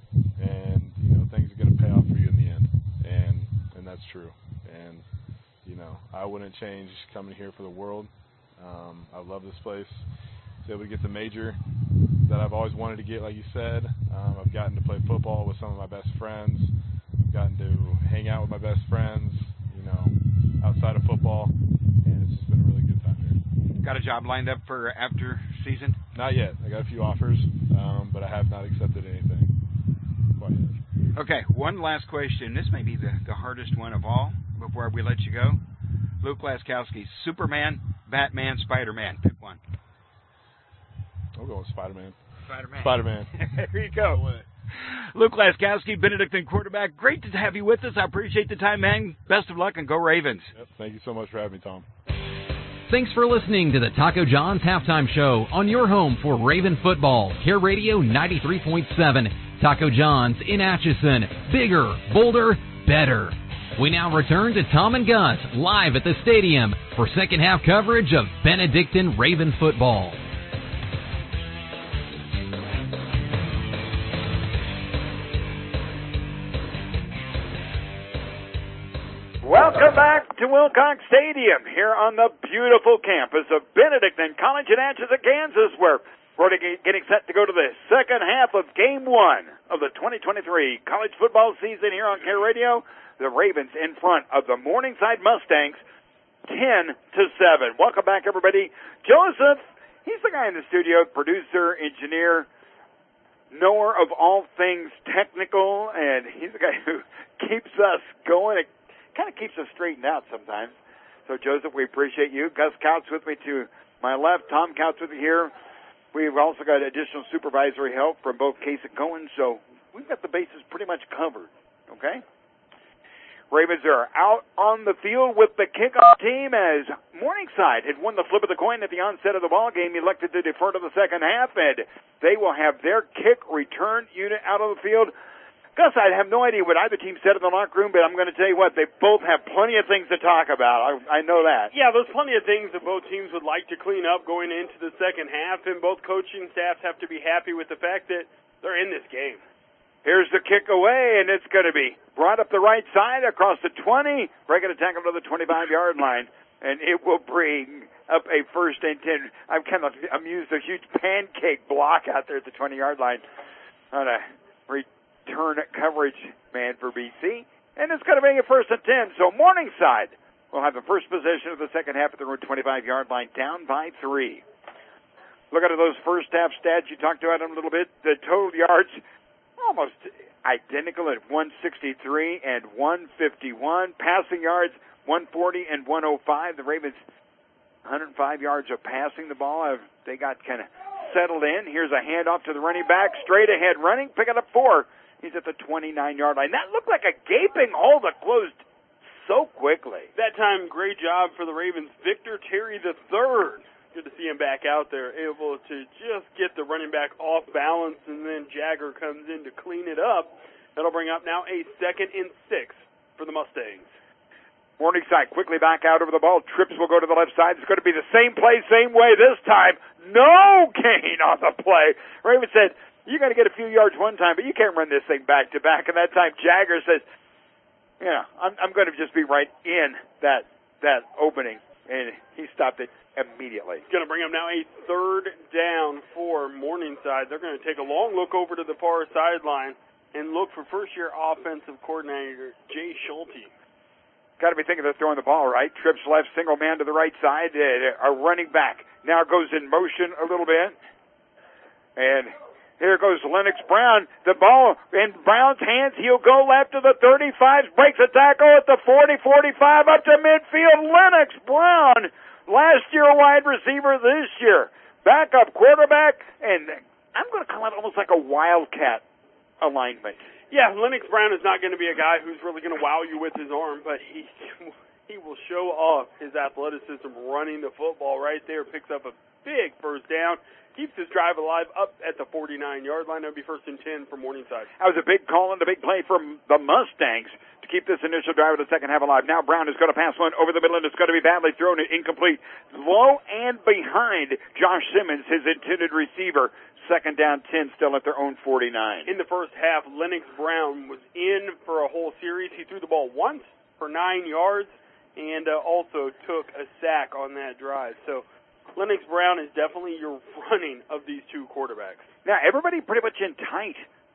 and you know things are going to pay off for you in the end. And and that's true. And you know, I wouldn't change coming here for the world. Um, I love this place. So able to get the major that I've always wanted to get, like you said. Um, I've gotten to play football with some of my best friends. I've gotten to hang out with my best friends, you know, outside of football, and it's just been a really good time here. Got a job lined up for after season? Not yet. I got a few offers, um, but I have not accepted anything quite yet. Okay, one last question. This may be the, the hardest one of all before we let you go. Luke Laskowski, Superman, Batman, Spider-Man. Pick one. I'll go with Spider-Man. Spider-Man. Spider-Man. There you go. Luke Laskowski, Benedictine quarterback. Great to have you with us. I appreciate the time, man. Best of luck, and go Ravens. Yep. Thank you so much for having me, Tom. Thanks for listening to the Taco John's Halftime Show on your home for Raven football. Care Radio ninety-three point seven. Taco John's in Atchison. Bigger, bolder, better. We now return to Tom and Gus live at the stadium for second half coverage of Benedictine Raven football. Welcome back to Wilcox Stadium here on the beautiful campus of Benedictine College in Atchison, Kansas, where we're getting set to go to the second half of Game One of the twenty twenty-three college football season here on Care Radio. The Ravens in front of the Morningside Mustangs, ten to seven. Welcome back, everybody. Joseph, he's the guy in the studio, producer, engineer, knower of all things technical, and he's the guy who keeps us going. It kind of keeps us straightened out sometimes. So, Joseph, we appreciate you. Gus Couts with me to my left. Tom Couts with me here. We've also got additional supervisory help from both Case and Cohen, so we've got the bases pretty much covered, okay? Ravens are out on the field with the kickoff team as Morningside had won the flip of the coin at the onset of the ball game, elected to defer to the second half, and they will have their kick return unit out of the field. Gus, I have no idea what either team said in the locker room, but I'm going to tell you what, they both have plenty of things to talk about. I, I know that. Yeah, there's plenty of things that both teams would like to clean up going into the second half, and both coaching staffs have to be happy with the fact that they're in this game. Here's the kick away, and it's going to be brought up the right side across the twenty, breaking a tackle to the twenty-five-yard line, and it will bring up a first and ten. I'm kind of amused, a huge pancake block out there at the twenty-yard line on a return coverage man for B C, and it's going to bring a first and ten. So Morningside will have the first possession of the second half at their own twenty-five-yard line, down by three. Look at those first half stats. You talked about them a little bit. The total yards almost identical at one sixty-three and one fifty-one. Passing yards, one forty and one oh five. The Ravens, one hundred five yards of passing the ball. They got kind of settled in. Here's a handoff to the running back. Straight ahead running, picking up four. He's at the twenty-nine-yard line. That looked like a gaping hole that closed so quickly. That time, great job for the Ravens. Victor Terry the third. Good to see him back out there, able to just get the running back off balance, and then Jagger comes in to clean it up. That'll bring up now a second and six for the Mustangs. Morningside quickly back out over the ball. Trips will go to the left side. It's going to be the same play, same way this time. No gain on the play. Ravens said, you're going to get a few yards one time, but you can't run this thing back to back. And that time Jagger says, you know, I'm, I'm going to just be right in that that opening. And he stopped it immediately. It's going to bring up now a third down for Morningside. They're going to take a long look over to the far sideline and look for first-year offensive coordinator Jay Schulte. Got to be thinking of throwing the ball right. Trips left, single man to the right side. Uh, a running back now goes in motion a little bit. And here goes Lennox Brown. The ball in Brown's hands. He'll go left to the thirty-five. Breaks a tackle at the forty, forty-five up to midfield. Lennox Brown, last year wide receiver, this year backup quarterback. And I'm going to call it almost like a wildcat alignment. Yeah, Lennox Brown is not going to be a guy who's really going to wow you with his arm, but he he will show off his athleticism running the football right there. Picks up a big first down. Keeps his drive alive up at the forty-nine-yard line. That'll be first and ten for Morningside. That was a big call and a big play from the Mustangs to keep this initial drive of the second half alive. Now Brown is going to pass one over the middle, and it's going to be badly thrown and incomplete. Low and behind Josh Simmons, his intended receiver. Second down, ten, still at their own forty-nine. In the first half, Lennox Brown was in for a whole series. He threw the ball once for nine yards and uh, also took a sack on that drive. So Lennox Brown is definitely your running of these two quarterbacks. Now, everybody pretty much in tight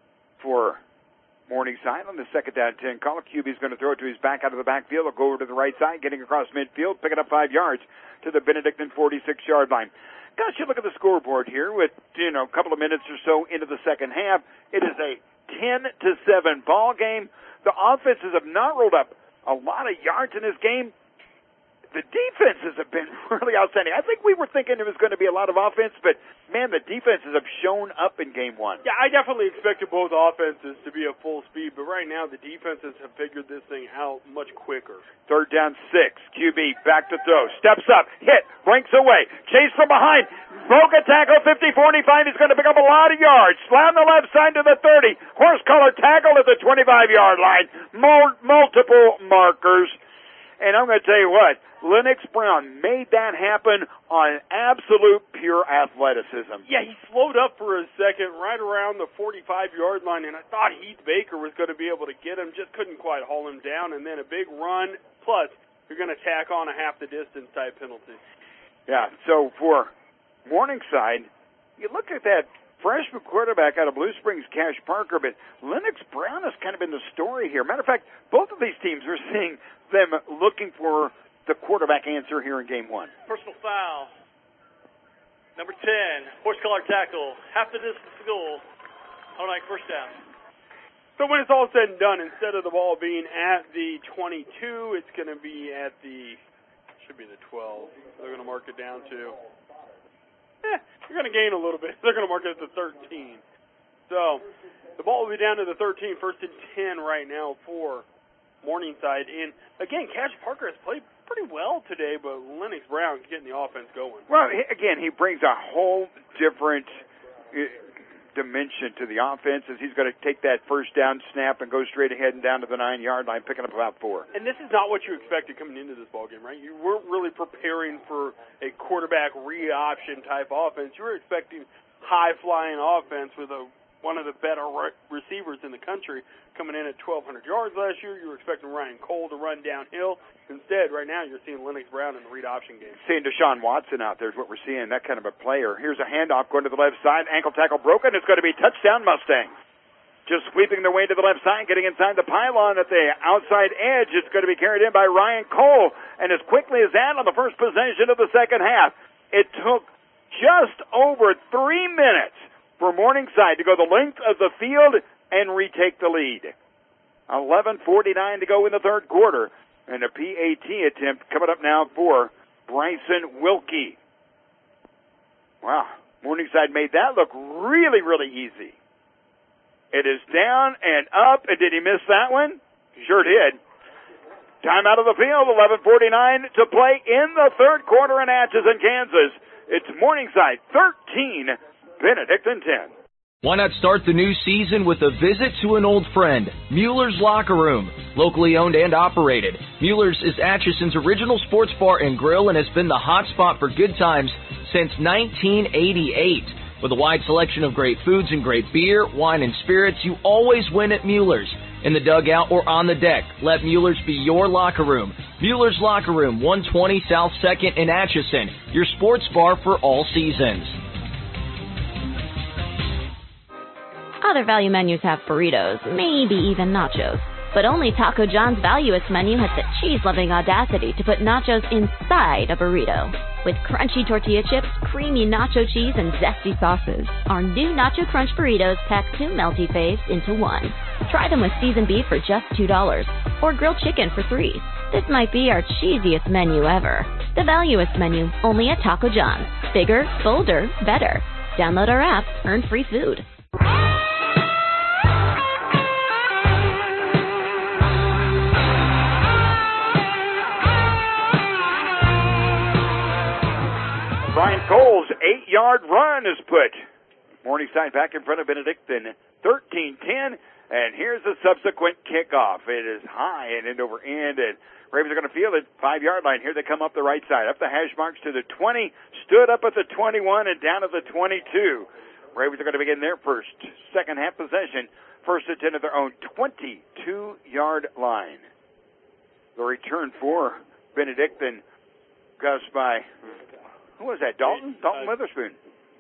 for Morningside on the second down, ten call. Q B's going to throw it to his back out of the backfield. He'll go over to the right side, getting across midfield, picking up five yards to the Benedictine forty-six-yard line. Gosh, you look at the scoreboard here with, you know, a couple of minutes or so into the second half. It is a ten to seven ball game. The offenses have not rolled up a lot of yards in this game. The defenses have been really outstanding. I think we were thinking there was going to be a lot of offense, but, man, the defenses have shown up in game one. Yeah, I definitely expected both offenses to be at full speed, but right now the defenses have figured this thing out much quicker. Third down, six. Q B back to throw. Steps up. Hit. Blinks away. Chase from behind. Broke a tackle. fifty forty-five. He's going to pick up a lot of yards. Slam the left side to the thirty. Horse collar tackle at the twenty-five-yard line. Mul- multiple markers. And I'm going to tell you what, Lennox Brown made that happen on absolute pure athleticism. Yeah, he slowed up for a second right around the forty-five-yard line, and I thought Heath Baker was going to be able to get him, just couldn't quite haul him down, and then a big run, plus you're going to tack on a half-the-distance type penalty. Yeah, so for Morningside, you look at that freshman quarterback out of Blue Springs, Cash Parker, but Lennox Brown has kind of been the story here. Matter of fact, both of these teams are seeing them looking for the quarterback answer here in game one. Personal foul. Number ten, horse collar tackle. Half the distance to goal. Hold on, first down. So when it's all said and done, instead of the ball being at the twenty-two, it's going to be at the, should be the twelve. They're going to mark it down to, eh, you're going to gain a little bit. They're going to mark it at the thirteen. So the ball will be down to the thirteen, first and ten right now for Morningside. And, again, Cash Parker has played pretty well today, but Lennox Brown's getting the offense going. Well, he, again, he brings a whole different uh, dimension to the offense as he's going to take that first down snap and go straight ahead and down to the nine-yard line, picking up about four. And this is not what you expected coming into this ballgame, right? You weren't really preparing for a quarterback read-option type offense. You were expecting high-flying offense with a one of the better re- receivers in the country coming in at twelve hundred yards last year. You were expecting Ryan Cole to run downhill. Instead, right now, you're seeing Lennox Brown in the read-option game. Seeing Deshaun Watson out there is what we're seeing, that kind of a player. Here's a handoff going to the left side. Ankle tackle broken. It's going to be touchdown Mustangs. Just sweeping their way to the left side, getting inside the pylon at the outside edge. It's going to be carried in by Ryan Cole. And as quickly as that on the first possession of the second half, it took just over three minutes for Morningside to go the length of the field and retake the lead. eleven forty-nine to go in the third quarter. And a P A T attempt coming up now for Bryson Wilkie. Wow. Morningside made that look really, really easy. It is down and up. And did he miss that one? Sure did. Time out of the field, eleven forty-nine to play in the third quarter in Atchison, Kansas. It's Morningside thirteen, Benedictine ten. Why not start the new season with a visit to an old friend, Mueller's Locker Room. Locally owned and operated, Mueller's is Atchison's original sports bar and grill and has been the hot spot for good times since nineteen eighty-eight. With a wide selection of great foods and great beer, wine, and spirits, you always win at Mueller's. In the dugout or on the deck, let Mueller's be your locker room. Mueller's Locker Room, one twenty South second in Atchison, your sports bar for all seasons. Other value menus have burritos, maybe even nachos. But only Taco John's Valuous menu has the cheese-loving audacity to put nachos inside a burrito. With crunchy tortilla chips, creamy nacho cheese, and zesty sauces, our new Nacho Crunch burritos pack two melty faves into one. Try them with seasoned beef for just two dollars, or grilled chicken for three dollars. This might be our cheesiest menu ever. The Valuous menu, only at Taco John's. Bigger, bolder, better. Download our app, earn free food. Ryan Cole's eight-yard run is put Morningside back in front of Benedictine, thirteen ten, and here's the subsequent kickoff. It is high and end over end, and Ravens are going to field it, five-yard line. Here they come up the right side, up the hash marks to the twenty, stood up at the twenty-one, and down at the twenty-two. Ravens are going to begin their first second half possession, first and ten at their own twenty-two-yard line. The return for Benedictine goes by... Who was that, Dalton? Dalton uh, Witherspoon.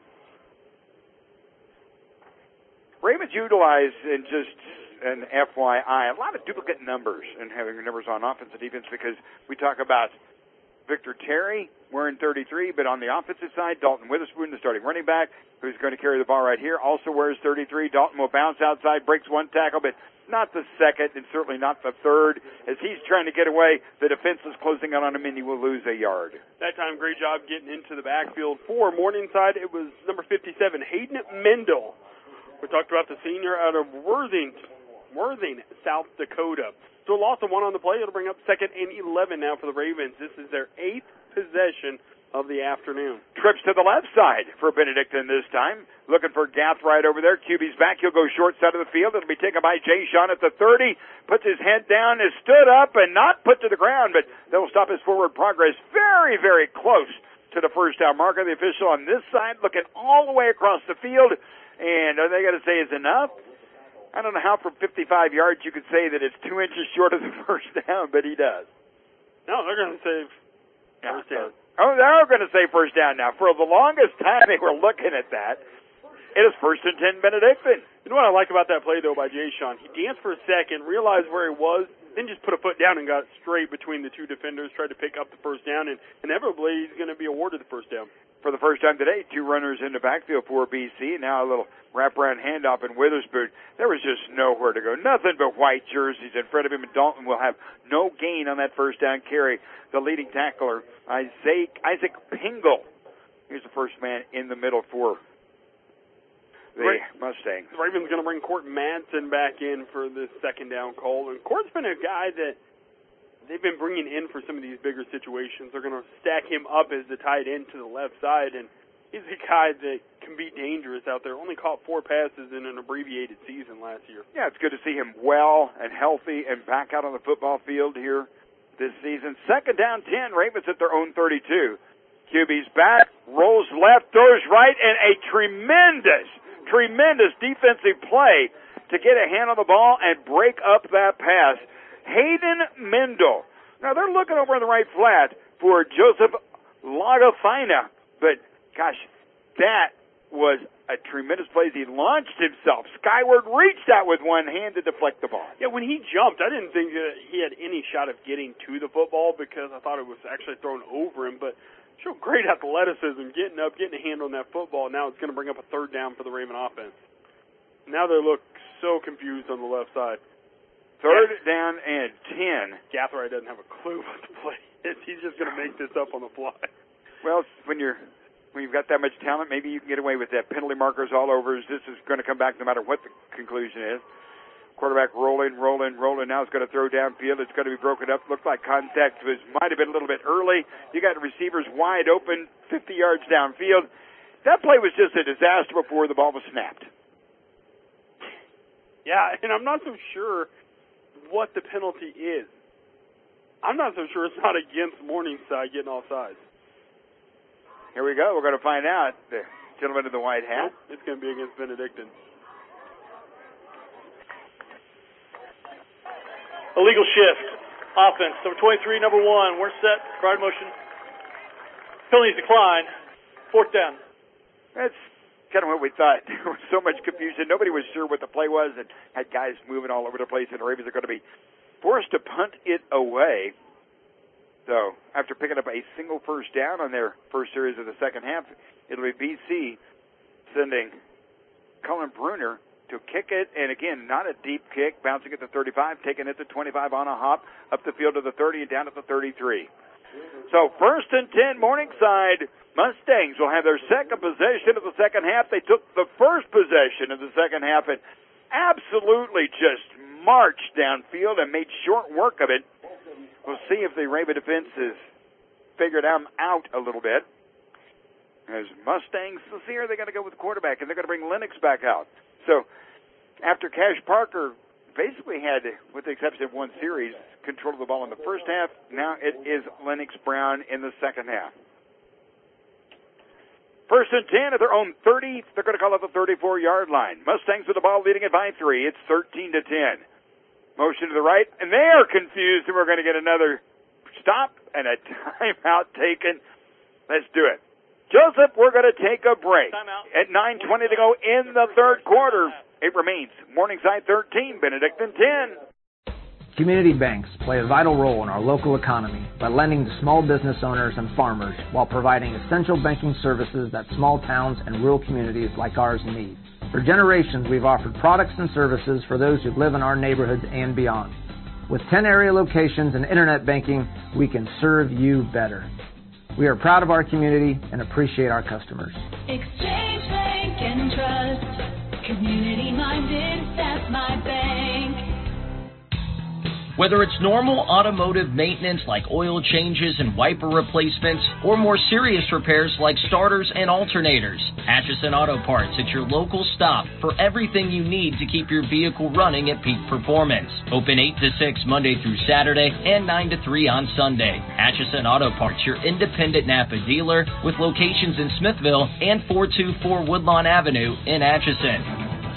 Ravens utilize, in just an F Y I, a lot of duplicate numbers and having numbers on offense and defense because we talk about Victor Terry wearing thirty-three, but on the offensive side, Dalton Witherspoon, the starting running back, who's going to carry the ball right here, also wears thirty-three. Dalton will bounce outside, breaks one tackle, but not the second and certainly not the third. As he's trying to get away, the defense is closing out on him and he will lose a yard. That time, great job getting into the backfield for Morningside. It was number fifty-seven, Hayden Mendel. We talked about the senior out of Worthing, Worthing, South Dakota. So a loss of one on the play. It'll bring up second and eleven now for the Ravens. This is their eighth possession of the afternoon. Trips to the left side for Benedictine this time. Looking for Gath right over there. Q B's back. He'll go short side of the field. It'll be taken by Jay Sean at the thirty. Puts his head down, is stood up and not put to the ground, but they'll stop his forward progress very, very close to the first down marker. The official on this side looking all the way across the field. And are they going to say is enough? I don't know how from fifty-five yards you could say that it's two inches short of the first down, but he does. No, they're going to say first yeah. down. Oh, they're going to say first down now. For the longest time they were looking at that. It is first and ten Benedictine. You know what I like about that play, though, by Jay Sean? He danced for a second, realized where he was, then just put a foot down and got straight between the two defenders, tried to pick up the first down, and inevitably he's going to be awarded the first down. For the first time today, two runners in the backfield for B C. Now a little wraparound handoff in Witherspoon. There was just nowhere to go. Nothing but white jerseys in front of him, and Dalton will have no gain on that first down carry. The leading tackler, Isaac, Isaac Pingle. Here's the first man in the middle for the right. Mustangs. The Ravens going to bring Court Madsen back in for this second down call. And Court's been a guy that they've been bringing in for some of these bigger situations. They're going to stack him up as the tight end to the left side, and he's a guy that can be dangerous out there. Only caught four passes in an abbreviated season last year. Yeah, it's good to see him well and healthy and back out on the football field here this season. Second down ten, Ravens at their own thirty-two. Q B's back, rolls left, throws right, and a tremendous, tremendous defensive play to get a hand on the ball and break up that pass. Hayden Mendel. Now, they're looking over in the right flat for Joseph Lagafina, but, gosh, that was a tremendous play as he launched himself skyward, reached out with one hand to deflect the ball. Yeah, when he jumped, I didn't think that he had any shot of getting to the football because I thought it was actually thrown over him, but showed great athleticism, getting up, getting a hand on that football. Now it's going to bring up a third down for the Raven offense. Now they look so confused on the left side. Third down and ten. Gathright doesn't have a clue what the play is. He's just going to make this up on the fly. Well, when you're when you've got that much talent, maybe you can get away with that. Penalty markers all over. This is going to come back no matter what the conclusion is. Quarterback rolling, rolling, rolling. Now it's going to throw downfield. It's going to be broken up. Looked like contact was might have been a little bit early. You got receivers wide open, fifty yards downfield. That play was just a disaster before the ball was snapped. Yeah, and I'm not so sure what the penalty is. I'm not so sure it's not against Morningside getting offsides. Here we go. We're going to find out. The gentleman in the white hat. Nope, it's going to be against Benedictine. Illegal shift. Offense. Number twenty-three, number one. We're set. Guard motion. Penalties decline. Fourth down. That's kind of what we thought. There was so much confusion. Nobody was sure what the play was and had guys moving all over the place, and the Ravens are going to be forced to punt it away. So after picking up a single first down on their first series of the second half, it'll be B C sending Cullen Bruner to kick it, and again, not a deep kick, bouncing at the thirty-five, taking it to twenty-five on a hop, up the field to the thirty and down at the thirty-three. So first and ten, Morningside Mustangs will have their second possession of the second half. They took the first possession of the second half and absolutely just marched downfield and made short work of it. We'll see if the Raven defense has figured them out a little bit. As Mustangs, let's see, are they going to go with the quarterback, and they're going to bring Lennox back out. So after Cash Parker basically had, with the exception of one series, control of the ball in the first half, now it is Lennox Brown in the second half. First and ten at their own thirty. They're going to call it the thirty-four-yard line. Mustangs with the ball leading it by three. It's thirteen to ten. Motion to the right, and they are confused, and we're going to get another stop and a timeout taken. Let's do it. Joseph, we're going to take a break. Timeout. At nine twenty to go in the third quarter. It remains Morningside thirteen, Benedictine ten. Community banks play a vital role in our local economy by lending to small business owners and farmers while providing essential banking services that small towns and rural communities like ours need. For generations, we've offered products and services for those who live in our neighborhoods and beyond. With ten area locations and internet banking, we can serve you better. We are proud of our community and appreciate our customers. Exchange Bank and Trust. Community minded, that's my bank. Whether it's normal automotive maintenance like oil changes and wiper replacements, or more serious repairs like starters and alternators, Atchison Auto Parts is your local stop for everything you need to keep your vehicle running at peak performance. Open eight to six Monday through Saturday and nine to three on Sunday. Atchison Auto Parts, your independent Napa dealer with locations in Smithville and four two four Woodlawn Avenue in Atchison.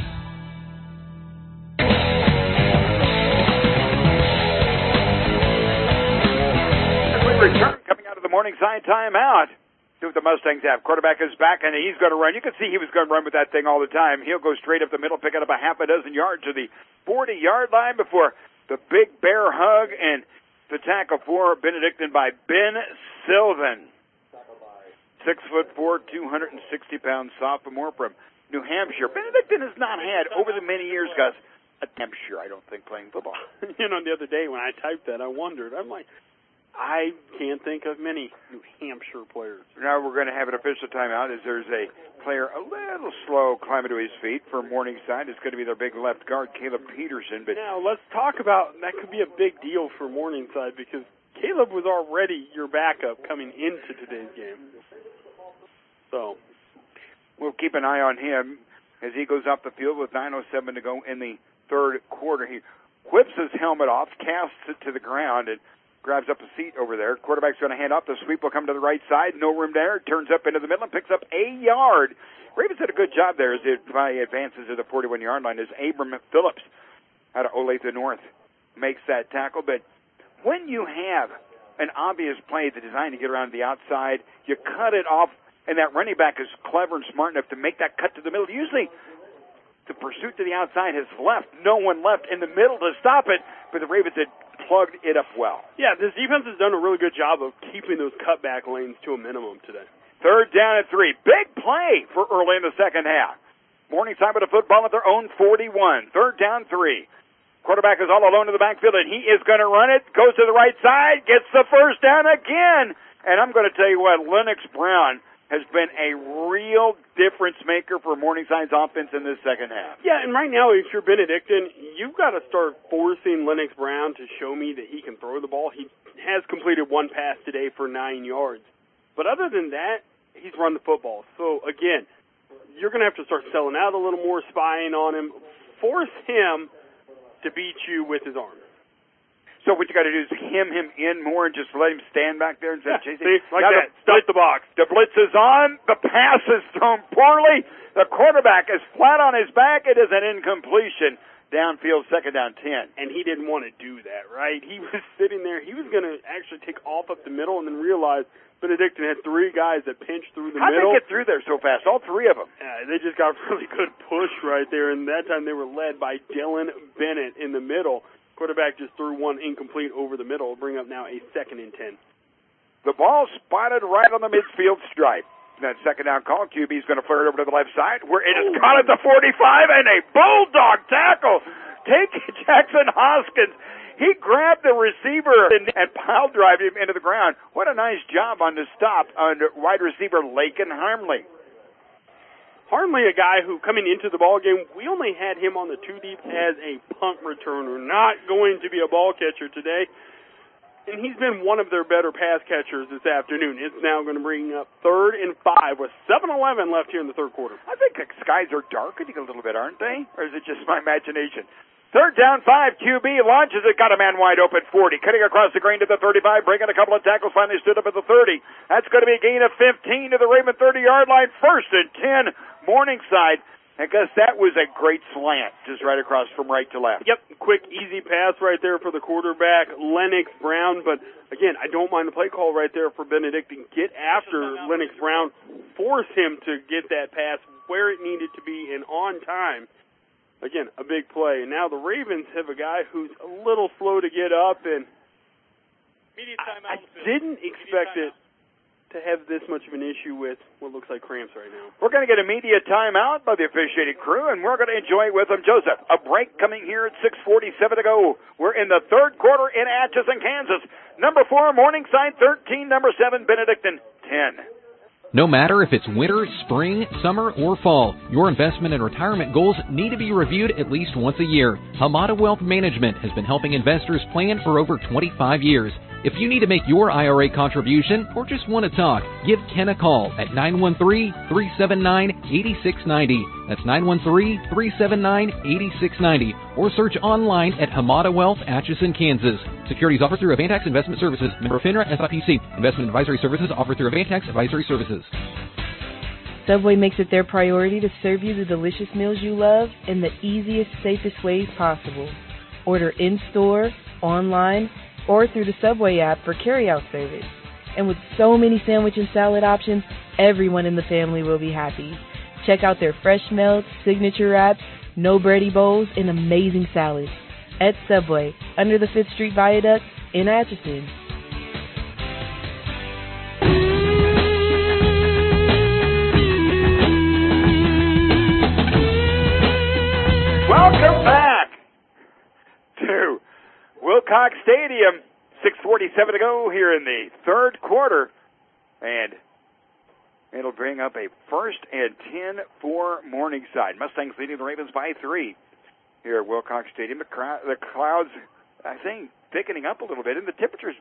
Return coming out of the Morningside timeout. See what the Mustangs have. Quarterback is back, and he's going to run. You can see he was going to run with that thing all the time. He'll go straight up the middle, picking up a half a dozen yards to the forty-yard line before the big bear hug and the tackle for Benedictine by Ben Sylvan. Six foot four, two hundred sixty pound sophomore from New Hampshire. Benedictine has not had, over the many years, Gus, a Hampshire, I don't think, playing football. You know, the other day when I typed that, I wondered. I'm like, I can't think of many New Hampshire players. Now we're going to have an official timeout as there's a player a little slow climbing to his feet for Morningside. It's going to be their big left guard, Caleb Peterson. But now let's talk about that. Could be a big deal for Morningside because Caleb was already your backup coming into today's game. So we'll keep an eye on him as he goes up the field with nine oh seven to go in the third quarter. He whips his helmet off, casts it to the ground, and grabs up a seat over there. Quarterback's going to hand off. The sweep will come to the right side. No room there. Turns up into the middle and picks up a yard. Ravens did a good job there as it advances to the forty-one-yard line as Abram Phillips out of Olathe North makes that tackle. But when you have an obvious play, the design to get around the outside, you cut it off, and that running back is clever and smart enough to make that cut to the middle. Usually the pursuit to the outside has left. No one left in the middle to stop it, but the Ravens had plugged it up well. Yeah, this defense has done a really good job of keeping those cutback lanes to a minimum today. Third down and three. Big play for early in the second half. Morningside with a football at their own forty-one. Third down, three. Quarterback is all alone in the backfield, and he is going to run it. Goes to the right side, gets the first down again. And I'm going to tell you what, Lennox Brown has been a real difference maker for Morningside's offense in this second half. Yeah, and right now, if you're Benedictine, you've got to start forcing Lennox Brown to show me that he can throw the ball. He has completed one pass today for nine yards. But other than that, he's run the football. So, again, you're going to have to start selling out a little more, spying on him. Force him to beat you with his arm. So what you got to do is hem him in more and just let him stand back there instead yeah, of chasing. See, like now that. Stuff the box. The blitz is on. The pass is thrown poorly. The quarterback is flat on his back. It is an incompletion. Downfield, second down, ten. And he didn't want to do that, right? He was sitting there. He was going to actually take off up the middle and then realize Benedictine had three guys that pinched through the How'd middle. How'd they get through there so fast? All three of them. Uh, they just got a really good push right there, and that time they were led by Dylan Bennett in the middle. Quarterback just threw one incomplete over the middle, bring up now a second and ten. The ball spotted right on the midfield stripe. That second down call, Q B's going to flare it over to the left side, where it is caught at the forty-five, and a bulldog tackle. Take Jackson Hoskins. He grabbed the receiver and, and pile drived him into the ground. What a nice job on the stop under wide receiver Lakin Harmley. Harmley, a guy who, coming into the ball game, we only had him on the two deep as a punt returner, not going to be a ball catcher today. And he's been one of their better pass catchers this afternoon. It's now going to bring up third and five with seven eleven left here in the third quarter. I think the skies are darkening a little bit, aren't they? Or is it just my imagination? Third down, five. Q B launches it, got a man wide open, forty. Cutting across the green to the thirty-five, breaking a couple of tackles, finally stood up at the thirty. That's going to be a gain of fifteen to the Raven thirty-yard line. First and ten, Morningside. I guess that was a great slant, just right across from right to left. Yep, quick, easy pass right there for the quarterback, Lennox Brown. But, again, I don't mind the play call right there for Benedictine. Get after Lennox Brown. Force him to get that pass where it needed to be and on time. Again, a big play. And now the Ravens have a guy who's a little slow to get up, and I, I didn't expect it to have this much of an issue with what looks like cramps right now. We're going to get a media timeout by the officiating crew, and we're going to enjoy it with them. Joseph, a break coming here at six forty-seven to go. We're in the third quarter in Atchison, Kansas. Number four, Morningside thirteen. Number seven, Benedictine ten. No matter if it's winter, spring, summer, or fall, your investment and retirement goals need to be reviewed at least once a year. Hamada Wealth Management has been helping investors plan for over twenty-five years. If you need to make your I R A contribution or just want to talk, give Ken a call at nine one three, three seven nine, eight six nine zero. That's nine one three, three seven nine, eight six nine zero. Or search online at Hamada Wealth, Atchison, Kansas. Securities offered through Avantax Investment Services. Member FINRA S I P C. Investment advisory services offered through Avantax Advisory Services. Subway makes it their priority to serve you the delicious meals you love in the easiest, safest ways possible. Order in-store, online, or through the Subway app for carry-out service. And with so many sandwich and salad options, everyone in the family will be happy. Check out their fresh melts, signature wraps, no bready bowls, and amazing salads. At Subway, under the fifth Street Viaduct in Atchison. Welcome back to Wilcox Stadium. six forty-seven to go here in the third quarter. And it'll bring up a first and ten for Morningside. Mustangs leading the Ravens by three here at Wilcox Stadium. The, crowd, the clouds, I think, thickening up a little bit, and the temperature's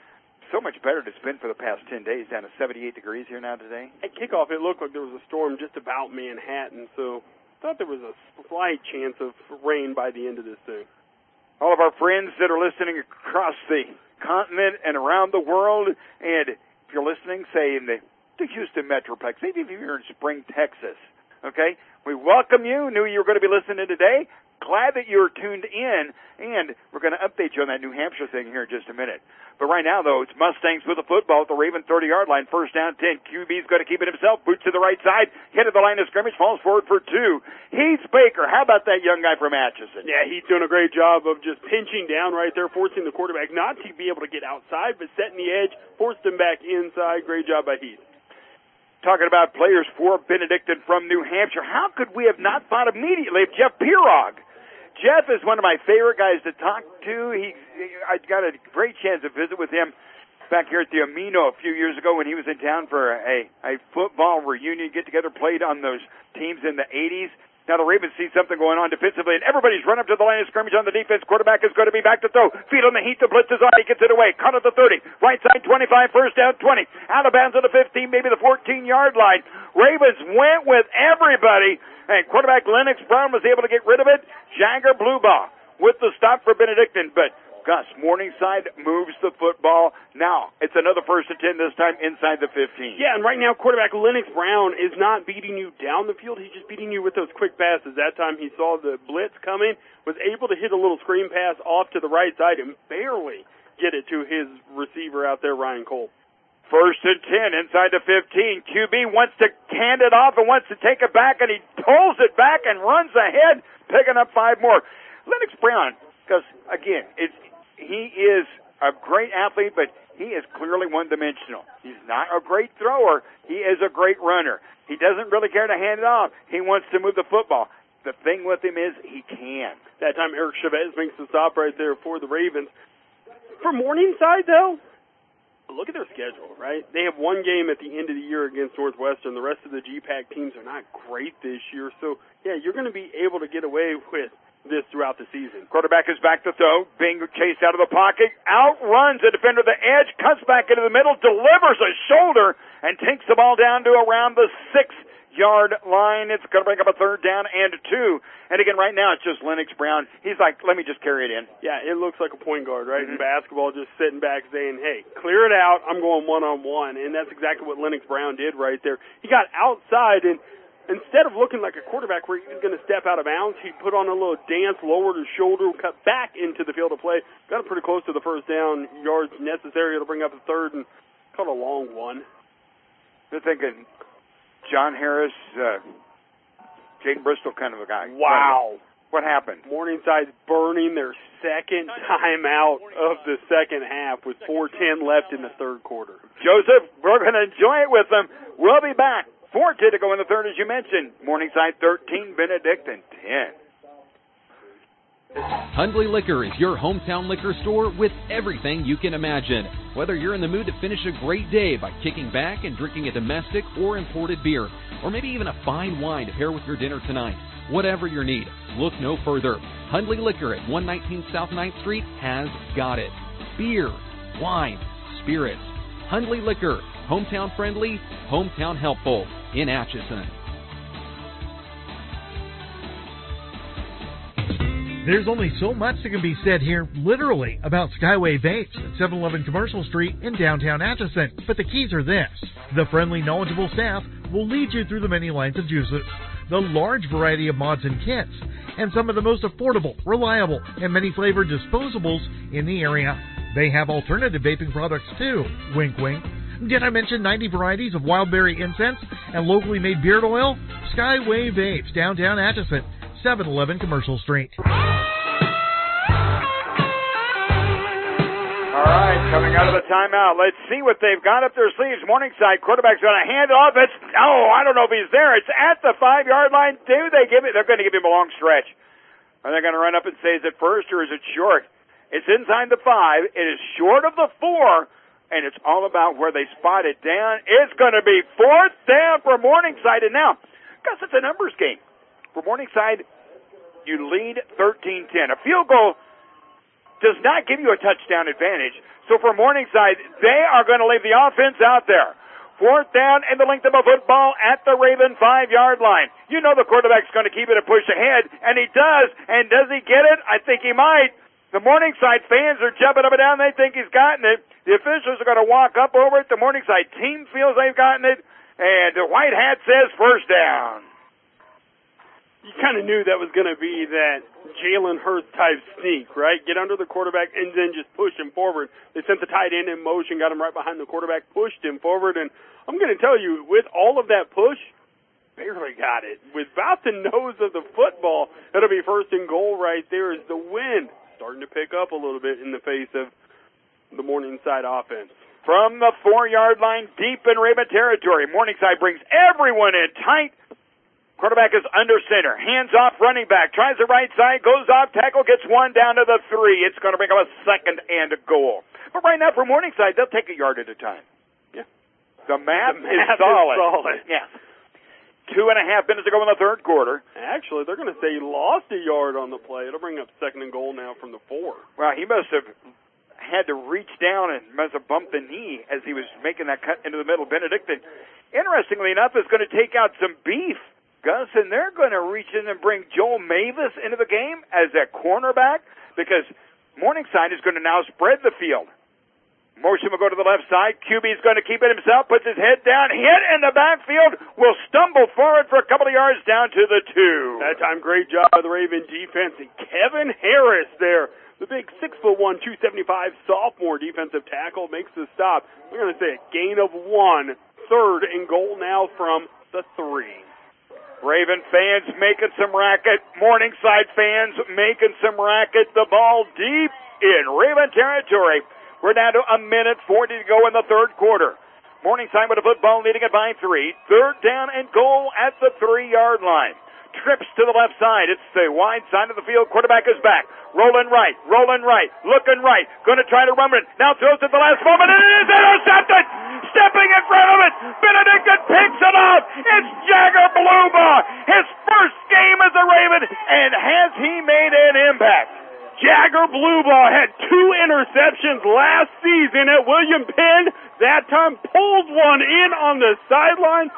so much better than it's been for the past ten days, down to seventy-eight degrees here now today. At kickoff, it looked like there was a storm just about Manhattan, so I thought there was a slight chance of rain by the end of this thing. All of our friends that are listening across the continent and around the world, and if you're listening, say, in the, the Houston Metroplex, maybe if you're in Spring, Texas, okay? We welcome you. Knew you were going to be listening today. Glad that you're tuned in, and we're going to update you on that New Hampshire thing here in just a minute. But right now, though, it's Mustangs with the football at the Raven thirty-yard line. First down, ten. Q B's going to keep it himself. Boots to the right side. Hit at the line of scrimmage. Falls forward for two. Heath Baker. How about that young guy from Atchison? Yeah, he's doing a great job of just pinching down right there, forcing the quarterback not to be able to get outside, but setting the edge, forced him back inside. Great job by Heath. Talking about players for Benedictine from New Hampshire, how could we have not thought immediately of Jeff Pirog? Jeff is one of my favorite guys to talk to. He, I got a great chance to visit with him back here at the Amino a few years ago when he was in town for a, a football reunion get-together, played on those teams in the eighties. Now the Ravens see something going on defensively, and everybody's run up to the line of scrimmage on the defense. Quarterback is going to be back to throw. Feet on the heat. The blitz is on. He gets it away. Caught at the thirty. Right side twenty-five. First down twenty. Out of bounds at the fifteen, maybe the fourteen-yard line. Ravens went with everybody, and quarterback Lennox Brown was able to get rid of it. Jagger Bluebaugh with the stop for Benedictine, but Gus Morningside moves the football. Now it's another first and ten, this time inside the fifteen. Yeah, and right now quarterback Lennox Brown is not beating you down the field. He's just beating you with those quick passes. That time he saw the blitz coming, was able to hit a little screen pass off to the right side and barely get it to his receiver out there, Ryan Cole. First and ten inside the fifteen. Q B wants to hand it off and wants to take it back, and he pulls it back and runs ahead, picking up five more. Lennox Brown, because, again, it's he is a great athlete, but he is clearly one-dimensional. He's not a great thrower. He is a great runner. He doesn't really care to hand it off. He wants to move the football. The thing with him is he can. That time Eric Chavez makes the stop right there for the Ravens. For Morningside, though, look at their schedule, right? They have one game at the end of the year against Northwestern. The rest of the G PAC teams are not great this year. So, yeah, you're going to be able to get away with this throughout the season. Quarterback is back to throw, being chased out of the pocket, outruns the defender to the edge, cuts back into the middle, delivers a shoulder, and takes the ball down to around the six-yard line. It's going to bring up a third down and two. And again, right now, it's just Lennox Brown. He's like, let me just carry it in. Yeah, it looks like a point guard, right? Mm-hmm. In basketball, just sitting back saying, hey, clear it out, I'm going one-on-one. And that's exactly what Lennox Brown did right there. He got outside, and instead of looking like a quarterback where he was going to step out of bounds, he put on a little dance, lowered his shoulder, cut back into the field of play, got it pretty close to the first down yards necessary to bring up a third, and caught a long one. They're thinking John Harris, uh, Jaden Bristol kind of a guy. Wow. What happened? Morningside's burning their second timeout of the second half with four ten left in the third quarter. Joseph, we're going to enjoy it with them. We'll be back. four ten to go in the third, as you mentioned. Morningside thirteen, Benedictine ten. Hundley Liquor is your hometown liquor store with everything you can imagine. Whether you're in the mood to finish a great day by kicking back and drinking a domestic or imported beer, or maybe even a fine wine to pair with your dinner tonight, whatever your need, look no further. Hundley Liquor at one nineteen South ninth Street has got it. Beer, wine, spirits. Hundley Liquor, hometown friendly, hometown helpful in Atchison. There's only so much that can be said here, literally, about Skyway Vapes at seven eleven Commercial Street in downtown Atchison. But the keys are this. The friendly, knowledgeable staff will lead you through the many lines of juices, the large variety of mods and kits, and some of the most affordable, reliable, and many flavored disposables in the area. They have alternative vaping products too. Wink, wink. Did I mention ninety varieties of wildberry incense and locally made beard oil? Skyway Vapes, downtown Atchison, seven eleven Commercial Street. All right, coming out of the timeout. Let's see what they've got up their sleeves. Morningside quarterback's going to hand it off. It's, oh, I don't know if he's there. It's at the five-yard line. Do they give it? They're going to give him a long stretch. Are they going to run up and say, is it first or is it short? It's inside the five. It is short of the four, and it's all about where they spot it down. It's going to be fourth down for Morningside. And now, Gus, it's a numbers game. For Morningside, you lead thirteen ten. A field goal does not give you a touchdown advantage. So for Morningside, they are going to leave the offense out there. Fourth down and the length of a football at the Raven five-yard line. You know the quarterback's going to keep it and push ahead, and he does. And does he get it? I think he might. The Morningside fans are jumping up and down. They think he's gotten it. The officials are going to walk up over it. The Morningside team feels they've gotten it, and the white hat says first down. You kind of knew that was going to be that Jalen Hurts type sneak, right? Get under the quarterback and then just push him forward. They sent the tight end in motion, got him right behind the quarterback, pushed him forward, and I'm going to tell you, with all of that push, barely got it. With about the nose of the football, it'll be first and goal right there as the wind starting to pick up a little bit in the face of the Morningside offense. From the four-yard line, deep in Raven territory, Morningside brings everyone in tight. Quarterback is under center. Hands off running back. Tries the right side. Goes off tackle. Gets one down to the three. It's going to bring up a second and a goal. But right now for Morningside, they'll take a yard at a time. Yeah. The math, the math is solid. Is solid. Yeah. Two and a half minutes to go in the third quarter. Actually, they're going to say he lost a yard on the play. It'll bring up second and goal now from the four. Well, he must have had to reach down and must have bumped the knee as he was making that cut into the middle. Benedictine, interestingly enough, is going to take out some beef, Gus, and they're going to reach in and bring Joel Mavis into the game as a cornerback because Morningside is going to now spread the field. Motion will go to the left side. Q B's going to keep it himself, puts his head down, hit in the backfield, will stumble forward for a couple of yards down to the two. That time, great job by the Raven defense. And Kevin Harris there, the big six foot one, two seventy-five sophomore defensive tackle, makes the stop. We're going to say a gain of one, third and goal now from the three. Raven fans making some racket. Morningside fans making some racket. The ball deep in Raven territory. We're down to a minute forty to go in the third quarter. Morningside with a football leading it by three. Third down and goal at the three-yard line. Trips to the left side. It's the wide side of the field. Quarterback is back. Rolling right. Rolling right. Looking right. Going to try to run it. Now throws at the last moment. And it is intercepted. Stepping in front of it. Benedictine picks it off. It's Jagger Bluebaugh. His first game as a Raven. And has he made an impact? Jagger Bluebaugh had two interceptions last season at William Penn. That time pulled one in on the sideline.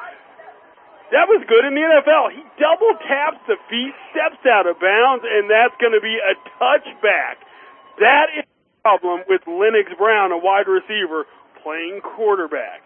That was good in the N F L. He double taps the feet, steps out of bounds, and that's going to be a touchback. That is the problem with Lennox Brown, a wide receiver, playing quarterback.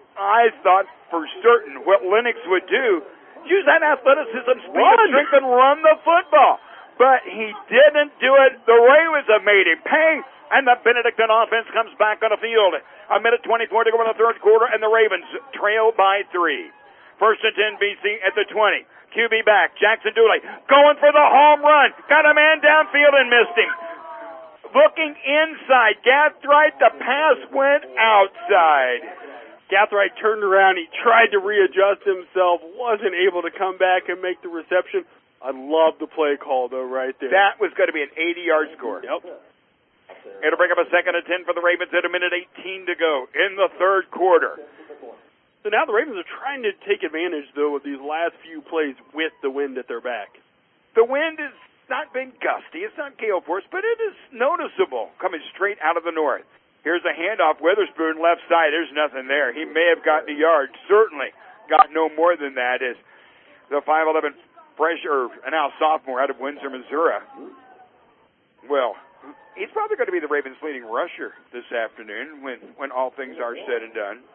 I thought for certain what Lennox would do, use that athleticism, speed, and strength, and run the football. But he didn't do it. The Ravens have made him pay, and the Benedictine offense comes back on the field. A minute twenty-four to go in the third quarter, and the Ravens trail by three. First and ten B C at the twenty. Q B back. Jackson Dooley going for the home run. Got a man downfield and missed him. Looking inside. Gathright, the pass went outside. Gathright turned around. He tried to readjust himself. Wasn't able to come back and make the reception. I love the play call, though, right there. That was going to be an eighty-yard score. Yep. It'll bring up a second and ten for the Ravens at a minute eighteen to go in the third quarter. So now the Ravens are trying to take advantage, though, of these last few plays with the wind at their back. The wind has not been gusty. It's not gale force, but it is noticeable coming straight out of the north. Here's a handoff. Witherspoon left side. There's nothing there. He may have gotten a yard. Certainly got no more than that. Is the five eleven fresh, or now sophomore out of Windsor, Missouri. Well, he's probably going to be the Ravens' leading rusher this afternoon when, when all things are said and done.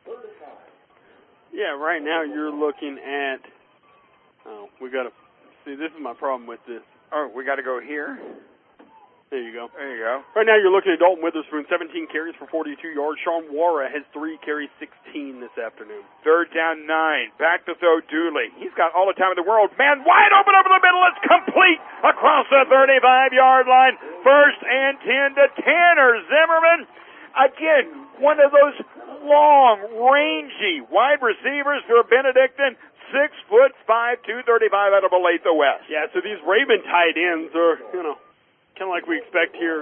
Yeah, right now you're looking at, oh, we got to, see, this is my problem with this. Oh, we got to go here? There you go. There you go. Right now you're looking at Dalton Witherspoon, seventeen carries for forty-two yards. Sean Wara has three carries, sixteen this afternoon. Third down, nine. Back to throw Dooley. He's got all the time in the world. Man wide open over the middle. It's complete across the thirty-five-yard line. First and ten to Tanner Zimmerman. Again, one of those long, rangy wide receivers for Benedictine. Six foot five, two thirty-five out of Olathe West. Yeah, so these Raven tight ends are, you know, kind of like we expect here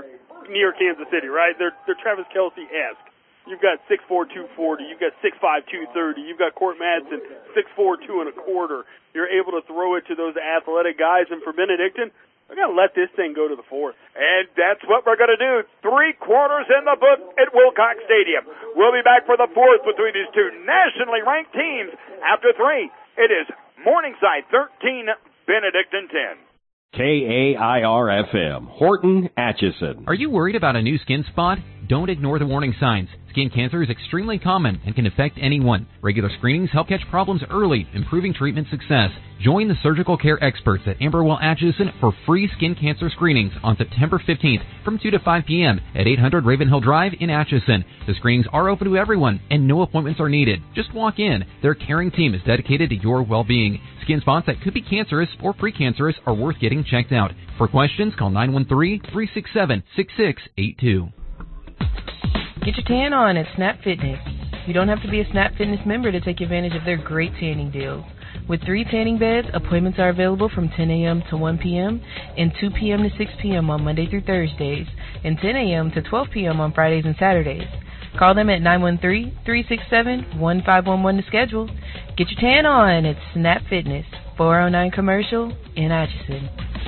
near Kansas City, right? They're they're Travis Kelce-esque. You've got six four, two forty. You've got six five, two thirty. You've got Court Madsen, six four, two and a quarter. You're able to throw it to those athletic guys. And for Benedictine, we're going to let this thing go to the fourth. And that's what we're going to do. Three quarters in the book at Wilcox Stadium. We'll be back for the fourth between these two nationally ranked teams. After three, it is Morningside thirteen, Benedictine ten. K A I R F M, Horton, Atchison. Are you worried about a new skin spot? Don't ignore the warning signs. Skin cancer is extremely common and can affect anyone. Regular screenings help catch problems early, improving treatment success. Join the surgical care experts at Amberwell Atchison for free skin cancer screenings on September fifteenth from two to five p.m. at eight hundred Ravenhill Drive in Atchison. The screenings are open to everyone and no appointments are needed. Just walk in. Their caring team is dedicated to your well-being. Skin spots that could be cancerous or precancerous are worth getting checked out. For questions, call nine one three, three six seven, six six eight two. Get your tan on at Snap Fitness. You don't have to be a Snap Fitness member to take advantage of their great tanning deals. With three tanning beds, appointments are available from ten a.m. to one p.m. and two p.m. to six p.m. on Monday through Thursdays, and ten a.m. to twelve p.m. on Fridays and Saturdays. Call them at nine one three, three six seven, one five one one to schedule. Get your tan on at Snap Fitness, four oh nine Commercial in Atchison.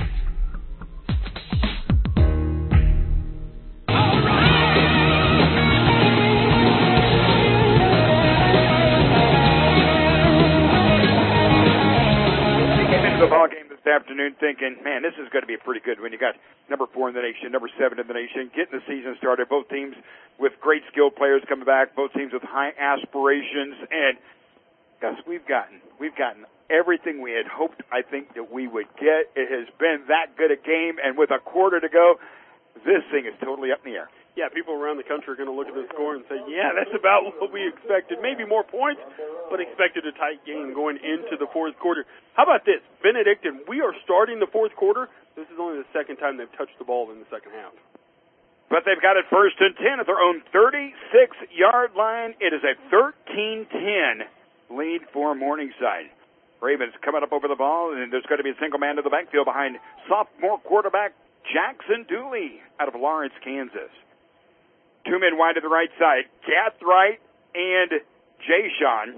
The ball game this afternoon thinking, man, this is going to be pretty good when you got number four in the nation, number seven in the nation, getting the season started. Both teams with great skilled players coming back, both teams with high aspirations, and guys, we've gotten we've gotten everything we had hoped, I think, that we would get. It has been that good a game, and with a quarter to go, this thing is totally up in the air. Yeah, people around the country are going to look at the score and say, yeah, that's about what we expected. Maybe more points, but expected a tight game going into the fourth quarter. How about this? Benedictine, we are starting the fourth quarter. This is only the second time they've touched the ball in the second half. But they've got it first and ten at their own thirty-six-yard line. It is a thirteen ten lead for Morningside. Ravens coming up over the ball, and there's going to be a single man to the backfield behind sophomore quarterback Jackson Dooley out of Lawrence, Kansas. Two men wide to the right side, Gathright and Jay Sean.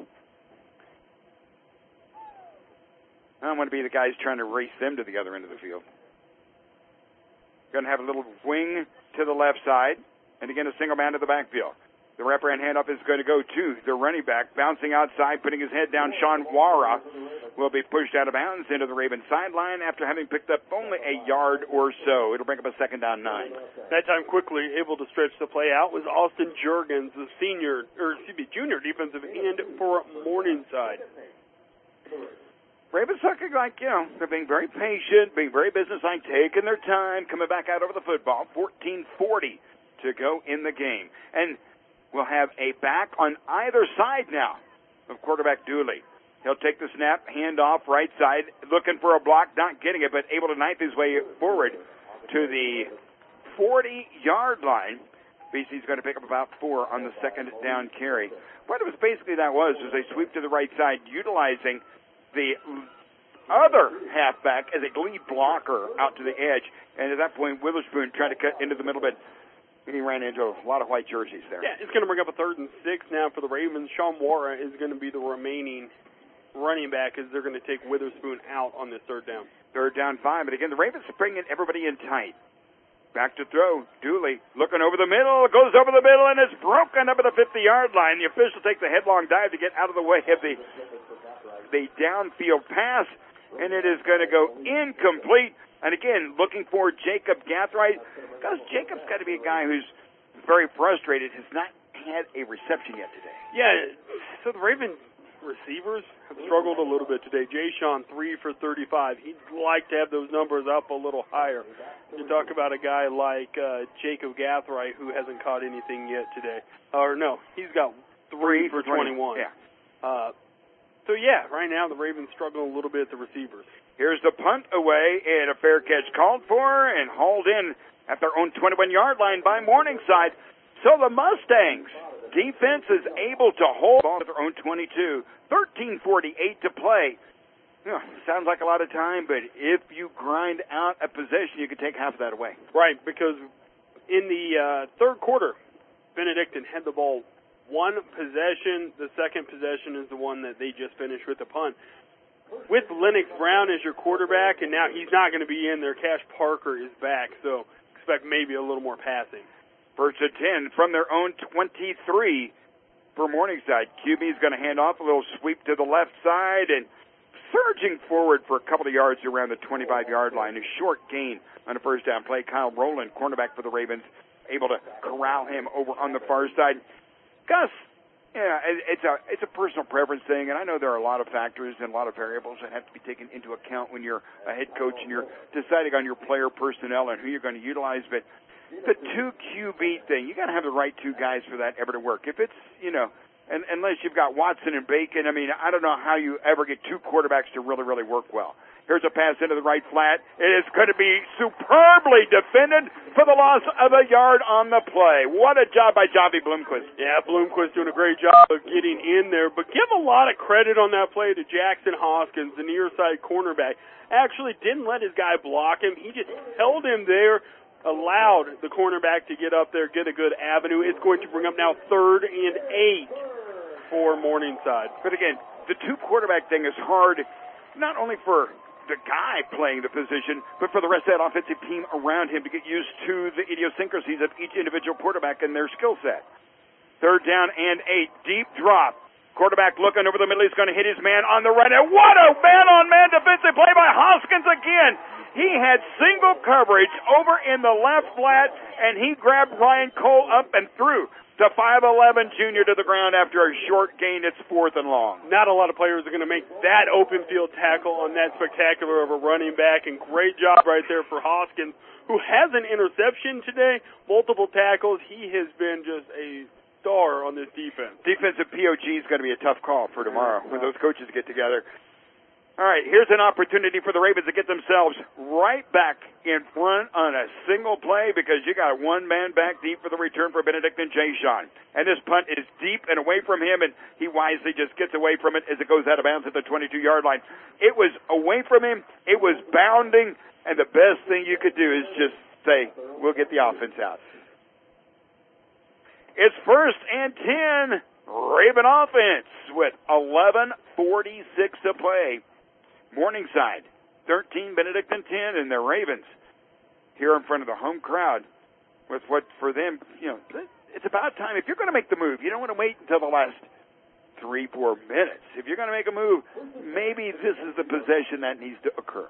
I don't want to be the guys trying to race them to the other end of the field. Going to have a little wing to the left side, and again a single man to the backfield. The wraparound handoff is going to go to the running back, bouncing outside, putting his head down. Sean Wara will be pushed out of bounds into the Ravens sideline after having picked up only a yard or so. It'll bring up a second down nine. That time quickly able to stretch the play out was Austin Jurgens, the senior, or excuse me, junior defensive end for Morningside. Ravens looking like, you know, they're being very patient, being very businesslike, taking their time, coming back out over the football. fourteen forty to go in the game. And we'll have a back on either side now of quarterback Dooley. He'll take the snap, hand off right side, looking for a block, not getting it, but able to knife his way forward to the forty-yard line. B C's going to pick up about four on the second down carry. What it was basically that was, was a sweep to the right side, utilizing the other halfback as a lead blocker out to the edge. And at that point, Witherspoon tried to cut into the middle, but he ran into a lot of white jerseys there. Yeah, it's going to bring up a third and six now for the Ravens. Sean Wara is going to be the remaining running back as they're going to take Witherspoon out on this third down. Third down five, and again, the Ravens are bringing everybody in tight. Back to throw. Dooley looking over the middle, goes over the middle, and it's broken up at the fifty-yard line. The official takes a headlong dive to get out of the way of the, the downfield pass, and it is going to go incomplete. And again, looking for Jacob Gathright, because Jacob's got to be a guy who's very frustrated, has not had a reception yet today. Yeah, so the Ravens receivers have struggled a little bit today. Jay Sean, three for thirty-five. He'd like to have those numbers up a little higher. You talk about a guy like uh, Jacob Gathright who hasn't caught anything yet today. Or no, he's got three, three for twenty-one. Yeah. Uh, so, yeah, right now the Ravens struggling a little bit at the receivers. Here's the punt away, and a fair catch called for and hauled in at their own twenty-one-yard line by Morningside. So the Mustangs defense is able to hold on to their own twenty-two. thirteen forty-eight to play. You know, sounds like a lot of time, but if you grind out a possession, you can take half of that away. Right, because In the uh, third quarter, Benedictine had the ball one possession. The second possession is the one that they just finished with the punt. With Lennox Brown as your quarterback, and now he's not going to be in there. Cash Parker is back, so expect maybe a little more passing. First and ten from their own twenty-three for Morningside. Q B is going to hand off a little sweep to the left side and surging forward for a couple of yards around the twenty-five-yard line. A short gain on a first down play. Kyle Rowland, cornerback for the Ravens, able to corral him over on the far side. Gus, yeah, it's a it's a personal preference thing, and I know there are a lot of factors and a lot of variables that have to be taken into account when you're a head coach and you're deciding on your player personnel and who you're going to utilize. But the two Q B thing, you got to have the right two guys for that ever to work. If it's, you know, and unless you've got Watson and Bacon, I mean, I don't know how you ever get two quarterbacks to really, really work well. Here's a pass into the right flat. It is going to be superbly defended for the loss of a yard on the play. What a job by Javi Bloomquist. Yeah, Bloomquist doing a great job of getting in there, but give a lot of credit on that play to Jackson Hoskins, the near side cornerback. Actually didn't let his guy block him. He just held him there, allowed the cornerback to get up there, get a good avenue. It's going to bring up now third and eight for Morningside. But again, the two quarterback thing is hard, not only for the guy playing the position, but for the rest of that offensive team around him to get used to the idiosyncrasies of each individual quarterback and their skill set. Third down and eight, deep drop. Quarterback looking over the middle. He's going to hit his man on the right. And what a man-on-man defensive play by Hoskins again. He had single coverage over in the left flat, and he grabbed Ryan Cole up and threw the five eleven junior to the ground after a short gain. It's fourth and long. Not a lot of players are going to make that open field tackle on that spectacular of a running back, and great job right there for Hoskins, who has an interception today, multiple tackles. He has been just a star on this defense. Defensive P O G is going to be a tough call for tomorrow when those coaches get together. All right, here's an opportunity for the Ravens to get themselves right back in front on a single play because you got one man back deep for the return for Benedictine Jay Sean. And this punt is deep and away from him, and he wisely just gets away from it as it goes out of bounds at the twenty-two-yard line. It was away from him. It was bounding, and the best thing you could do is just say, we'll get the offense out. It's first and ten, Raven offense with eleven forty-six to play. Morningside, thirteen, Benedictine ten, and the Ravens here in front of the home crowd with what for them, you know, it's about time. If you're going to make the move, you don't want to wait until the last three, four minutes. If you're going to make a move, maybe this is the possession that needs to occur.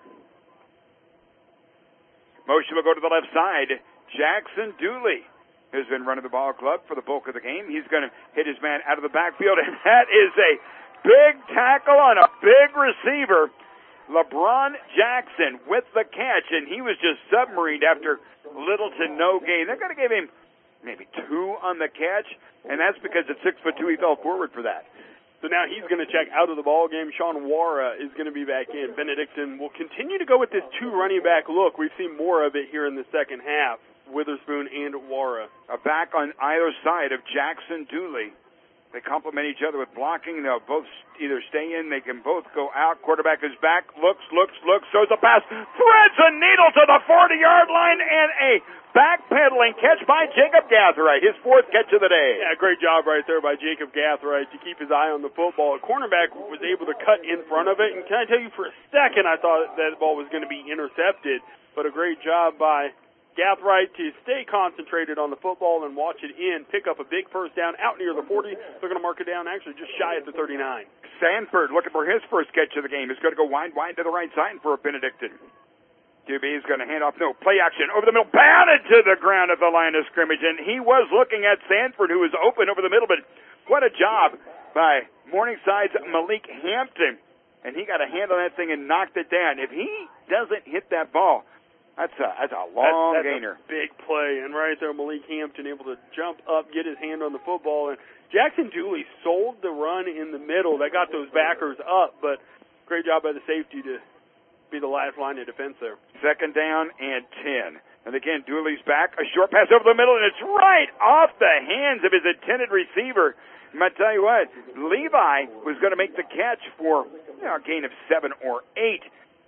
Motion will go to the left side. Jackson Dooley has been running the ball club for the bulk of the game. He's going to hit his man out of the backfield, and that is a big tackle on a big receiver. LeBron Jackson with the catch, and he was just submarined after little to no gain. They're going to give him maybe two on the catch, and that's because at six foot two he fell forward for that. So now he's going to check out of the ball game. Sean Wara is going to be back in. Benedictine will continue to go with this two running back look. We've seen more of it here in the second half. Witherspoon and Wara. A back on either side of Jackson Dooley. They complement each other with blocking. They'll both either stay in. They can both go out. Quarterback is back. Looks, looks, looks. Throws a pass. Threads a needle to the forty-yard line. And a backpedaling catch by Jacob Gathright. His fourth catch of the day. Yeah, great job right there by Jacob Gathright to keep his eye on the football. The cornerback was able to cut in front of it. And can I tell you, for a second, I thought that ball was going to be intercepted. But a great job by Gathright to stay concentrated on the football and watch it in, pick up a big first down out near the forty. They're going to mark it down actually just shy of the thirty-nine. Sanford looking for his first catch of the game. He's going to go wide, wide to the right side for a Benedictine. Q B is going to hand off, no, play action over the middle, batted to the ground at the line of scrimmage, and he was looking at Sanford, who was open over the middle, but what a job by Morningside's Malik Hampton, and he got a hand on that thing and knocked it down. If he doesn't hit that ball, That's a, that's a long that's, that's gainer. A big play, and right there, Malik Hampton able to jump up, get his hand on the football, and Jackson Dooley sold the run in the middle. That got those backers up, but great job by the safety to be the last line of defense there. Second down and ten. And again, Dooley's back, a short pass over the middle, and it's right off the hands of his intended receiver. I'm going to tell you what, Levi was going to make the catch for, you know, a gain of seven or eight.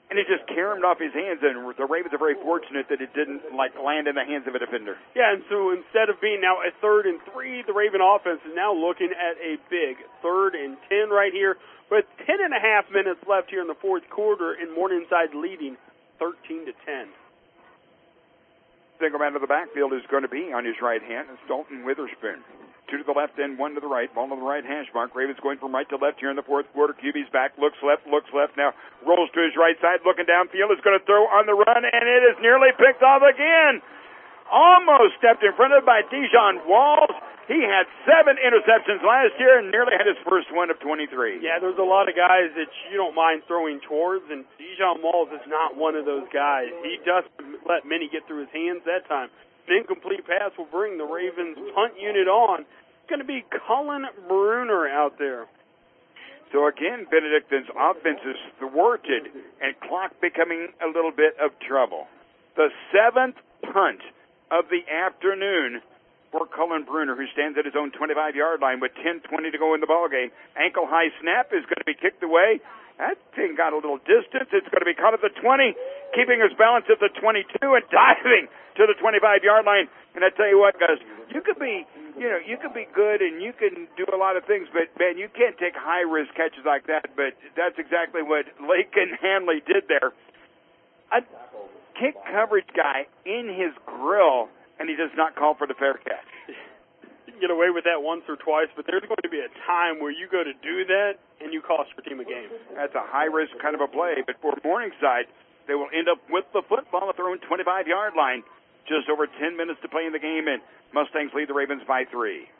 and it just caromed off his hands, and the Ravens are very fortunate that it didn't like land in the hands of a defender. Yeah, and so instead of being now a third and three, the Raven offense is now looking at a big third and ten right here, with ten and a half minutes left here in the fourth quarter, and Morningside leading thirteen to ten. Single man to the backfield is going to be on his right hand. It's Dalton Witherspoon. Two to the left and one to the right. Ball on the right hash mark. Ravens going from right to left here in the fourth quarter. Q B's back. Looks left. Looks left. Now rolls to his right side. Looking downfield. Is going to throw on the run. And it is nearly picked off again. Almost stepped in front of by Dijon Walls. He had seven interceptions last year and nearly had his first one of twenty-three. Yeah, there's a lot of guys that you don't mind throwing towards, and Dijon Walls is not one of those guys. He doesn't let many get through his hands that time. An incomplete pass will bring the Ravens punt unit on. It's going to be Cullen Bruner out there. So again, Benedictine's offense is thwarted and clock becoming a little bit of trouble. The seventh punt of the afternoon for Cullen Bruner, who stands at his own twenty-five-yard line with ten twenty to go in the ballgame. Ankle-high snap is going to be kicked away. That thing got a little distance. It's going to be caught at the twenty, keeping his balance at the twenty-two and diving to the twenty-five-yard line. And I tell you what, guys, you could be, you know, you could be good and you can do a lot of things, but, man, you can't take high-risk catches like that. But that's exactly what Lakin Hanley did there. A kick coverage guy in his grill, and he does not call for the fair catch. You can get away with that once or twice, but there's going to be a time where you go to do that and you cost your team a game. That's a high-risk kind of a play, but for Morningside, they will end up with the football at their own twenty-five-yard line. Just over ten minutes to play in the game, and Mustangs lead the Ravens by three.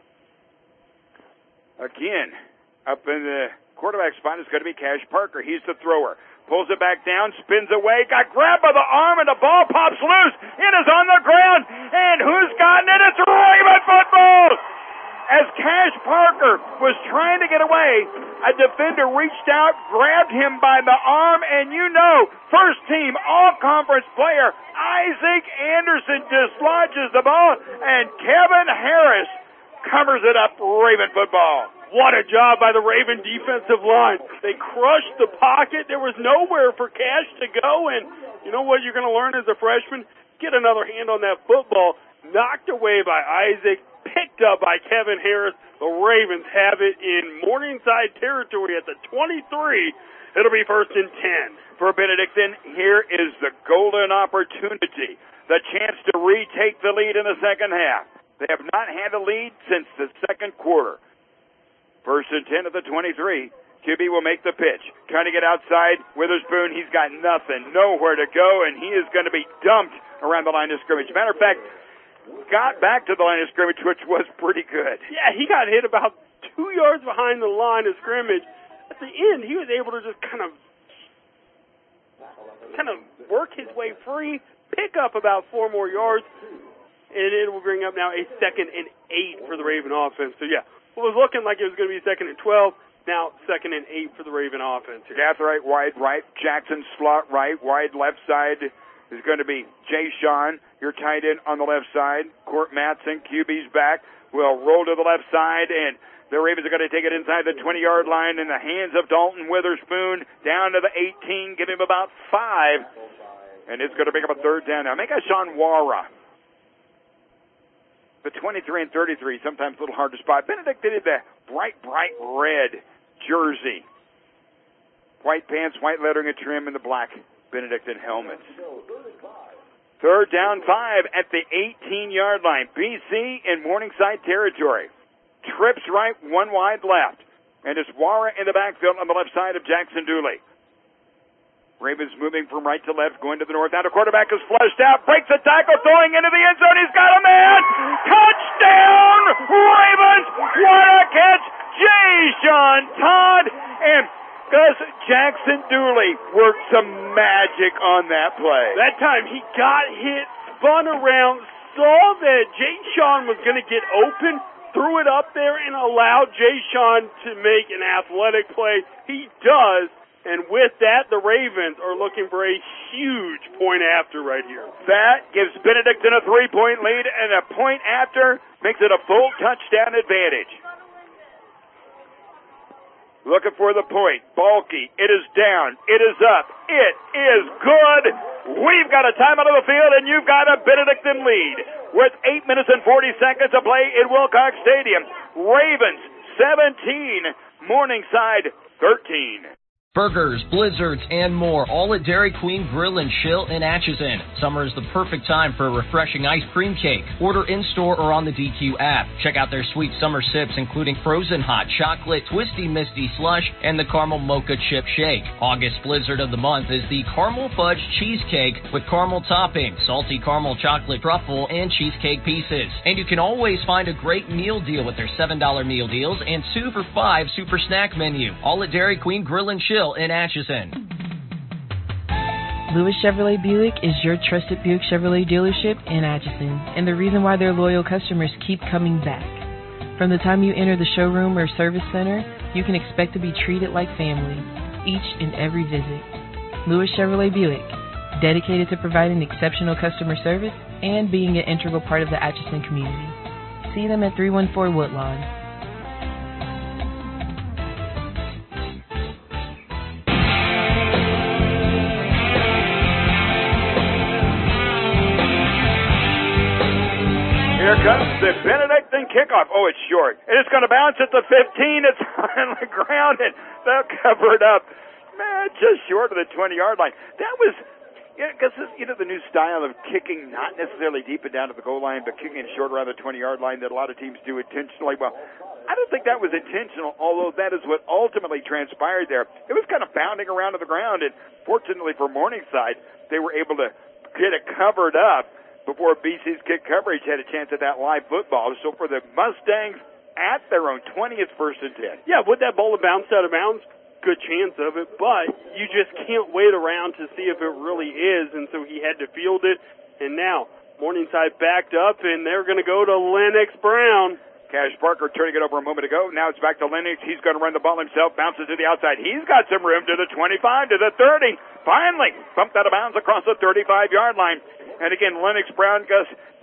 Again, up in the quarterback spot is going to be Cash Parker. He's the thrower. Pulls it back down, spins away, got grabbed by the arm, and the ball pops loose. It is on the ground, and who's gotten it? It's Raven football! As Cash Parker was trying to get away, a defender reached out, grabbed him by the arm, and you know, first team all-conference player Isaac Anderson dislodges the ball, and Kevin Harris covers it up. Raven football. What a job by the Raven defensive line. They crushed the pocket. There was nowhere for Cash to go, and you know what you're going to learn as a freshman? Get another hand on that football. Knocked away by Isaac, picked up by Kevin Harris. The Ravens have it in Morningside territory at the twenty-three. It'll be first and ten. For Benedictine, here is the golden opportunity, the chance to retake the lead in the second half. They have not had a lead since the second quarter. First and ten at the twenty-three. Q B will make the pitch. Trying to get outside. Witherspoon, he's got nothing, nowhere to go, and he is going to be dumped around the line of scrimmage. Matter of fact, got back to the line of scrimmage, which was pretty good. Yeah, he got hit about two yards behind the line of scrimmage. At the end, he was able to just kind of kind of work his way free, pick up about four more yards, and it will bring up now a second and eight for the Raven offense. So, yeah, it was looking like it was going to be second and twelve. Now second and eight for the Raven offense. Gathright wide right, Jackson slot right, wide left side is going to be Jay Sean, your tight end on the left side. Court Matson, Q B's back, will roll to the left side, and the Ravens are going to take it inside the twenty-yard line in the hands of Dalton Witherspoon, down to the eighteen, give him about five, and it's going to pick up a third down. Now, make a Sean Wara. The twenty-three and thirty-three, sometimes a little hard to spot. Benedict did the bright, bright red jersey. White pants, white lettering and trim, and the black Benedictine helmets. Third down five at the eighteen-yard line. B C in Morningside territory. Trips right, one wide left. And it's Wara in the backfield on the left side of Jackson Dooley. Ravens moving from right to left, going to the north. Now the quarterback is flushed out, breaks a tackle, throwing into the end zone. He's got a man! Touchdown! Ravens! What a catch! Jay Sean Todd and Gus Jackson Dooley worked some magic on that play. That time he got hit, spun around, saw that Jay Sean was going to get open, threw it up there, and allowed Jay Sean to make an athletic play. He does. And with that, the Ravens are looking for a huge point after right here. That gives Benedictine a three-point lead, and a point after makes it a full touchdown advantage. looking for the point. Balky, it is down, it is up, it is good. We've got a timeout of the field, and you've got a Benedictine lead with eight minutes and forty seconds to play in Wilcox Stadium. Ravens seventeen, Morningside thirteen. Burgers, blizzards, and more, all at Dairy Queen Grill and Chill in Atchison. Summer is the perfect time for a refreshing ice cream cake. Order in-store or on the D Q app. Check out their sweet summer sips, including frozen hot chocolate, twisty misty slush, and the caramel mocha chip shake. August blizzard of the month is the caramel fudge cheesecake with caramel topping, salty caramel chocolate truffle, and cheesecake pieces. And you can always find a great meal deal with their seven dollar meal deals and two for five super snack menu. All at Dairy Queen Grill and Chill in Atchison. Lewis Chevrolet Buick is your trusted Buick Chevrolet dealership in Atchison, and the reason why their loyal customers keep coming back. From the time you enter the showroom or service center, you can expect to be treated like family each and every visit. Lewis Chevrolet Buick, dedicated to providing exceptional customer service and being an integral part of the Atchison community. See them at three one four Woodlawn. Here comes the Benedictine kickoff. Oh, it's short. And it's going to bounce at the fifteen. It's on the ground, and they'll cover it up. Man, just short of the twenty-yard line. That was, yeah, because, you know, the new style of kicking, not necessarily deep and down to the goal line, but kicking it short around the twenty-yard line that a lot of teams do intentionally. Well, I don't think that was intentional, although that is what ultimately transpired there. It was kind of bounding around to the ground, and fortunately for Morningside, they were able to get it covered up before B C's kick coverage had a chance at that live football. So for the Mustangs at their own twenty, it's first and ten. Yeah, would that ball have bounced out of bounds? Good chance of it, but you just can't wait around to see if it really is, and so he had to field it. And now Morningside backed up, and they're going to go to Lennox Brown. Cash Parker turning it over a moment ago. Now it's back to Lennox. He's going to run the ball himself, bounces to the outside. He's got some room to the twenty-five, to the thirty. Finally, bumped out of bounds across the thirty-five-yard line. And again, Lennox Brown, Gus,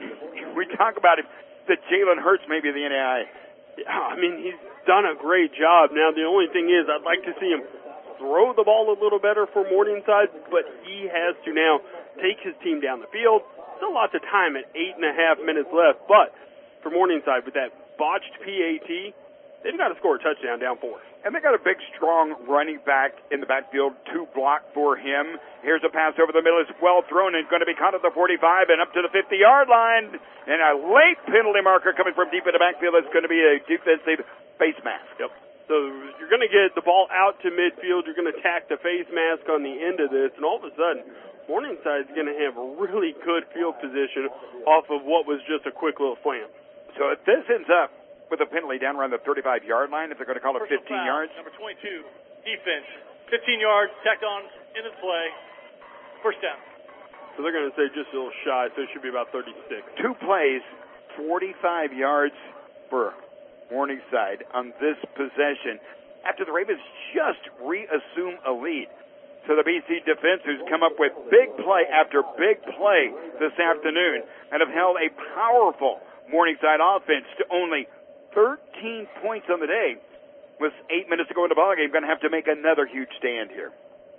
we talk about him, the Jalen Hurts maybe of the N A I A. Yeah, I mean, he's done a great job. Now, the only thing is I'd like to see him throw the ball a little better for Morningside, but he has to now take his team down the field. Still lots of time at eight and a half minutes left, but for Morningside, with that botched P A T, they've got to score a touchdown down four. And they got a big, strong running back in the backfield to block for him. Here's a pass over the middle. It's well thrown and going to be caught at the forty-five and up to the fifty-yard line. And a late penalty marker coming from deep in the backfield. It's going to be a defensive face mask. Yep. So you're going to get the ball out to midfield. You're going to tack the face mask on the end of this. And all of a sudden, Morningside's going to have a really good field position off of what was just a quick little slam. So if this ends up with a penalty down around the thirty-five-yard line, if they're going to call it Personal fifteen foul, yards. Number twenty-two, defense. fifteen yards, tacked on, into the play. First down. So they're going to say just a little shy, so it should be about thirty-six. Two plays, forty-five yards for Morningside on this possession after the Ravens just reassume a lead. So the B C defense, who's come up with big play after big play this afternoon and have held a powerful Morningside offense to only thirteen points on the day, with eight minutes to go in the ballgame, going to have to make another huge stand here.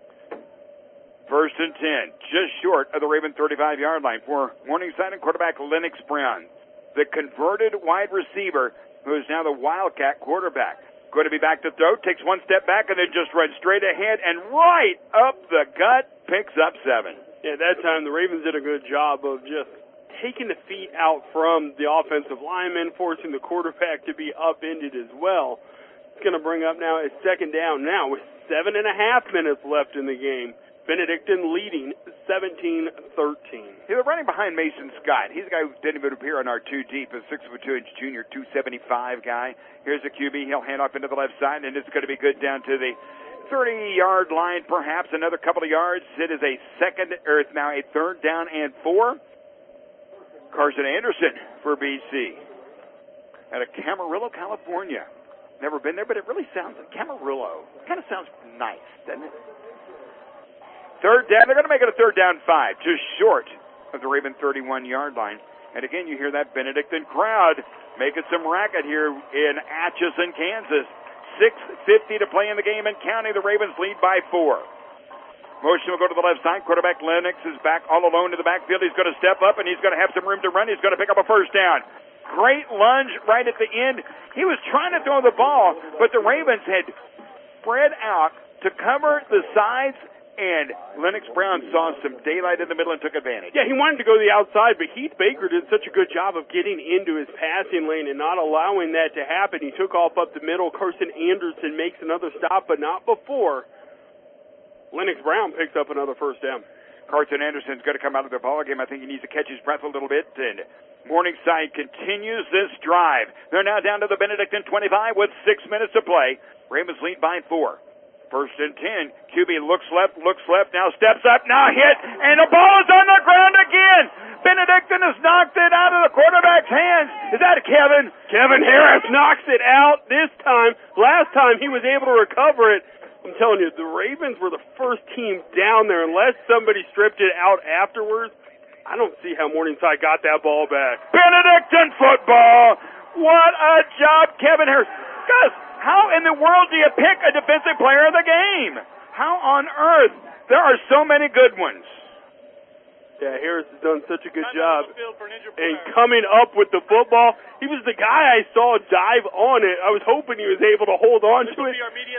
First and ten, just short of the Raven thirty-five-yard line for Morningside and quarterback Lennox Brown, the converted wide receiver who is now the Wildcat quarterback. Going to be back to throw, takes one step back, and then just runs straight ahead and right up the gut, picks up seven. Yeah, that time the Ravens did a good job of just taking the feet out from the offensive lineman, forcing the quarterback to be upended as well. It's going to bring up now a second down now with seven and a half minutes left in the game. Benedictine leading seventeen thirteen. He was running behind Mason Scott. He's a guy who didn't even appear on our two deep, a six foot two inch junior, two seventy-five guy. Here's a Q B. He'll hand off into the left side, and it's going to be good down to the thirty-yard line, perhaps another couple of yards. It is a second, or it's now a third down and four. Carson Anderson for B C out of Camarillo, California. Never been there, but it really sounds like Camarillo. Kind of sounds nice, doesn't it? Third down. They're going to make it a third down five, just short of the Raven thirty-one-yard line. And again, you hear that Benedictine crowd making some racket here in Atchison, Kansas. six fifty to play in the game and counting. The Ravens lead by four. Motion will go to the left side. Quarterback Lennox is back all alone to the backfield. He's going to step up, and he's going to have some room to run. He's going to pick up a first down. Great lunge right at the end. He was trying to throw the ball, but the Ravens had spread out to cover the sides, and Lennox Brown saw some daylight in the middle and took advantage. Yeah, he wanted to go to the outside, but Heath Baker did such a good job of getting into his passing lane and not allowing that to happen. He took off up the middle. Carson Anderson makes another stop, but not before Lennox Brown picks up another first down. Carson Anderson's going to come out of the ball game. I think he needs to catch his breath a little bit. And Morningside continues this drive. They're now down to the Benedictine twenty-five with six minutes to play. Ravens lead by four. First and ten. Q B looks left, looks left, now steps up, now hit, and the ball is on the ground again. Benedictine has knocked it out of the quarterback's hands. Is that Kevin? Kevin Harris knocks it out this time. Last time he was able to recover it. I'm telling you, the Ravens were the first team down there. Unless somebody stripped it out afterwards, I don't see how Morningside got that ball back. Benedictine football. What a job, Kevin Harris. Guys, how in the world do you pick a defensive player of the game? How on earth? There are so many good ones. Yeah, Harris has done such a good job. And coming up with the football, he was the guy I saw dive on it. I was hoping he was able to hold on to it.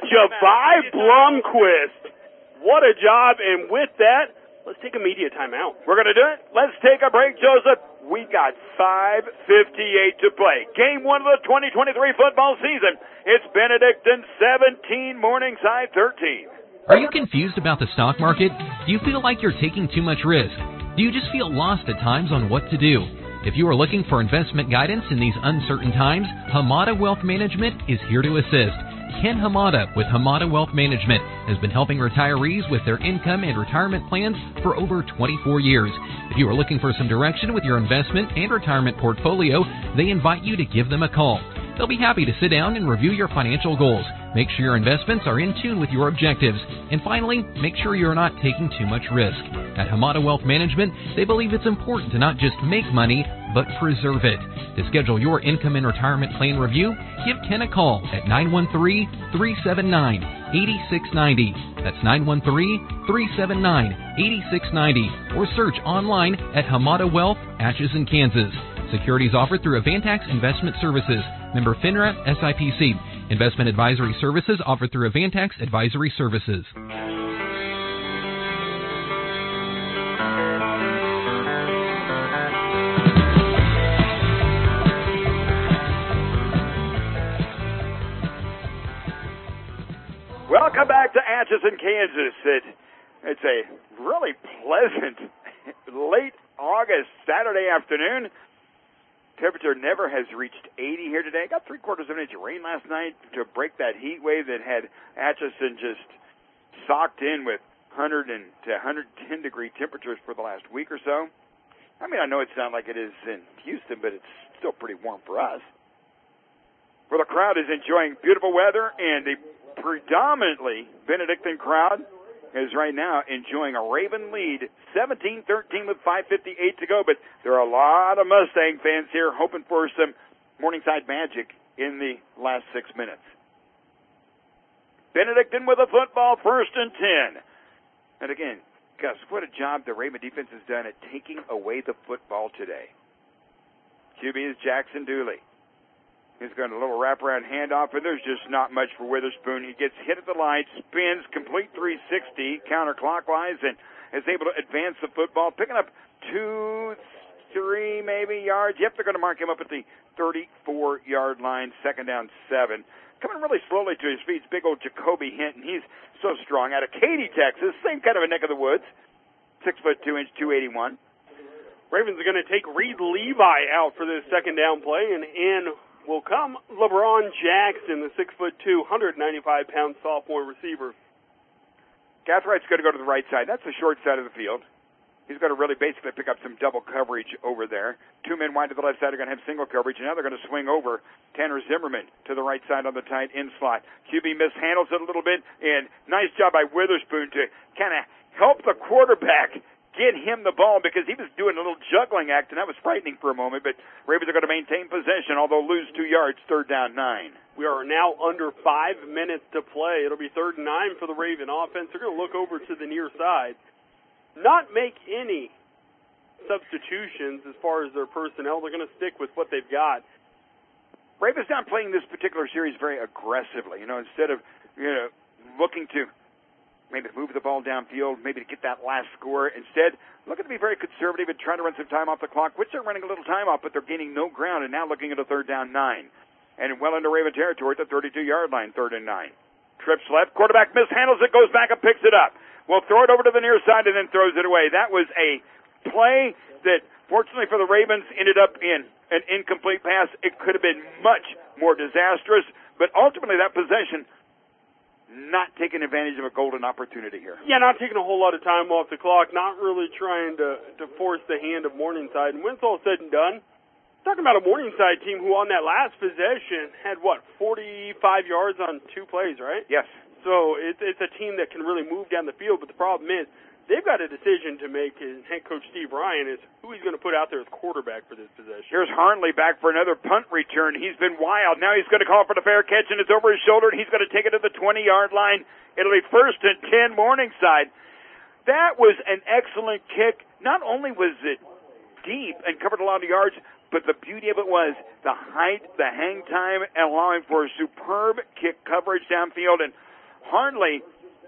Javai Blomquist. What a job. And with that, let's take a media timeout. We're going to do it. Let's take a break, Joseph. We got five fifty-eight to play. Game one of the twenty twenty-three football season. It's Benedictine seventeen, Morningside thirteen. Are you confused about the stock market? Do you feel like you're taking too much risk? Do you just feel lost at times on what to do? If you are looking for investment guidance in these uncertain times, Hamada Wealth Management is here to assist. Ken Hamada with Hamada Wealth Management has been helping retirees with their income and retirement plans for over twenty-four years. If you are looking for some direction with your investment and retirement portfolio, they invite you to give them a call. They'll be happy to sit down and review your financial goals. Make sure your investments are in tune with your objectives. And finally, make sure you're not taking too much risk. At Hamada Wealth Management, they believe it's important to not just make money, but preserve it. To schedule your income and retirement plan review, give Ken a call at nine one three, three seven nine, eight six nine zero. That's nine one three, three seven nine, eight six nine zero. Or search online at Hamada Wealth, Atchison, Kansas. Securities offered through Avantax Investment Services. Member FINRA S I P C. Investment advisory services offered through Avantax Advisory Services. Welcome back to Atchison, Kansas. It, it's a really pleasant late August Saturday afternoon. Temperature never has reached eighty here today. Got three quarters of an inch of rain last night to break that heat wave that had Atchison just socked in with one hundred to one hundred ten degree temperatures for the last week or so. I mean, I know it's not like it is in Houston, but it's still pretty warm for us. Well, the crowd is enjoying beautiful weather, and the predominantly Benedictine crowd is right now enjoying a Raven lead, seventeen thirteen with five fifty-eight to go. But there are a lot of Mustang fans here hoping for some Morningside magic in the last six minutes. Benedictine with a football, first and ten. And again, Gus, what a job the Raven defense has done at taking away the football today. Q B is Jackson Dooley. He's got a little wraparound handoff, and there's just not much for Witherspoon. He gets hit at the line, spins, complete three sixty counterclockwise, and is able to advance the football, picking up two, three maybe yards. Yep, they're going to mark him up at the thirty-four yard line, second down seven. Coming really slowly to his feet, big old Jacoby Hinton. He's so strong. Out of Katy, Texas, same kind of a neck of the woods, six foot two inch, two eighty-one. Ravens are going to take Reed Levi out for this second down play, and in will come LeBron Jackson, the six foot two, one hundred ninety-five pound sophomore receiver. Gathwright's going to go to the right side. That's the short side of the field. He's going to really basically pick up some double coverage over there. Two men wide to the left side are going to have single coverage, and now they're going to swing over Tanner Zimmerman to the right side on the tight end slot. Q B mishandles it a little bit, and nice job by Witherspoon to kind of help the quarterback get him the ball because he was doing a little juggling act, and that was frightening for a moment. But Ravens are going to maintain possession, although lose two yards, third down nine. We are now under five minutes to play. It'll be third and nine for the Raven offense. They're going to look over to the near side, not make any substitutions as far as their personnel. They're going to stick with what they've got. Ravens not playing this particular series very aggressively. You know, instead of you know looking to maybe move the ball downfield, maybe to get that last score. Instead, looking to be very conservative and trying to run some time off the clock, which they're running a little time off, but they're gaining no ground, and now looking at a third down nine. And well into Raven territory at the thirty-two-yard line, third and nine. Trips left, quarterback mishandles it, goes back and picks it up. Will throw it over to the near side and then throws it away. That was a play that, fortunately for the Ravens, ended up in an incomplete pass. It could have been much more disastrous, but ultimately that possession not taking advantage of a golden opportunity here. Yeah, not taking a whole lot of time off the clock, not really trying to, to force the hand of Morningside. And when it's all said and done, talking about a Morningside team who on that last possession had, what, forty-five yards on two plays, right? Yes. So it's, it's a team that can really move down the field, but the problem is they've got a decision to make, and head coach Steve Ryan is who he's going to put out there as quarterback for this possession. Here's Harnley back for another punt return. He's been wild. Now he's going to call for the fair catch, and it's over his shoulder, and he's going to take it to the twenty-yard line. It'll be first and ten Morningside. That was an excellent kick. Not only was it deep and covered a lot of yards, but the beauty of it was the height, the hang time, and allowing for a superb kick coverage downfield. And Harnley,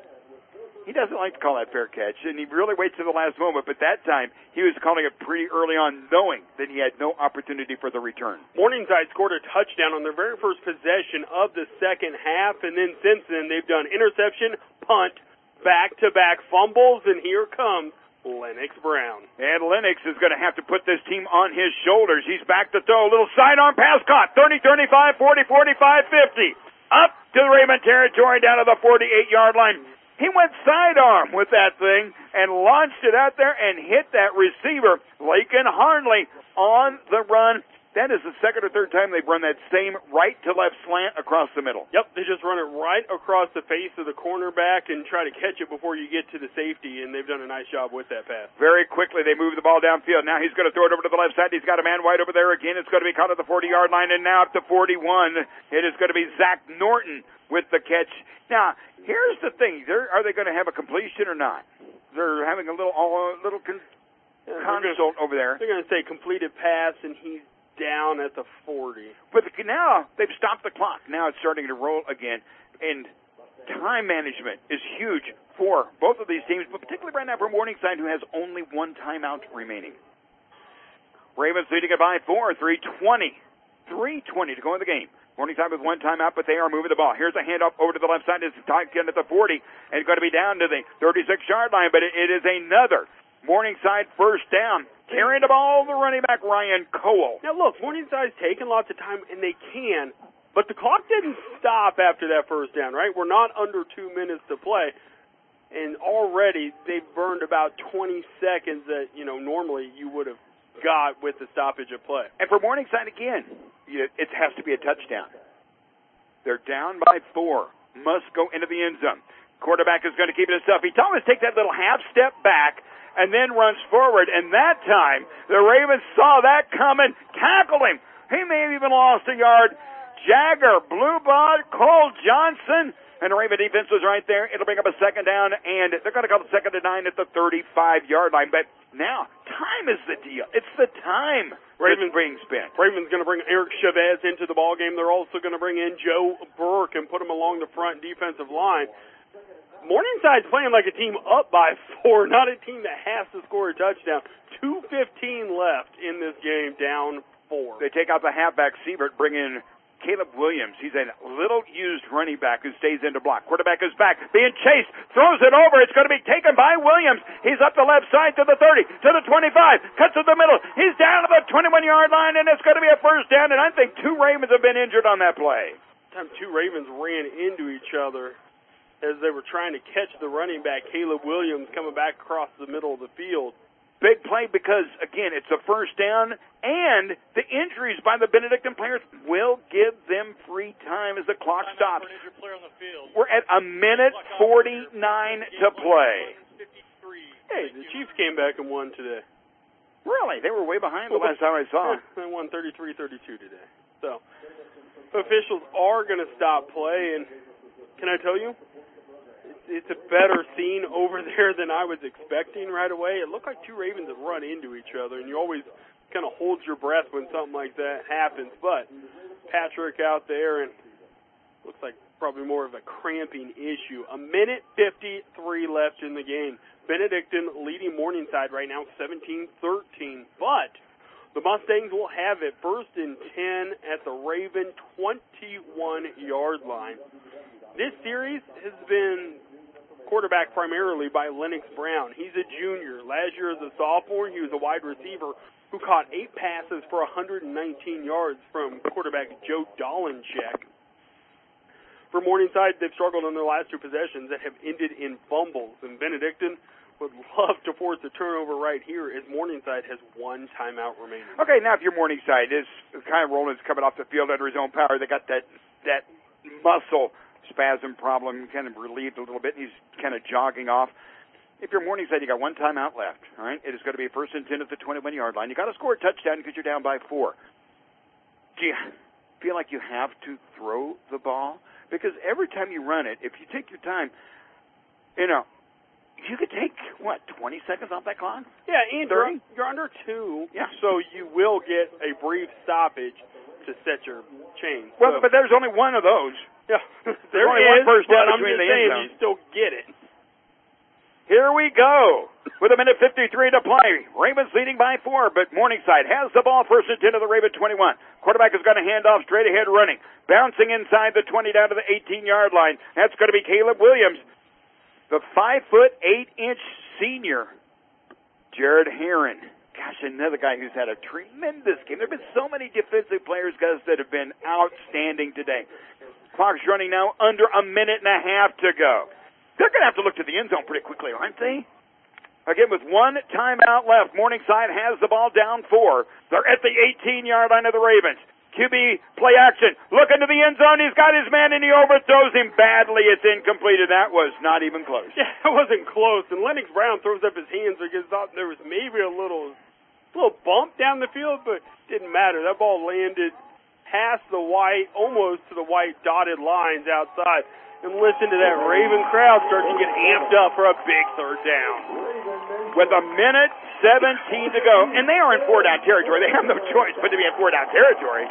he doesn't like to call that fair catch, and he really waits to the last moment. But that time, he was calling it pretty early on, knowing that he had no opportunity for the return. Morningside scored a touchdown on their very first possession of the second half, and then since then, they've done interception, punt, back-to-back fumbles, and here comes Lennox Brown. And Lennox is going to have to put this team on his shoulders. He's back to throw. A little sidearm pass caught. thirty, thirty-five, forty, forty-five, fifty. Up to the Raven territory, down to the forty-eight-yard line. He went sidearm with that thing and launched it out there and hit that receiver, Lakin Harnley, on the run. That is the second or third time they've run that same right-to-left slant across the middle. Yep, they just run it right across the face of the cornerback and try to catch it before you get to the safety, and they've done a nice job with that pass. Very quickly, they move the ball downfield. Now he's going to throw it over to the left side. He's got a man wide over there again. It's going to be caught at the forty-yard line, and now up to forty-one. It is going to be Zach Norton with the catch. Now, here's the thing. They're, are they going to have a completion or not? They're having a little, a little con- yeah, consult gonna, over there. They're going to say completed pass, and he's down at the forty. But now they've stopped the clock. Now it's starting to roll again. And time management is huge for both of these teams, but particularly right now for Morningside, who has only one timeout remaining. Ravens leading it by four, three twenty. three twenty to go in the game. Morningside with one timeout, but they are moving the ball. Here's a handoff over to the left side. It's tight end at the forty, and it's going to be down to the thirty-six-yard line, but it, it is another Morningside first down. Carrying the ball, the running back, Ryan Cole. Now, look, Morningside's taking lots of time, and they can, but the clock didn't stop after that first down, right? We're not under two minutes to play, and already they've burned about twenty seconds that, you know, normally you would have got with the stoppage of play. And for Morningside, again, it has to be a touchdown. They're down by four. Must go into the end zone. Quarterback is going to keep it himself. He always take that little half step back and then runs forward. And that time, the Ravens saw that coming, tackled him. He may have even lost a yard. Jagger, Bluebud, Cole Johnson, and the Raven defense was right there. It'll bring up a second down, and they're going to call it second and nine at the thirty-five-yard line. But now, time is the deal. It's the time Ravens being spent. Ravens going to bring Eric Chavez into the ballgame. They're also going to bring in Joe Burke and put him along the front defensive line. Morningside's playing like a team up by four, not a team that has to score a touchdown. two fifteen left in this game, down four. They take out the halfback, Siebert, bring in Caleb Williams. He's a little-used running back who stays in the block. Quarterback is back, being chased, throws it over. It's going to be taken by Williams. He's up the left side to the thirty, to the twenty-five, cuts to the middle. He's down to the twenty-one-yard line, and it's going to be a first down, and I think two Ravens have been injured on that play. Time two Ravens ran into each other as they were trying to catch the running back, Caleb Williams, coming back across the middle of the field. Big play because, again, it's a first down, and the injuries by the Benedictine players will give them free time as the clock stops. We're at a minute forty-nine to play. Hey, the Chiefs came back and won today. Really? They were way behind the last time I saw. They won thirty-three thirty-two today. So, officials are going to stop play, and can I tell you, it's, it's a better scene over there than I was expecting right away. It looked like two Ravens had run into each other, and you always kind of hold your breath when something like that happens. But Patrick out there, and looks like probably more of a cramping issue. A minute fifty-three left in the game. Benedictine leading Morningside right now seventeen thirteen. But the Mustangs will have it first and ten at the Raven twenty-one-yard line. This series has been quarterbacked primarily by Lennox Brown. He's a junior. Last year as a sophomore, he was a wide receiver who caught eight passes for one hundred nineteen yards from quarterback Joe Dolencheck. For Morningside, they've struggled on their last two possessions that have ended in fumbles, and Benedictine would love to force a turnover right here as Morningside has one timeout remaining. Okay, now if you're Morningside, is Kyle Rowland's coming off the field under his own power. They got that that muscle spasm problem kind of relieved a little bit, and he's kind of jogging off. If you're Morningside, you got one timeout left, all right? It is going to be first and ten at the twenty-one-yard line. You got to score a touchdown because you're down by four. Do you feel like you have to throw the ball? Because every time you run it, if you take your time, you know, you could take, what, twenty seconds off that clock? Yeah, and you're, you're under two, yeah. So you will get a brief stoppage to set your chain. Well, so, but there's only one of those. Yeah, there's there only is, one first but down I'm between just the saying end zone. you still get it. Here we go. With a minute fifty-three to play. Ravens leading by four, but Morningside has the ball first and ten to the Raven twenty-one. Quarterback is going to hand off straight ahead running. Bouncing inside the twenty down to the eighteen-yard line. That's going to be Caleb Williams. The five foot eight inch senior, Jared Heron. Gosh, another guy who's had a tremendous game. There have been so many defensive players, guys, that have been outstanding today. Clock's running now under a minute and a half to go. They're going to have to look to the end zone pretty quickly, aren't they? Again, with one timeout left, Morningside has the ball down four. They're at the eighteen-yard line of the Ravens. Q B play action. Look into the end zone. He's got his man, and he overthrows him badly. It's incomplete, and that was not even close. Yeah, it wasn't close. And Lennox Brown throws up his hands because he thought there was maybe a little, little bump down the field, but it didn't matter. That ball landed past the white, almost to the white dotted lines outside. And listen to that Raven crowd starting to get amped up for a big third down. With a minute seventeen to go. And they are in four-down territory. They have no choice but to be in four-down territory.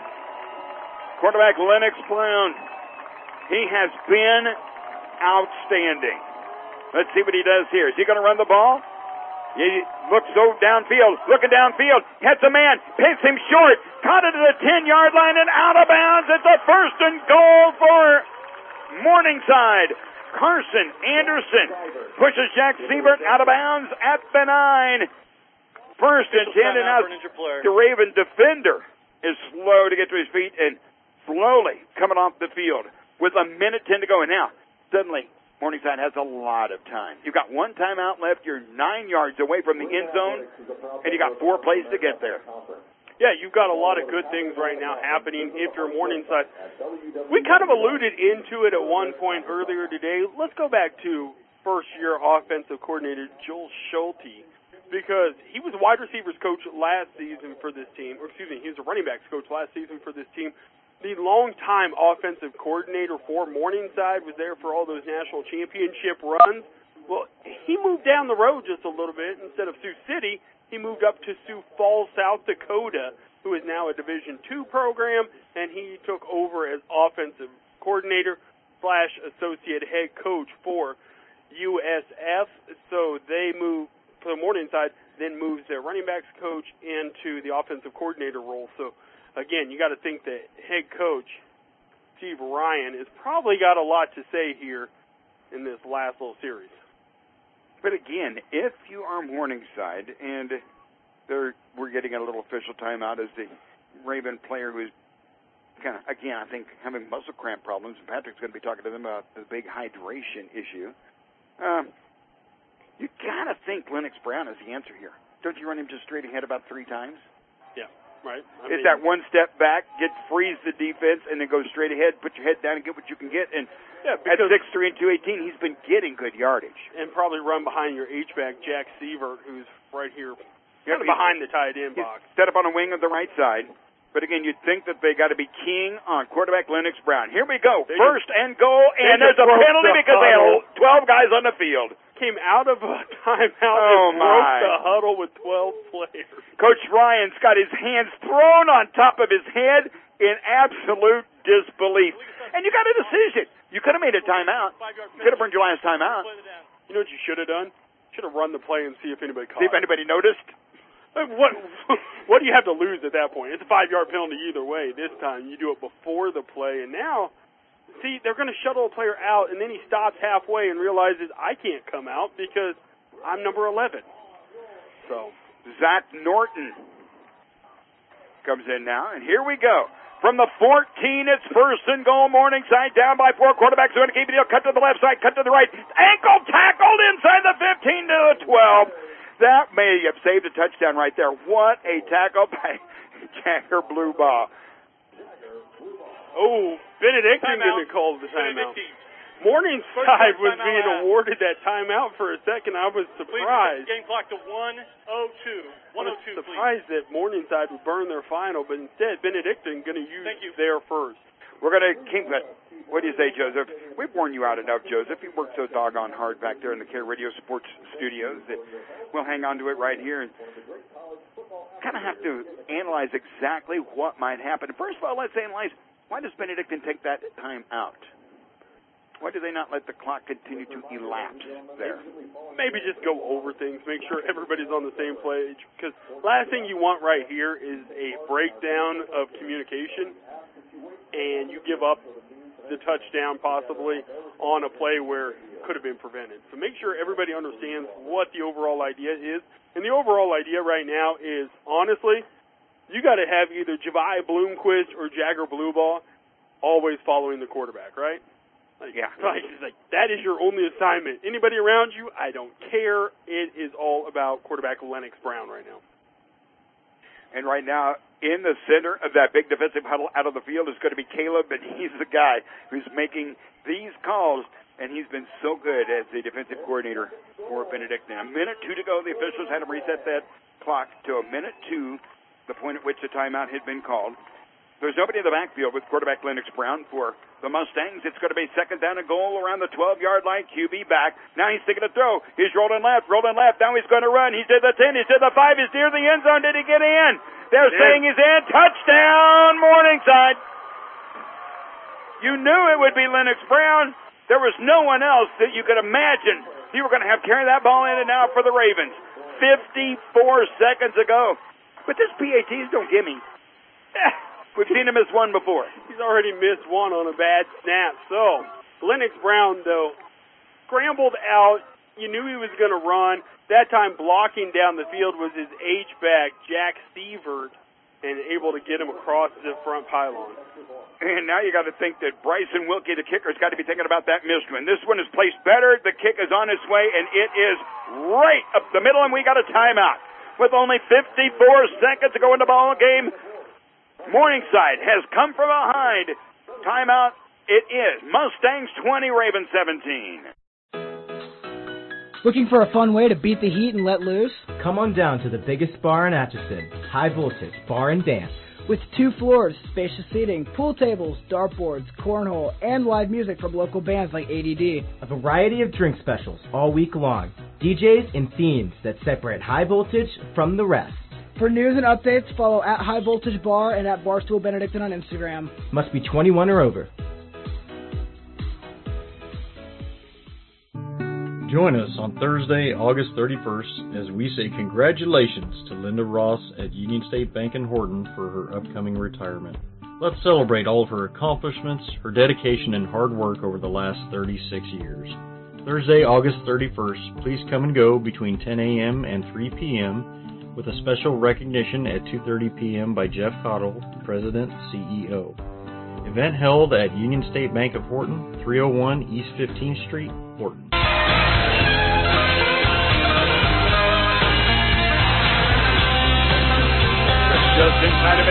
Quarterback Lennox Brown. He has been outstanding. Let's see what he does here. Is he going to run the ball? He looks so downfield. Looking downfield. Hits a man. Picks him short. Caught it at the ten-yard line and out of bounds. It's a first and goal for Morningside. Carson Anderson pushes Jack Siebert out of bounds at the nine. First and ten, and now the Raven defender is slow to get to his feet and slowly coming off the field with a minute ten to go. And now, suddenly, Morningside has a lot of time. You've got one timeout left. You're nine yards away from the end zone, and you got four plays to get there. Yeah, you've got a lot of good things right now happening if you're Morningside. We kind of alluded into it at one point earlier today. Let's go back to first-year offensive coordinator Joel Schulte, because he was a wide receivers coach last season for this team, or excuse me, he was a running backs coach last season for this team. The longtime offensive coordinator for Morningside was there for all those national championship runs. Well, he moved down the road just a little bit. Instead of Sioux City, he moved up to Sioux Falls, South Dakota, who is now a Division two program, and he took over as offensive coordinator slash associate head coach for U S F. So they moved, for the Morningside, then moves their running backs coach into the offensive coordinator role. So, again, you got to think that head coach Steve Ryan has probably got a lot to say here in this last little series. But again, if you are Morningside, and they're, we're getting a little official timeout as the Raven player who's kind of, again, I think having muscle cramp problems, and Patrick's going to be talking to them about the big hydration issue. Um, you got to think Lennox Brown is the answer here. Don't you run him just straight ahead about three times? Yeah. Right. I it's mean, that one step back, get freeze the defense, and then go straight ahead, put your head down, and get what you can get. And yeah, at six three and two eighteen, he's been getting good yardage. And probably run behind your H-back, Jack Sievert, who's right here, Yep, kind of behind the tight end he's box. set up on a wing of the right side. But again, you'd think that they got to be keying on quarterback Lennox Brown. Here we go. They First just, and goal, and there's a broke penalty the because they huddle. had twelve guys on the field. Came out of a timeout Oh, and broke my. the huddle with twelve players. Coach Ryan's got his hands thrown on top of his head in absolute disbelief. And you got a decision. You could have made a timeout. You could have burned your last timeout. You know what you should have done? Should have run the play and see if anybody caught See if it. anybody noticed. What what do you have to lose at that point? It's a five-yard penalty either way. This time you do it before the play, and now, see, they're going to shuttle a player out, and then he stops halfway and realizes I can't come out because I'm number eleven. So Zach Norton comes in now, and here we go. From the fourteen, it's first and goal. Morningside down by four. Quarterback's going to keep it. He'll cut to the left side, cut to the right. Ankle tackled inside the fifteen to the twelve. That may have saved a touchdown right there. What a tackle by Jagger Bluebaugh. Oh, Benedictine didn't call the timeout. Morningside was being awarded that timeout for a second. I was surprised. Please, game clock to one oh two. one oh two, I was surprised please. that Morningside would burn their final, but instead Benedictine going to use their first. We're going to keep it. What do you say, Joseph? We've worn you out enough, Joseph. You worked so doggone hard back there in the K Radio Sports Studios that we'll hang on to it right here and kind of have to analyze exactly what might happen. First of all, let's analyze, why does Benedictine take that time out? Why do they not let the clock continue to elapse there? Maybe just go over things, make sure everybody's on the same page. Because last thing you want right here is a breakdown of communication, and you give up the touchdown possibly on a play where it could have been prevented. So make sure everybody understands what the overall idea is. And the overall idea right now is, honestly, you got to have either Javi Bloomquist or Jagger Bluebaugh always following the quarterback, right? Like, yeah. Like, like, that is your only assignment. Anybody around you, I don't care. It is all about quarterback Lennox Brown right now. And right now, in the center of that big defensive huddle out of the field is going to be Caleb, and he's the guy who's making these calls, and he's been so good as the defensive coordinator for Benedictine. A minute two to go. The officials had to reset that clock to a minute two, the point at which the timeout had been called. There's nobody in the backfield with quarterback Lennox Brown for the Mustangs. It's going to be second down and goal around the twelve-yard line. Q B back. Now he's taking a throw. He's rolling left, rolling left. Now he's going to run. He's to the ten. He's to the five. He's near the end zone. Did he get in? They're Yeah. saying he's in. Touchdown, Morningside. You knew it would be Lennox Brown. There was no one else that you could imagine you were going to have carry that ball in and out for the Ravens. fifty-four seconds ago. But this P A Ts don't give me. We've seen him miss one before. He's already missed one on a bad snap. So, Lennox Brown, though, scrambled out. You knew he was going to run. That time, blocking down the field was his H-back, Jack Sievert, and able to get him across the front pylon. And now you got to think that Bryson Wilkie, the kicker, has got to be thinking about that missed one. This one is placed better. The kick is on its way, and it is right up the middle, and we got a timeout. With only fifty-four seconds to go in the ball game, Morningside has come from behind. Timeout it is. Mustangs twenty, Ravens seventeen. Looking for a fun way to beat the heat and let loose? Come on down to the biggest bar in Atchison, High Voltage Bar and Dance. With two floors, spacious seating, pool tables, dartboards, cornhole, and live music from local bands like A D D. A variety of drink specials all week long. D Js and themes that separate High Voltage from the rest. For news and updates, follow at High Voltage Bar and at Barstool Benedictine on Instagram. Must be twenty-one or over. Join us on Thursday, August thirty-first, as we say congratulations to Linda Ross at Union State Bank in Horton for her upcoming retirement. Let's celebrate all of her accomplishments, her dedication, and hard work over the last thirty-six years. Thursday, August thirty-first, please come and go between ten a.m. and three p.m., with a special recognition at two thirty p.m. by Jeff Cottle, President, C E O. Event held at Union State Bank of Horton, three oh one East fifteenth Street, Horton. Just inside of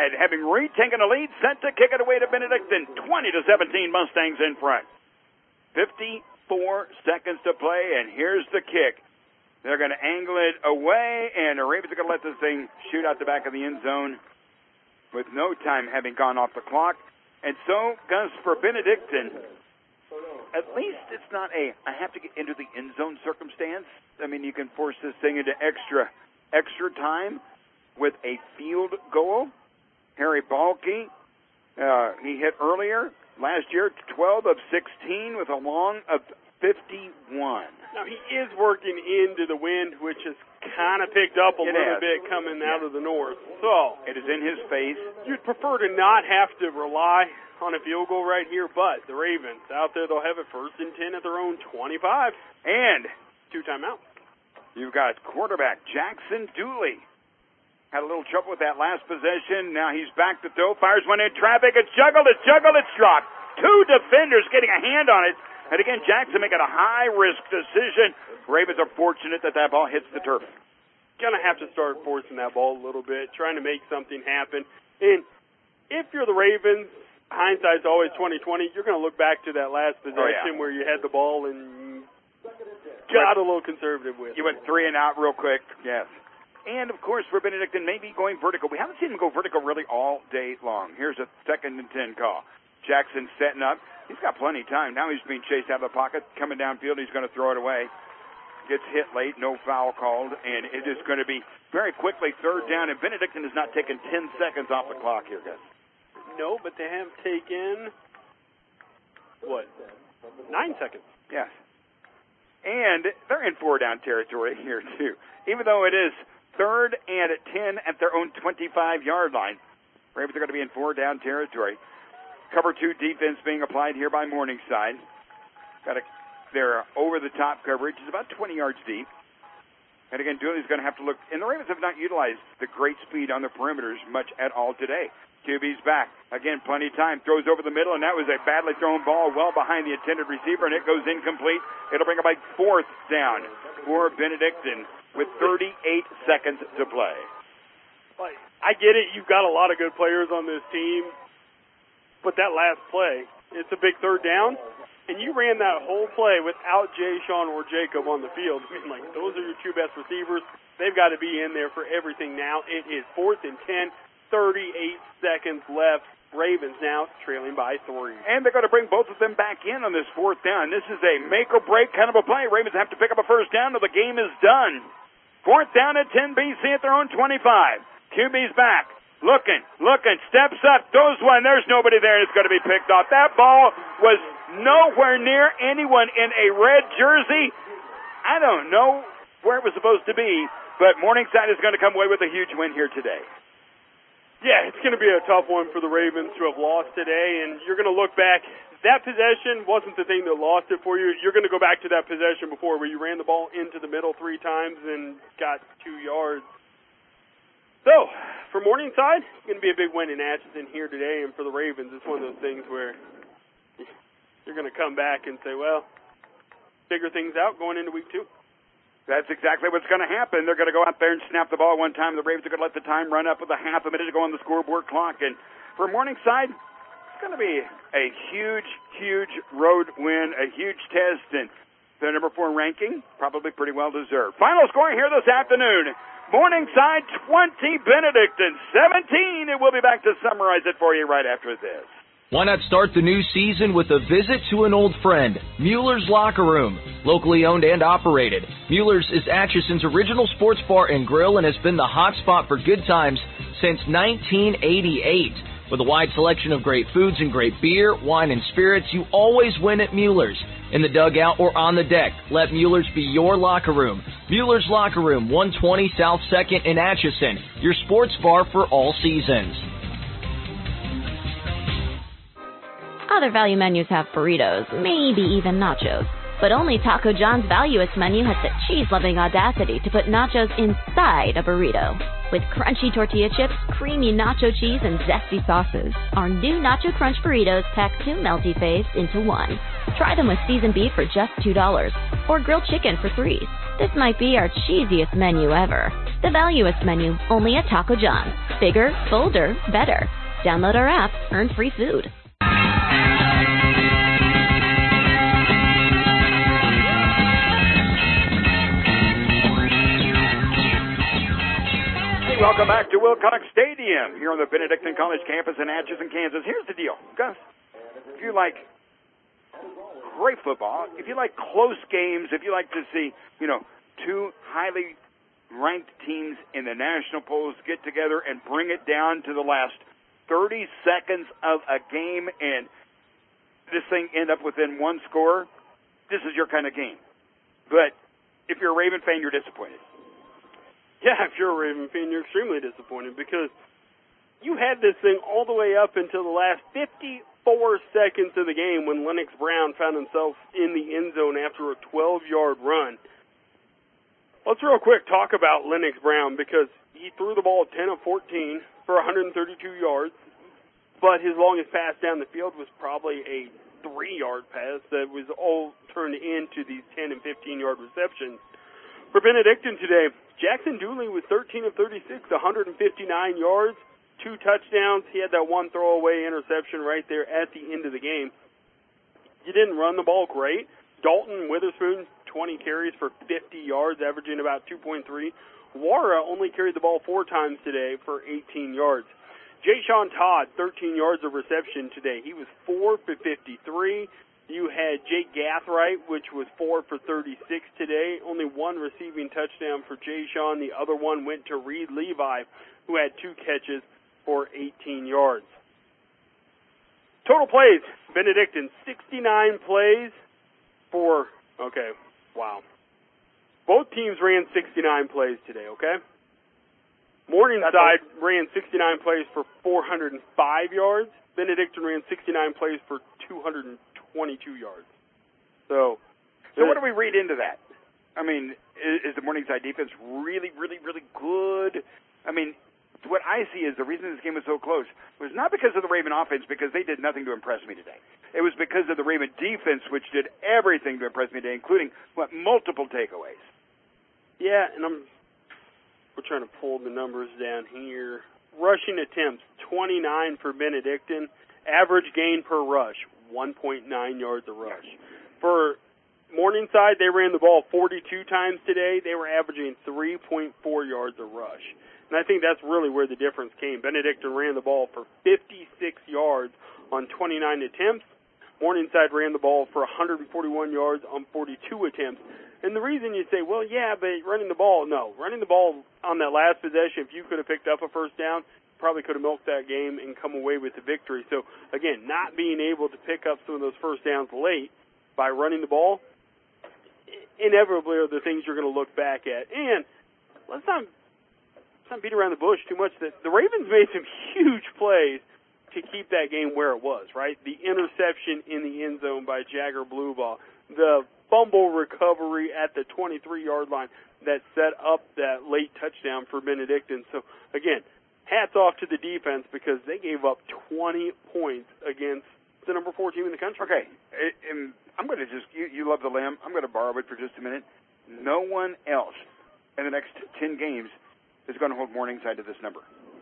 side, having retaken a lead, set to kick it away to Benedictine. twenty to seventeen, Mustangs in front. fifty-four seconds to play, and here's the kick. They're going to angle it away, and the Ravens are going to let this thing shoot out the back of the end zone with no time having gone off the clock. And so, Gus, for Benedictine, at least it's not a I have to get into the end zone circumstance. I mean, you can force this thing into extra extra time with a field goal. Harry Balke, uh, he hit earlier last year, twelve of sixteen with a long of fifty-one. Now, he is working into the wind, which has kind of picked up a It little has. bit coming Yeah. out of the north. So, It is in his face. you'd prefer to not have to rely on a field goal right here, but the Ravens out there, they'll have it first and ten at their own twenty-five. And two timeouts. You've got quarterback Jackson Dooley. Had a little trouble with that last possession. Now he's back to throw. Fires one in traffic. It's juggled. It's juggled. It's dropped. Two defenders getting a hand on it. And again, Jackson making a high-risk decision. Ravens are fortunate that that ball hits the turf. Gonna have to start forcing that ball a little bit, trying to make something happen. And if you're the Ravens, hindsight's always twenty twenty. You're gonna look back to that last possession Oh, yeah. where you had the ball and got a little conservative with it. You went three and out real quick. Yes. And, of course, for Benedictine, maybe going vertical. We haven't seen him go vertical really all day long. Here's a second and ten call. Jackson setting up. He's got plenty of time. Now he's being chased out of the pocket. Coming downfield, he's going to throw it away. Gets hit late, no foul called, and it is going to be very quickly third down, and Benedictine has not taken ten seconds off the clock here, guys. No, but they have taken, what, nine seconds. Yes. And they're in four-down territory here, too. Even though it is third and at ten at their own twenty-five-yard line, Ravens are going to be in four-down territory. Cover two defense being applied here by Morningside. Got a, their over-the-top coverage is about twenty yards deep. And again, Dooley's going to have to look. And the Ravens have not utilized the great speed on the perimeters much at all today. Q B's back. Again, plenty of time. Throws over the middle, and that was a badly thrown ball well behind the intended receiver, and it goes incomplete. It'll bring up a fourth down for Benedictine with thirty-eight seconds to play. Like, I get it. You've got a lot of good players on this team, but that last play, it's a big third down, and you ran that whole play without Jay Sean or Jacob on the field. I mean, like, those are your two best receivers. They've got to be in there for everything now. It is fourth and ten, thirty-eight seconds left. Ravens now trailing by three. And they're going to bring both of them back in on this fourth down. This is a make-or-break kind of a play. Ravens have to pick up a first down or the game is done. Fourth down at ten B C at their own twenty-five. Q B's back. Looking, looking, steps up, throws one. There's nobody there, and it's going to be picked off. That ball was nowhere near anyone in a red jersey. I don't know where it was supposed to be, but Morningside is going to come away with a huge win here today. Yeah, it's going to be a tough one for the Ravens to have lost today, and you're going to look back. That possession wasn't the thing that lost it for you. You're going to go back to that possession before where you ran the ball into the middle three times and got two yards. So, for Morningside, it's going to be a big win in Atchison here today, and for the Ravens, it's one of those things where you're going to come back and say, well, figure things out going into week two. That's exactly what's going to happen. They're going to go out there and snap the ball one time. The Ravens are going to let the time run up with a half a minute to go on the scoreboard clock. And for Morningside, it's going to be a huge, huge road win, a huge test, and their number four ranking, probably pretty well deserved. Final score here this afternoon. Morningside twenty, Benedictine seventeen. And we'll be back to summarize it for you right after this. Why not start the new season with a visit to an old friend, Mueller's Locker Room. Locally owned and operated, Mueller's is Atchison's original sports bar and grill and has been the hot spot for good times since nineteen eighty-eight. With a wide selection of great foods and great beer, wine, and spirits, you always win at Mueller's. In the dugout or on the deck, let Mueller's be your locker room. Mueller's Locker Room, one twenty South second in Atchison, your sports bar for all seasons. Other value menus have burritos, maybe even nachos. But only Taco John's Valuist menu has the cheese-loving audacity to put nachos inside a burrito. With crunchy tortilla chips, creamy nacho cheese, and zesty sauces, our new Nacho Crunch burritos pack two melty faves into one. Try them with seasoned beef for just two dollars, or grilled chicken for three dollars. This might be our cheesiest menu ever. The Valuist Menu, only at Taco John's. Bigger, bolder, better. Download our app, earn free food. Welcome back to Wilcox Stadium here on the Benedictine College campus in Atchison, Kansas. Here's the deal, Gus. If you like great football, if you like close games, if you like to see, you know, two highly ranked teams in the national polls get together and bring it down to the last thirty seconds of a game and this thing end up within one score, this is your kind of game. But if you're a Raven fan, you're disappointed. Yeah, if you're a Raven fan, you're extremely disappointed because you had this thing all the way up until the last fifty-four seconds of the game when Lennox Brown found himself in the end zone after a twelve-yard run. Let's real quick talk about Lennox Brown because he threw the ball ten of fourteen for one hundred thirty-two yards, but his longest pass down the field was probably a three-yard pass that was all turned into these ten and fifteen-yard receptions. For Benedictine today, Jackson Dooley was thirteen of thirty-six, one hundred fifty-nine yards, two touchdowns. He had that one throwaway interception right there at the end of the game. He didn't run the ball great. Dalton Witherspoon, twenty carries for fifty yards, averaging about two point three. Wara only carried the ball four times today for eighteen yards. Jay Sean Todd, thirteen yards of reception today. He was four for fifty-three. You had Jake Gathright, which was four for thirty-six today. Only one receiving touchdown for Jay Sean. The other one went to Reed Levi, who had two catches for eighteen yards. Total plays, Benedictine, sixty-nine plays for, okay, wow. Both teams ran sixty-nine plays today, okay? Morningside ran sixty-nine plays for four hundred five yards. Benedictine ran sixty-nine plays for two hundred twenty-two yards. So, so what do we read into that? I mean, is, is the Morningside defense really, really, really good? I mean, what I see is the reason this game was so close was not because of the Raven offense, because they did nothing to impress me today. It was because of the Raven defense, which did everything to impress me today, including, what, multiple takeaways. Yeah, and I'm we're trying to pull the numbers down here. Rushing attempts, twenty-nine for Benedictine. Average gain per rush, one point nine yards a rush. For Morningside, they ran the ball forty-two times today. They were averaging three point four yards a rush. And I think that's really where the difference came. Benedictine ran the ball for fifty-six yards on twenty-nine attempts. Morningside ran the ball for one hundred forty-one yards on forty-two attempts. And the reason you say, well, yeah, but running the ball, no. Running the ball on that last possession, if you could have picked up a first down, probably could have milked that game and come away with the victory. So, again, not being able to pick up some of those first downs late by running the ball, inevitably are the things you're going to look back at. And let's not, let's not beat around the bush too much. The, the Ravens made some huge plays to keep that game where it was, right? The interception in the end zone by Jagger Blueball, the fumble recovery at the twenty-three-yard line that set up that late touchdown for Benedictine. So, again, hats off to the defense because they gave up twenty points against the number four team in the country. Okay, and I'm going to just, you, you love the lamb. I'm going to borrow it for just a minute. No one else in the next ten games is going to hold Morningside to this number.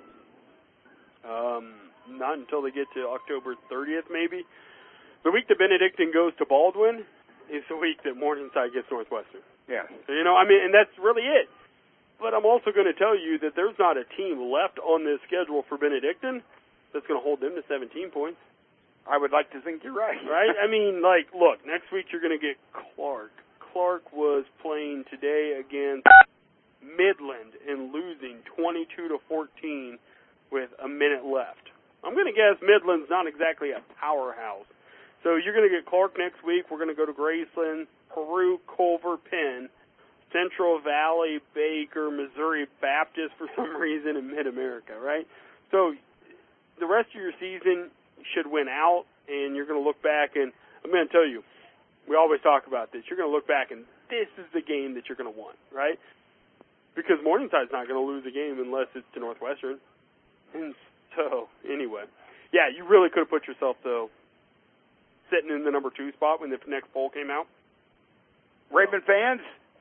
Um, not until they get to October thirtieth, maybe. The week that Benedictine goes to Baldwin is the week that Morningside gets Northwestern. Yeah. So, you know, I mean, and that's really it. But I'm also going to tell you that there's not a team left on this schedule for Benedictine that's going to hold them to seventeen points. I would like to think you're right. Right? I mean, like, look, next week you're going to get Clark. Clark was playing today against Midland and losing twenty-two to fourteen with a minute left. I'm going to guess Midland's not exactly a powerhouse. So you're going to get Clark next week. We're going to go to Graceland, Peru, Culver, Penn, Central Valley, Baker, Missouri Baptist for some reason, in Mid-America, right? So the rest of your season should win out, and you're going to look back, and I'm going to tell you, we always talk about this. You're going to look back, and this is the game that you're going to want, right? Because Morningside's not going to lose a game unless it's to Northwestern. And so, anyway, yeah, you really could have put yourself, though, sitting in the number two spot when the next poll came out. Raven fans,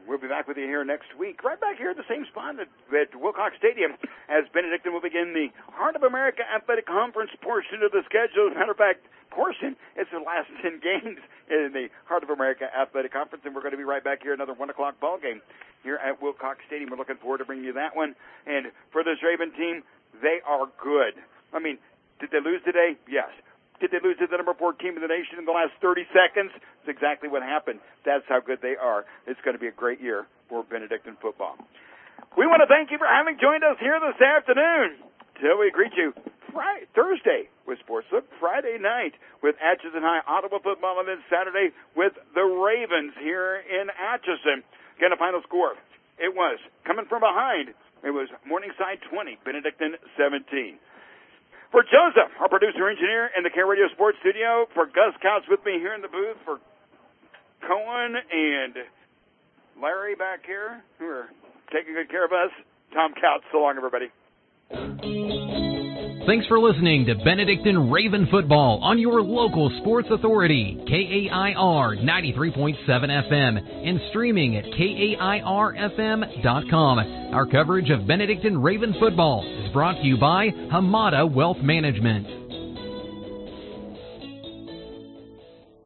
we'll be back with you here next week, right back here at the same spot at, at Wilcox Stadium, as Benedictine will begin the Heart of America Athletic Conference portion of the schedule. As a matter of fact, portion, it's the last ten games in the Heart of America Athletic Conference, and we're going to be right back here, another one o'clock ball game here at Wilcox Stadium. We're looking forward to bringing you that one. And for this Raven team, they are good. I mean, did they lose today? Yes. Did they lose to the number four team in the nation in the last thirty seconds? That's exactly what happened. That's how good they are. It's going to be a great year for Benedictine football. We want to thank you for having joined us here this afternoon. Till we greet you Friday, Thursday with Sports Look, Friday night with Atchison High Ottawa football, and then Saturday with the Ravens here in Atchison. Again, a final score. It was coming from behind. It was Morningside twenty, Benedictine seventeen. For Joseph, our producer-engineer in the Care Radio Sports Studio, for Gus Couch with me here in the booth, for Cohen and Larry back here, who are taking good care of us, Tom Couch. So long, everybody. Thanks for listening to Benedictine Raven Football on your local sports authority, K A I R ninety-three point seven F M, and streaming at K A I R F M dot com. Our coverage of Benedictine Raven Football is brought to you by Hamada Wealth Management.